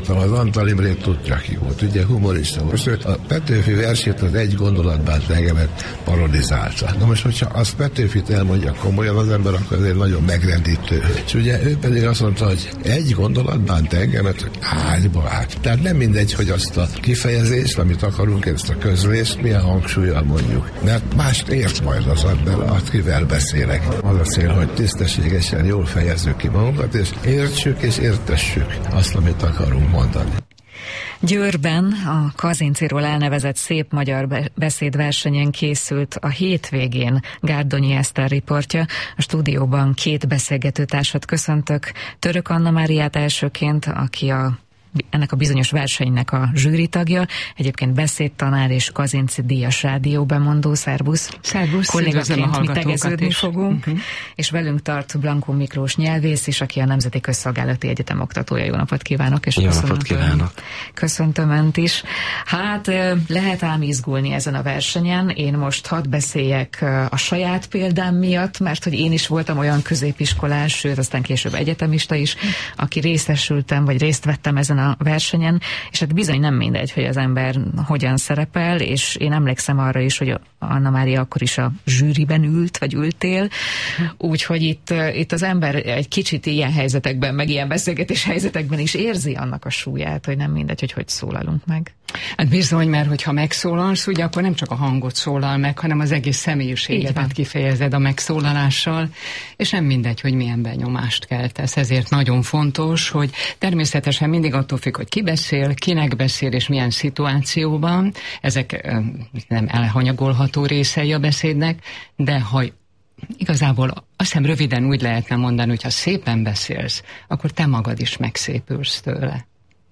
Antal Imrét tudja, ki volt, ugye humorista volt. Most a Petőfi versét az egy gondolatban engemet parodizálta. Na most, hogyha azt Petőfit elmondja komolyan az ember, akkor azért nagyon megrendítő. És ugye ő pedig azt mondta, hogy egy gondolatban engemet ágyba át. Tehát nem mindegy, hogy azt a kifejezést, amit akarunk, ezt a közlést, milyen hangsúllyal mondjuk. Mert mást ért majd az ember, akivel beszélek. Az a cél, hogy tisztességesen jól fejezzük ki magunkat, és értsük és értessük azt, amit akarunk mondani. Győrben a Kazinciról elnevezett szép magyar beszédversenyen készült a hétvégén Gárdonyi Eszter riportja. A stúdióban 2 beszélgetőtársat köszöntök. Török Anna Máriát elsőként, aki ennek a bizonyos versenynek a zsűritagja, egyébként beszédtanár és Kazinci díjas rádióbemondó. Szervusz! Szervusz! Kollégaként mi tegeződni fogunk. És velünk tart Blankó Miklós nyelvész is, aki a Nemzeti Közszolgálati Egyetem oktatója. Jó napot kívánok! És jó napot kívánok! Köszöntöm Önt is. Hát lehet ám izgulni ezen a versenyen. Én most hadd beszéljek a saját példám miatt, mert hogy én is voltam olyan középiskolás, sőt aztán később egyetemista is, aki részesültem, vagy részt vettem ezen a versenyen, és hát bizony nem mindegy, hogy az ember hogyan szerepel, és én emlékszem arra is, hogy Anna Mária akkor is a zsűriben ült, vagy ültél, úgyhogy itt az ember egy kicsit ilyen helyzetekben, meg ilyen beszélgetés helyzetekben is érzi annak a súlyát, hogy nem mindegy, hogy szólalunk meg. Hát bizony, mert hogyha megszólalsz, ugye akkor nem csak a hangot szólal meg, hanem az egész személyiségedet kifejezed a megszólalással, és nem mindegy, hogy milyen benyomást keltesz. Ezért nagyon fontos, hogy természetesen mindig attól függ, hogy ki beszél, kinek beszél, és milyen szituációban. Ezek nem elhanyagolható részei a beszédnek, de ha igazából azt hiszem röviden úgy lehetne mondani, hogy ha szépen beszélsz, akkor te magad is megszépülsz tőle.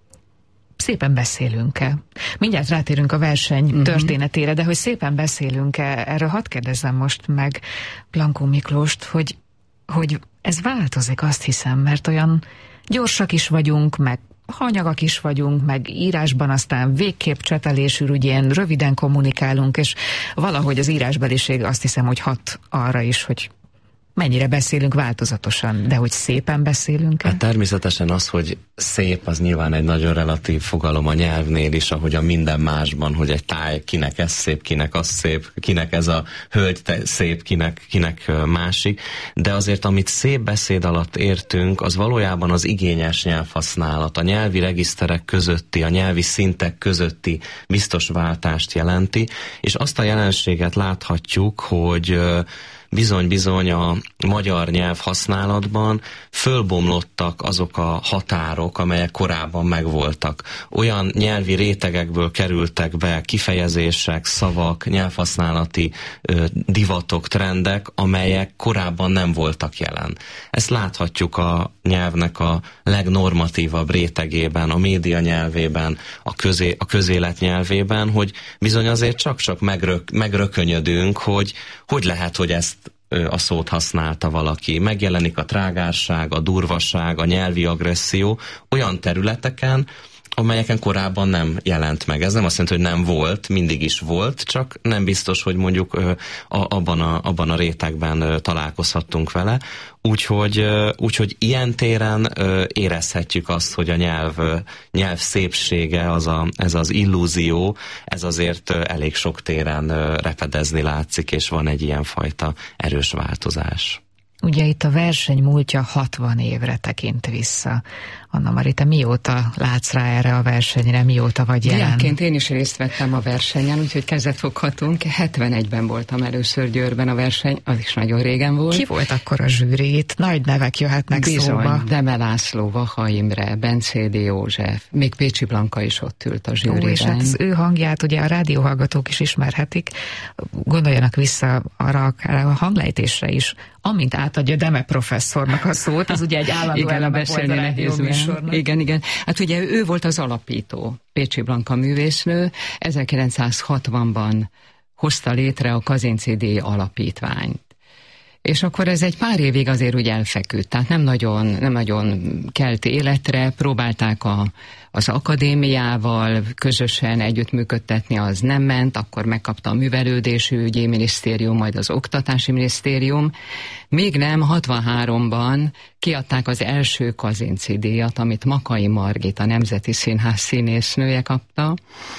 Szépen beszélünk-e? Mindjárt rátérünk a verseny történetére, de hogy szépen beszélünk-e, erről hadd kérdezzem most meg Blankó Miklóst, hogy ez változik, azt hiszem, mert olyan gyorsak is vagyunk, meg hanyagak is vagyunk, meg írásban aztán végképp csetelésűrűen röviden kommunikálunk, és valahogy az írásbeliség azt hiszem, hogy hat arra is, hogy mennyire beszélünk változatosan, de hogy szépen beszélünk? Hát természetesen az, hogy szép, az nyilván egy nagyon relatív fogalom a nyelvnél is, ahogy a minden másban, hogy egy táj, kinek ez szép, kinek az szép, kinek ez a hölgy szép, kinek másik, de azért amit szép beszéd alatt értünk, az valójában az igényes nyelvhasználat, a nyelvi regiszterek közötti, a nyelvi szintek közötti biztos váltást jelenti, és azt a jelenséget láthatjuk, hogy bizony-bizony a magyar nyelv használatban fölbomlottak azok a határok, amelyek korábban megvoltak. Olyan nyelvi rétegekből kerültek be kifejezések, szavak, nyelvhasználati divatok, trendek, amelyek korábban nem voltak jelen. Ezt láthatjuk a nyelvnek a legnormatívabb rétegében, a média nyelvében, a közélet nyelvében, hogy bizony azért csak megrökönyödünk, hogy lehet, hogy ezt a szót használta valaki. Megjelenik a trágárság, a durvaság, a nyelvi agresszió olyan területeken, amelyeken korábban nem jelent meg. Ez nem azt jelenti, hogy nem volt, mindig is volt, csak nem biztos, hogy mondjuk abban a rétegben találkozhattunk vele. Úgyhogy ilyen téren érezhetjük azt, hogy a nyelv szépsége, ez az illúzió, ez azért elég sok téren repedezni látszik, és van egy ilyenfajta erős változás. Ugye itt a verseny múltja 60 évre tekint vissza. Anna Mari, te mióta látsz rá erre a versenyre, mióta vagy jelen? Diákként én is részt vettem a versenyen, úgyhogy kezet foghatunk. 71-ben voltam először Győrben a verseny, az is nagyon régen volt. Ki volt akkor a zsűri? Itt nagy nevek jöhetnek szóba. Deme László, Vaha Imre, Bencédi József, még Pécsi Blanka is ott ült a zsűriben. És hát az ő hangját ugye a rádióhallgatók is ismerhetik. Gondoljanak vissza arra a hanglejtésre is, amint átadja Deme professzornak a szót, az ugye egy állandó eleme volt a rádióműsornak. Igen. Hát ugye ő volt az alapító, Pécsi Blanka művésznő, 1960-ban hozta létre a Kazinci díj alapítványt. És akkor ez egy pár évig azért úgy elfeküdt, tehát nem nagyon kelt életre, próbálták az akadémiával közösen együttműködtetni, az nem ment, akkor megkapta a Művelődési Ügyi Minisztérium, majd az Oktatási Minisztérium. Még nem 63-ban kiadták az első Kazinczy díjat, amit Makay Margit, a Nemzeti Színház színésznője kapta,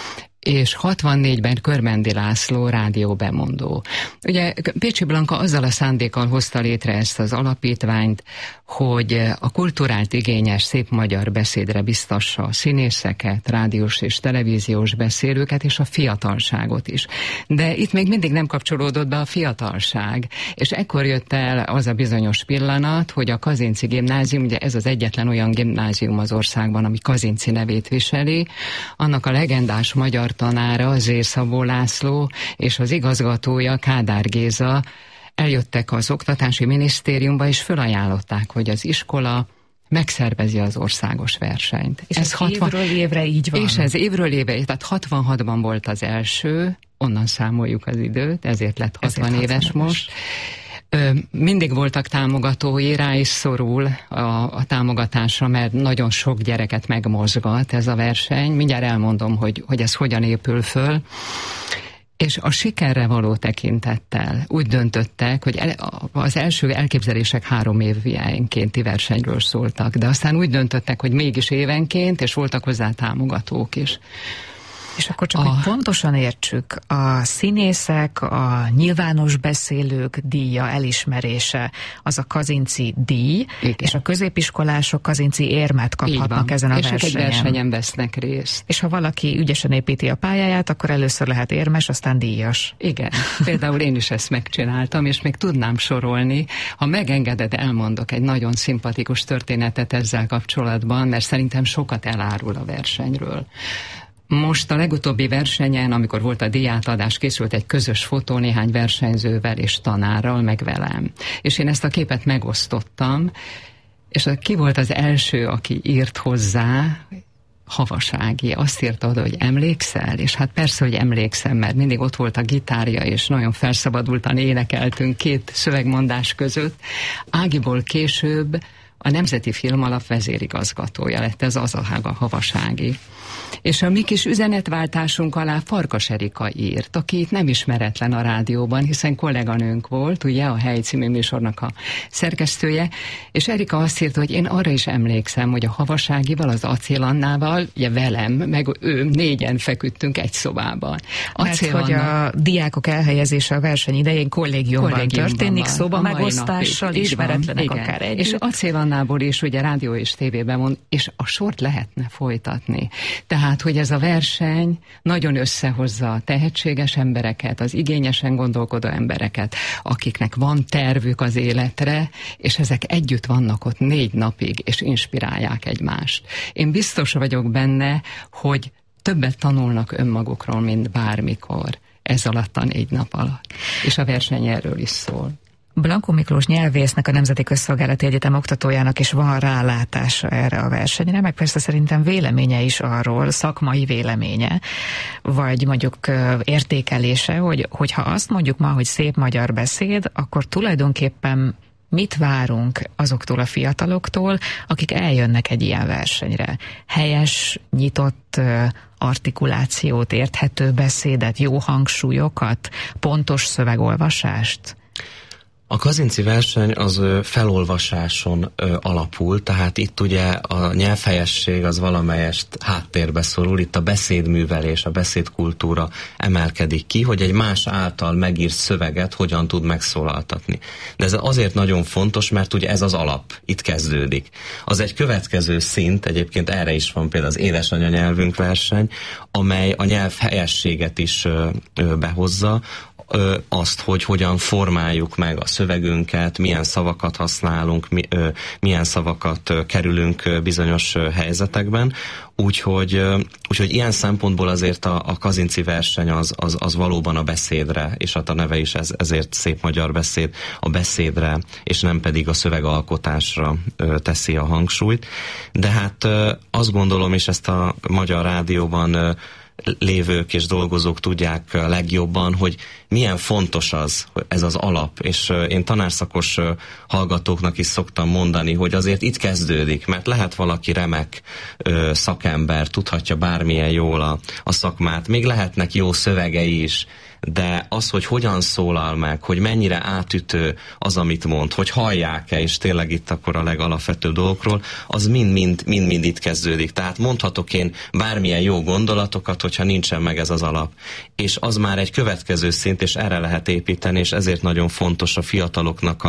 és 64-ben Körmendi László rádióbemondó. Ugye Pécsi Blanka azzal a szándékkal hozta létre ezt az alapítványt, hogy a kulturált igényes szép magyar beszédre biztassa a színészeket, rádiós és televíziós beszélőket, és a fiatalságot is. De itt még mindig nem kapcsolódott be a fiatalság, és ekkor jött el az a bizonyos pillanat, hogy a Kazinczy Gimnázium, ugye ez az egyetlen olyan gimnázium az országban, ami Kazinczy nevét viseli, annak a legendás magyar tanára, Zér Szabó László, és az igazgatója, Kádár Géza eljöttek az Oktatási Minisztériumba, és fölajánlották, hogy az iskola megszervezi az országos versenyt. És ez évről évre így van. És ez évről évre, tehát 66-ban volt az első, onnan számoljuk az időt, ezért lett 60 éves most. Mindig voltak támogatói, rá is szorul a támogatásra, mert nagyon sok gyereket megmozgat ez a verseny. Mindjárt elmondom, hogy ez hogyan épül föl. És a sikerre való tekintettel úgy döntöttek, hogy az első elképzelések 3 évenkénti versenyről szóltak, de aztán úgy döntöttek, hogy mégis évenként, és voltak hozzá támogatók is. És akkor csak, hogy pontosan értsük, a színészek, a nyilvános beszélők díja, elismerése, az a Kazinczy díj, igen. És a középiskolások Kazinczy érmet kaphatnak ezen a versenyen. És egy versenyen vesznek részt. És ha valaki ügyesen építi a pályáját, akkor először lehet érmes, aztán díjas. Igen, például én is ezt megcsináltam, és még tudnám sorolni. Ha megengeded, elmondok egy nagyon szimpatikus történetet ezzel kapcsolatban, mert szerintem sokat elárul a versenyről. Most a legutóbbi versenyen, amikor volt a díjátadás, készült egy közös fotó néhány versenyzővel és tanárral, meg velem. És én ezt a képet megosztottam, és ki volt az első, aki írt hozzá? Havasági. Azt írta oda, hogy emlékszel? És hát persze, hogy emlékszem, mert mindig ott volt a gitárja, és nagyon felszabadultan énekeltünk 2 szövegmondás között. Ágiból később a Nemzeti Filmalap vezérigazgatója lett, ez az a Havasági. És a mi kis üzenetváltásunk alá Farkas Erika írt, aki itt nem ismeretlen a rádióban, hiszen kolléganőnk volt, ugye, a Hely című műsornak a szerkesztője, és Erika azt írta, hogy én arra is emlékszem, hogy a Havaságival, az Acél Annával, ugye velem, meg ő 4-en feküdtünk egy szobában. Mert hogy a diákok elhelyezése a verseny idején kollégiumban történik, szobamegosztással, ismeretlenek akár együtt. És Acél Annából is ugye rádió és tévében mond, és a sort lehetne folytatni. Tehát, hogy ez a verseny nagyon összehozza a tehetséges embereket, az igényesen gondolkodó embereket, akiknek van tervük az életre, és ezek együtt vannak ott 4 napig, és inspirálják egymást. Én biztos vagyok benne, hogy többet tanulnak önmagukról, mint bármikor ez alatt a 4 nap alatt. És a verseny erről is szól. Blanko Miklós nyelvésznek, a Nemzeti Közszolgálati Egyetem oktatójának is van rálátása erre a versenyre, meg persze szerintem véleménye is arról, szakmai véleménye, vagy mondjuk értékelése, hogyha azt mondjuk ma, hogy szép magyar beszéd, akkor tulajdonképpen mit várunk azoktól a fiataloktól, akik eljönnek egy ilyen versenyre? Helyes, nyitott artikulációt, érthető beszédet, jó hangsúlyokat, pontos szövegolvasást? A Kazinczy verseny az felolvasáson alapul, tehát itt ugye a nyelvhelyesség az valamelyest háttérbe szorul, itt a beszédművelés, a beszédkultúra emelkedik ki, hogy egy más által megírt szöveget hogyan tud megszólaltatni. De ez azért nagyon fontos, mert ugye ez az alap, itt kezdődik. Az egy következő szint, egyébként erre is van például az édesanyanyelvünk verseny, amely a nyelvhelyességet is behozza, azt, hogy hogyan formáljuk meg a szövegünket, milyen szavakat használunk, milyen szavakat kerülünk bizonyos helyzetekben. Úgyhogy ilyen szempontból azért a Kazinczy verseny az valóban a beszédre, és hát a neve is ezért szép magyar beszéd, a beszédre, és nem pedig a szövegalkotásra teszi a hangsúlyt. De hát azt gondolom, és ezt a Magyar Rádióban lévők és dolgozók tudják legjobban, hogy milyen fontos ez az alap, és én tanárszakos hallgatóknak is szoktam mondani, hogy azért itt kezdődik, mert lehet valaki remek szakember, tudhatja bármilyen jól a szakmát, még lehetnek jó szövegei is, de az, hogy hogyan szólal meg, hogy mennyire átütő az, amit mond, hogy hallják-e, és tényleg itt akkor a legalapvetőbb dolgokról, az mind-mind itt kezdődik. Tehát mondhatok én bármilyen jó gondolatokat, hogyha nincsen meg ez az alap. És az már egy következő szint, és erre lehet építeni, és ezért nagyon fontos a fiataloknak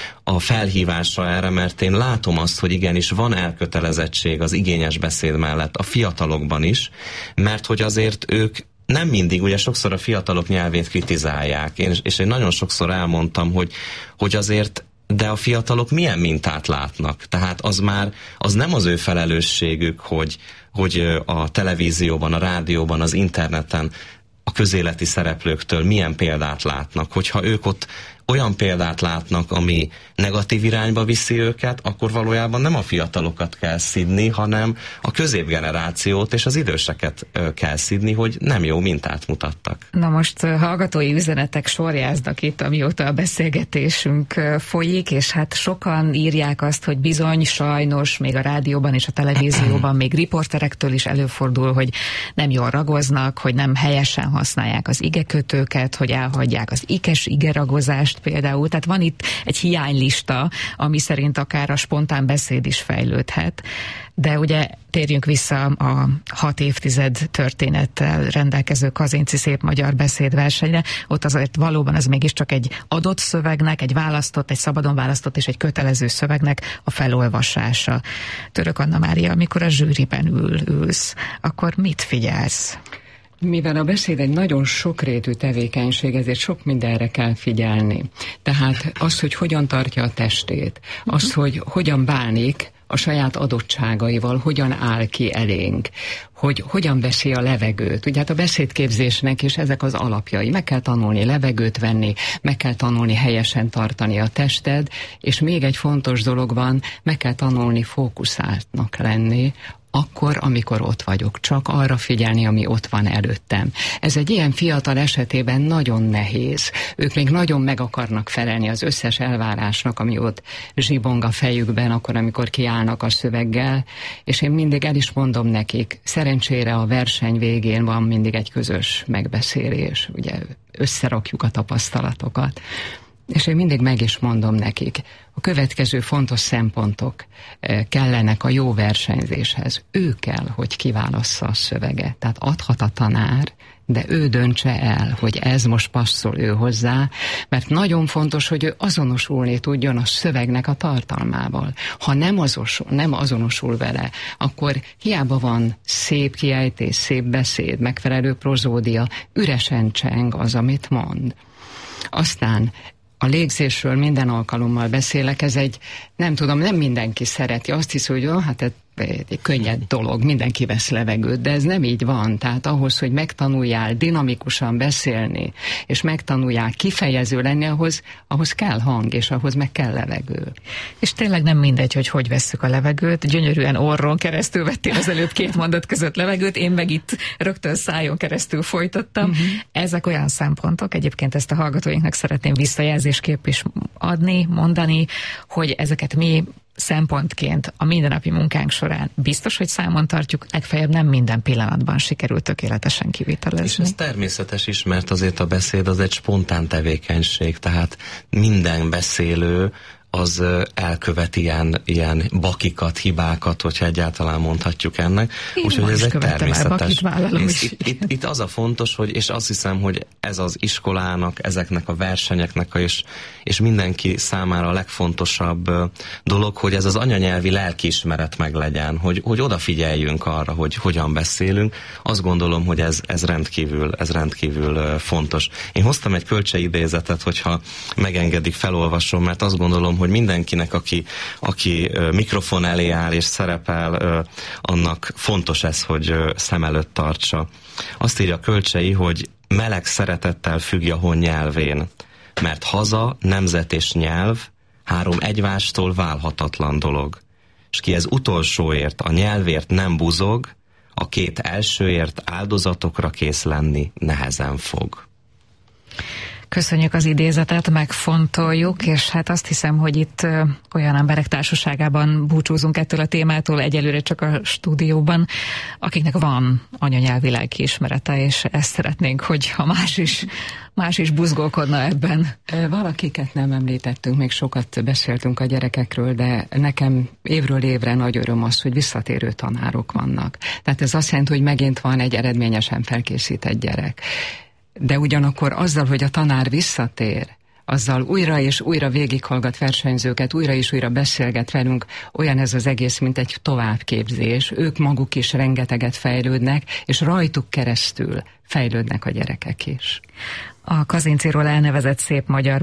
a felhívása erre, mert én látom azt, hogy igenis van elkötelezettség az igényes beszéd mellett a fiatalokban is, mert hogy azért ők nem mindig, ugye sokszor a fiatalok nyelvét kritizálják, és én nagyon sokszor elmondtam, hogy azért, de a fiatalok milyen mintát látnak. Tehát az nem az ő felelősségük, hogy a televízióban, a rádióban, az interneten a közéleti szereplőktől milyen példát látnak. Hogyha ők ott olyan példát látnak, ami negatív irányba viszi őket, akkor valójában nem a fiatalokat kell szidni, hanem a középgenerációt és az időseket kell szidni, hogy nem jó mintát mutattak. Na most hallgatói üzenetek sorjáznak itt, amióta a beszélgetésünk folyik, és hát sokan írják azt, hogy bizony, sajnos, még a rádióban és a televízióban, még riporterektől is előfordul, hogy nem jól ragoznak, hogy nem helyesen használják az igekötőket, hogy elhagyják az ikes igeragozást például. Tehát van itt egy hiánylista, ami szerint akár a spontán beszéd is fejlődhet. De ugye térjünk vissza a 6 évtized történettel rendelkező Kazinczy Szép Magyar Beszédversenyre. Ott azért valóban az mégiscsak egy adott szövegnek, egy szabadon választott és egy kötelező szövegnek a felolvasása. Török Anna Mária, amikor a zsűriben ülsz, akkor mit figyelsz? Mivel a beszéd egy nagyon sokrétű tevékenység, ezért sok mindenre kell figyelni. Tehát az, hogy hogyan tartja a testét, az, hogy hogyan bánik a saját adottságaival, hogyan áll ki elénk, hogy hogyan veszi a levegőt. Ugye hát a beszédképzésnek is ezek az alapjai. Meg kell tanulni levegőt venni, meg kell tanulni helyesen tartani a tested, és még egy fontos dolog van, meg kell tanulni fókuszáltnak lenni, akkor, amikor ott vagyok, csak arra figyelni, ami ott van előttem. Ez egy ilyen fiatal esetében nagyon nehéz. Ők még nagyon meg akarnak felelni az összes elvárásnak, ami ott zsibong a fejükben, akkor, amikor kiállnak a szöveggel, és én mindig el is mondom nekik, szerencsére a verseny végén van mindig egy közös megbeszélés, ugye összerakjuk a tapasztalatokat. És én mindig meg is mondom nekik, a következő fontos szempontok kellenek a jó versenyzéshez. Ő kell, hogy kiválassza a szöveget. Tehát adhat a tanár, de ő döntse el, hogy ez most passzol ő hozzá, mert nagyon fontos, hogy ő azonosulni tudjon a szövegnek a tartalmával. Ha nem azonosul vele, akkor hiába van szép kiejtés, szép beszéd, megfelelő prozódia, üresen cseng az, amit mond. Aztán a légzésről minden alkalommal beszélek, ez egy, nem tudom, nem mindenki szereti. Azt hiszi, hogy hát egy könnyed dolog, mindenki vesz levegőt, de ez nem így van. Tehát ahhoz, hogy megtanuljál dinamikusan beszélni, és megtanuljál kifejező lenni, ahhoz kell hang, és ahhoz meg kell levegő. És tényleg nem mindegy, hogy vesszük a levegőt. Gyönyörűen orron keresztül vettél az előbb 2 mondat között levegőt, én meg itt rögtön szájon keresztül folytattam. Ezek olyan szempontok, egyébként ezt a hallgatóinknak szeretném visszajelzésképp is adni, mondani, hogy ezeket mi szempontként a mindennapi munkánk során biztos, hogy számon tartjuk, legfeljebb nem minden pillanatban sikerül tökéletesen kivitelezni. És ez természetes is, mert azért a beszéd az egy spontán tevékenység, tehát minden beszélő az elkövet ilyen bakikat, hibákat, hogyha egyáltalán mondhatjuk ennek. Úgyhogy ez egy természetes. Itt az a fontos, hogy, és azt hiszem, hogy ez az iskolának, ezeknek a versenyeknek és mindenki számára a legfontosabb dolog, hogy ez az anyanyelvi lelkiismeret meglegyen, hogy odafigyeljünk arra, hogy hogyan beszélünk. Azt gondolom, hogy ez rendkívül fontos. Én hoztam egy kölcsei-idézetet, hogyha megengedik, felolvasom, mert azt gondolom, hogy mindenkinek, aki mikrofon elé áll és szerepel, annak fontos ez, hogy szem előtt tartsa. Azt írja Kölcsei, hogy meleg szeretettel függj a hon nyelvén, mert haza, nemzet és nyelv 3 egymástól válhatatlan dolog. És ki ez utolsóért, a nyelvért nem buzog, a két elsőért áldozatokra kész lenni nehezen fog. Köszönjük az idézetet, megfontoljuk, és hát azt hiszem, hogy itt olyan emberek társaságában búcsúzunk ettől a témától, egyelőre csak a stúdióban, akiknek van anyanyelvi lelkiismerete, és ezt szeretnénk, hogyha más is buzgolkodna ebben. Valakiket nem említettünk, még sokat beszéltünk a gyerekekről, de nekem évről évre nagy öröm az, hogy visszatérő tanárok vannak. Tehát ez azt jelenti, hogy megint van egy eredményesen felkészített gyerek. De ugyanakkor azzal, hogy a tanár visszatér, azzal újra és újra végighallgat versenyzőket, újra és újra beszélget velünk, olyan ez az egész, mint egy továbbképzés. Ők maguk is rengeteget fejlődnek, és rajtuk keresztül fejlődnek a gyerekek is. A Kazincéról elnevezett szép magyar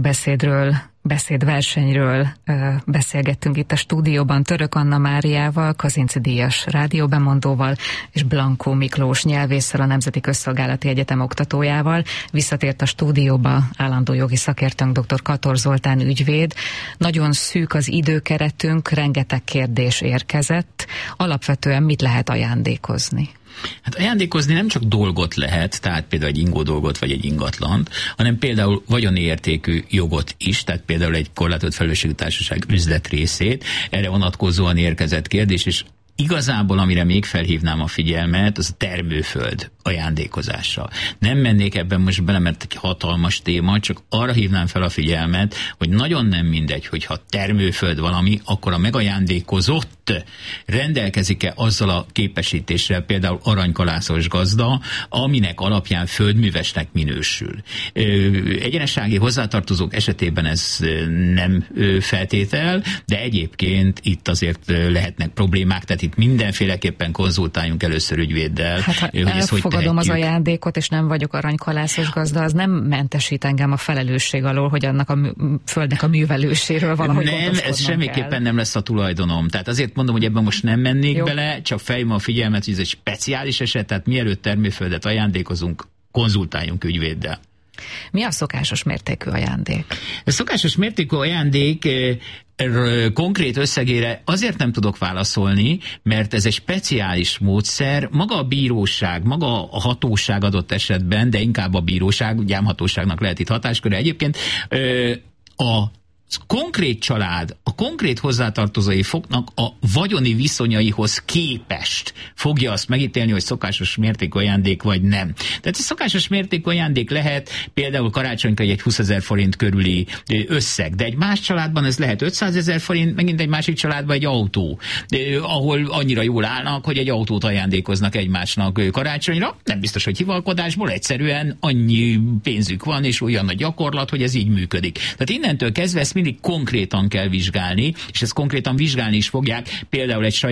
beszédversenyről beszélgettünk itt a stúdióban Török Anna Máriával, Kazinci díjas rádióbemondóval, és Blankó Miklós nyelvésszel, a Nemzeti Közszolgálati Egyetem oktatójával. Visszatért a stúdióba állandó jogi szakértőnk dr. Kator Zoltán ügyvéd. Nagyon szűk az időkeretünk, rengeteg kérdés érkezett. Alapvetően mit lehet ajándékozni? Hát ajándékozni nem csak dolgot lehet, tehát például egy ingó dolgot vagy egy ingatlant, hanem például vagyoni értékű jogot is, tehát például egy korlátozott felelősségű társaság üzletrészét. Erre vonatkozóan érkezett kérdés, és igazából, amire még felhívnám a figyelmet, az a termőföld ajándékozása. Nem mennék ebben most bele, mert egy hatalmas téma, csak arra hívnám fel a figyelmet, hogy nagyon nem mindegy, hogyha termőföld valami, akkor a megajándékozott rendelkezik-e azzal a képesítéssel, például aranykalászos gazda, aminek alapján földművesnek minősül. Egyenessági hozzátartozók esetében ez nem feltétel, de egyébként itt azért lehetnek problémák, tehát itt mindenféleképpen konzultáljunk először ügyvéddel, hát, hogy ezt hogy elfogadom az ajándékot, és nem vagyok aranykalászos gazda, az nem mentesít engem a felelősség alól, hogy annak a földnek a művelőséről valahogy nem, ez semmiképpen nem lesz a tulajdonom. Tehát azért mondom, hogy ebben most nem mennék bele, csak fejlőm a figyelmet, hogy ez egy speciális eset, tehát mielőtt termőföldet ajándékozunk, konzultáljunk ügyvéddel. Mi a szokásos mértékű ajándék? A szokásos mértékű ajándék konkrét összegére azért nem tudok válaszolni, mert ez egy speciális módszer, maga a bíróság, maga a hatóság adott esetben, de inkább a bíróság, gyámhatóságnak lehet itt hatásköre egyébként, a konkrét család, a konkrét hozzátartozói fognak a vagyoni viszonyaihoz képest fogja azt megítélni, hogy szokásos mértékű ajándék vagy nem. Tehát egy szokásos mértékű ajándék lehet például karácsonykor egy 20 000 forint körüli összeg, de egy más családban ez lehet 500 000 forint, megint egy másik családban egy autó, ahol annyira jól állnak, hogy egy autót ajándékoznak egymásnak karácsonyra. Nem biztos, hogy hivalkodásból, egyszerűen annyi pénzük van, és olyan a gyakorlat, hogy ez így működik. Tehát innentől kezdve ezt mindig konkrétan kell vizsgálni, és ezt konkrétan vizsgálni is fogják, például egy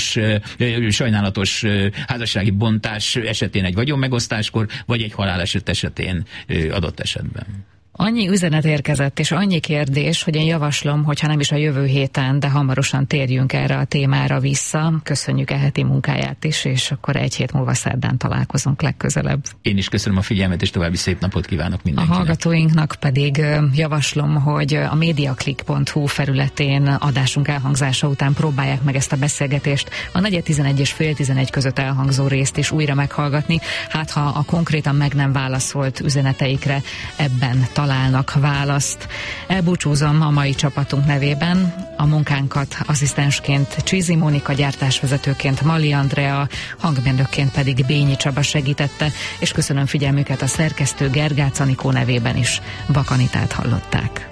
sajnálatos házassági bontás esetén egy vagyonmegosztáskor, vagy egy haláleset esetén adott esetben. Annyi üzenet érkezett, és annyi kérdés, hogy én javaslom, hogyha nem is a jövő héten, de hamarosan térjünk erre a témára vissza. Köszönjük heti munkáját is, és akkor egy hét múlva szerdán találkozunk legközelebb. Én is köszönöm a figyelmet, és további szép napot kívánok mindenkinek. A hallgatóinknak pedig javaslom, hogy a mediaclick.hu felületén adásunk elhangzása után próbálják meg ezt a beszélgetést, a 4:11 és fél 11 között elhangzó részt is újra meghallgatni, hát ha a konkrétan meg nem válaszolt üzeneteikre ebben találnak választ. Elbúcsúzom a mai csapatunk nevében. A munkánkat asszisztensként Csizi Mónika, gyártásvezetőként Mali Andrea, hangmérnökként pedig Bényi Csaba segítette, és köszönöm figyelmüket a szerkesztő Gergác Anikó nevében is. Bakanitát hallották.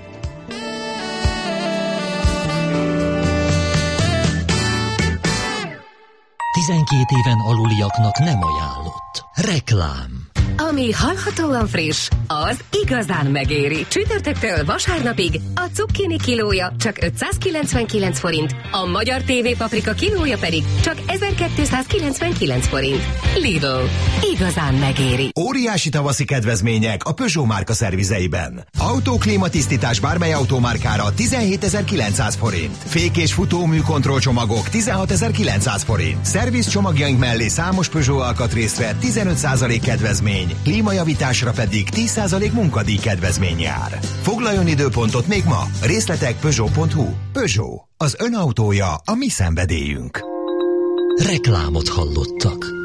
12 éven aluliaknak nem ajánlott. Reklám. Ami hallhatóan friss, az igazán megéri. Csütörtöktől vasárnapig a cukkini kilója csak 599 forint, a magyar TV paprika kilója pedig csak 1299 forint. Lidl. Igazán megéri. Óriási tavaszi kedvezmények a Peugeot márka szervizeiben. Autóklímatisztítás bármely autómárkára 17.900 forint. Fék- és futómű kontrollcsomagok 16.900 forint. Szerviz csomagjaink mellé számos Peugeot alkatrészre 15% kedvezmény. Klímajavításra pedig 10% munkadíj kedvezmény jár. Foglaljon időpontot még ma. Részletek Peugeot.hu. Peugeot. Az ön autója a mi szenvedélyünk. Reklámot hallottak.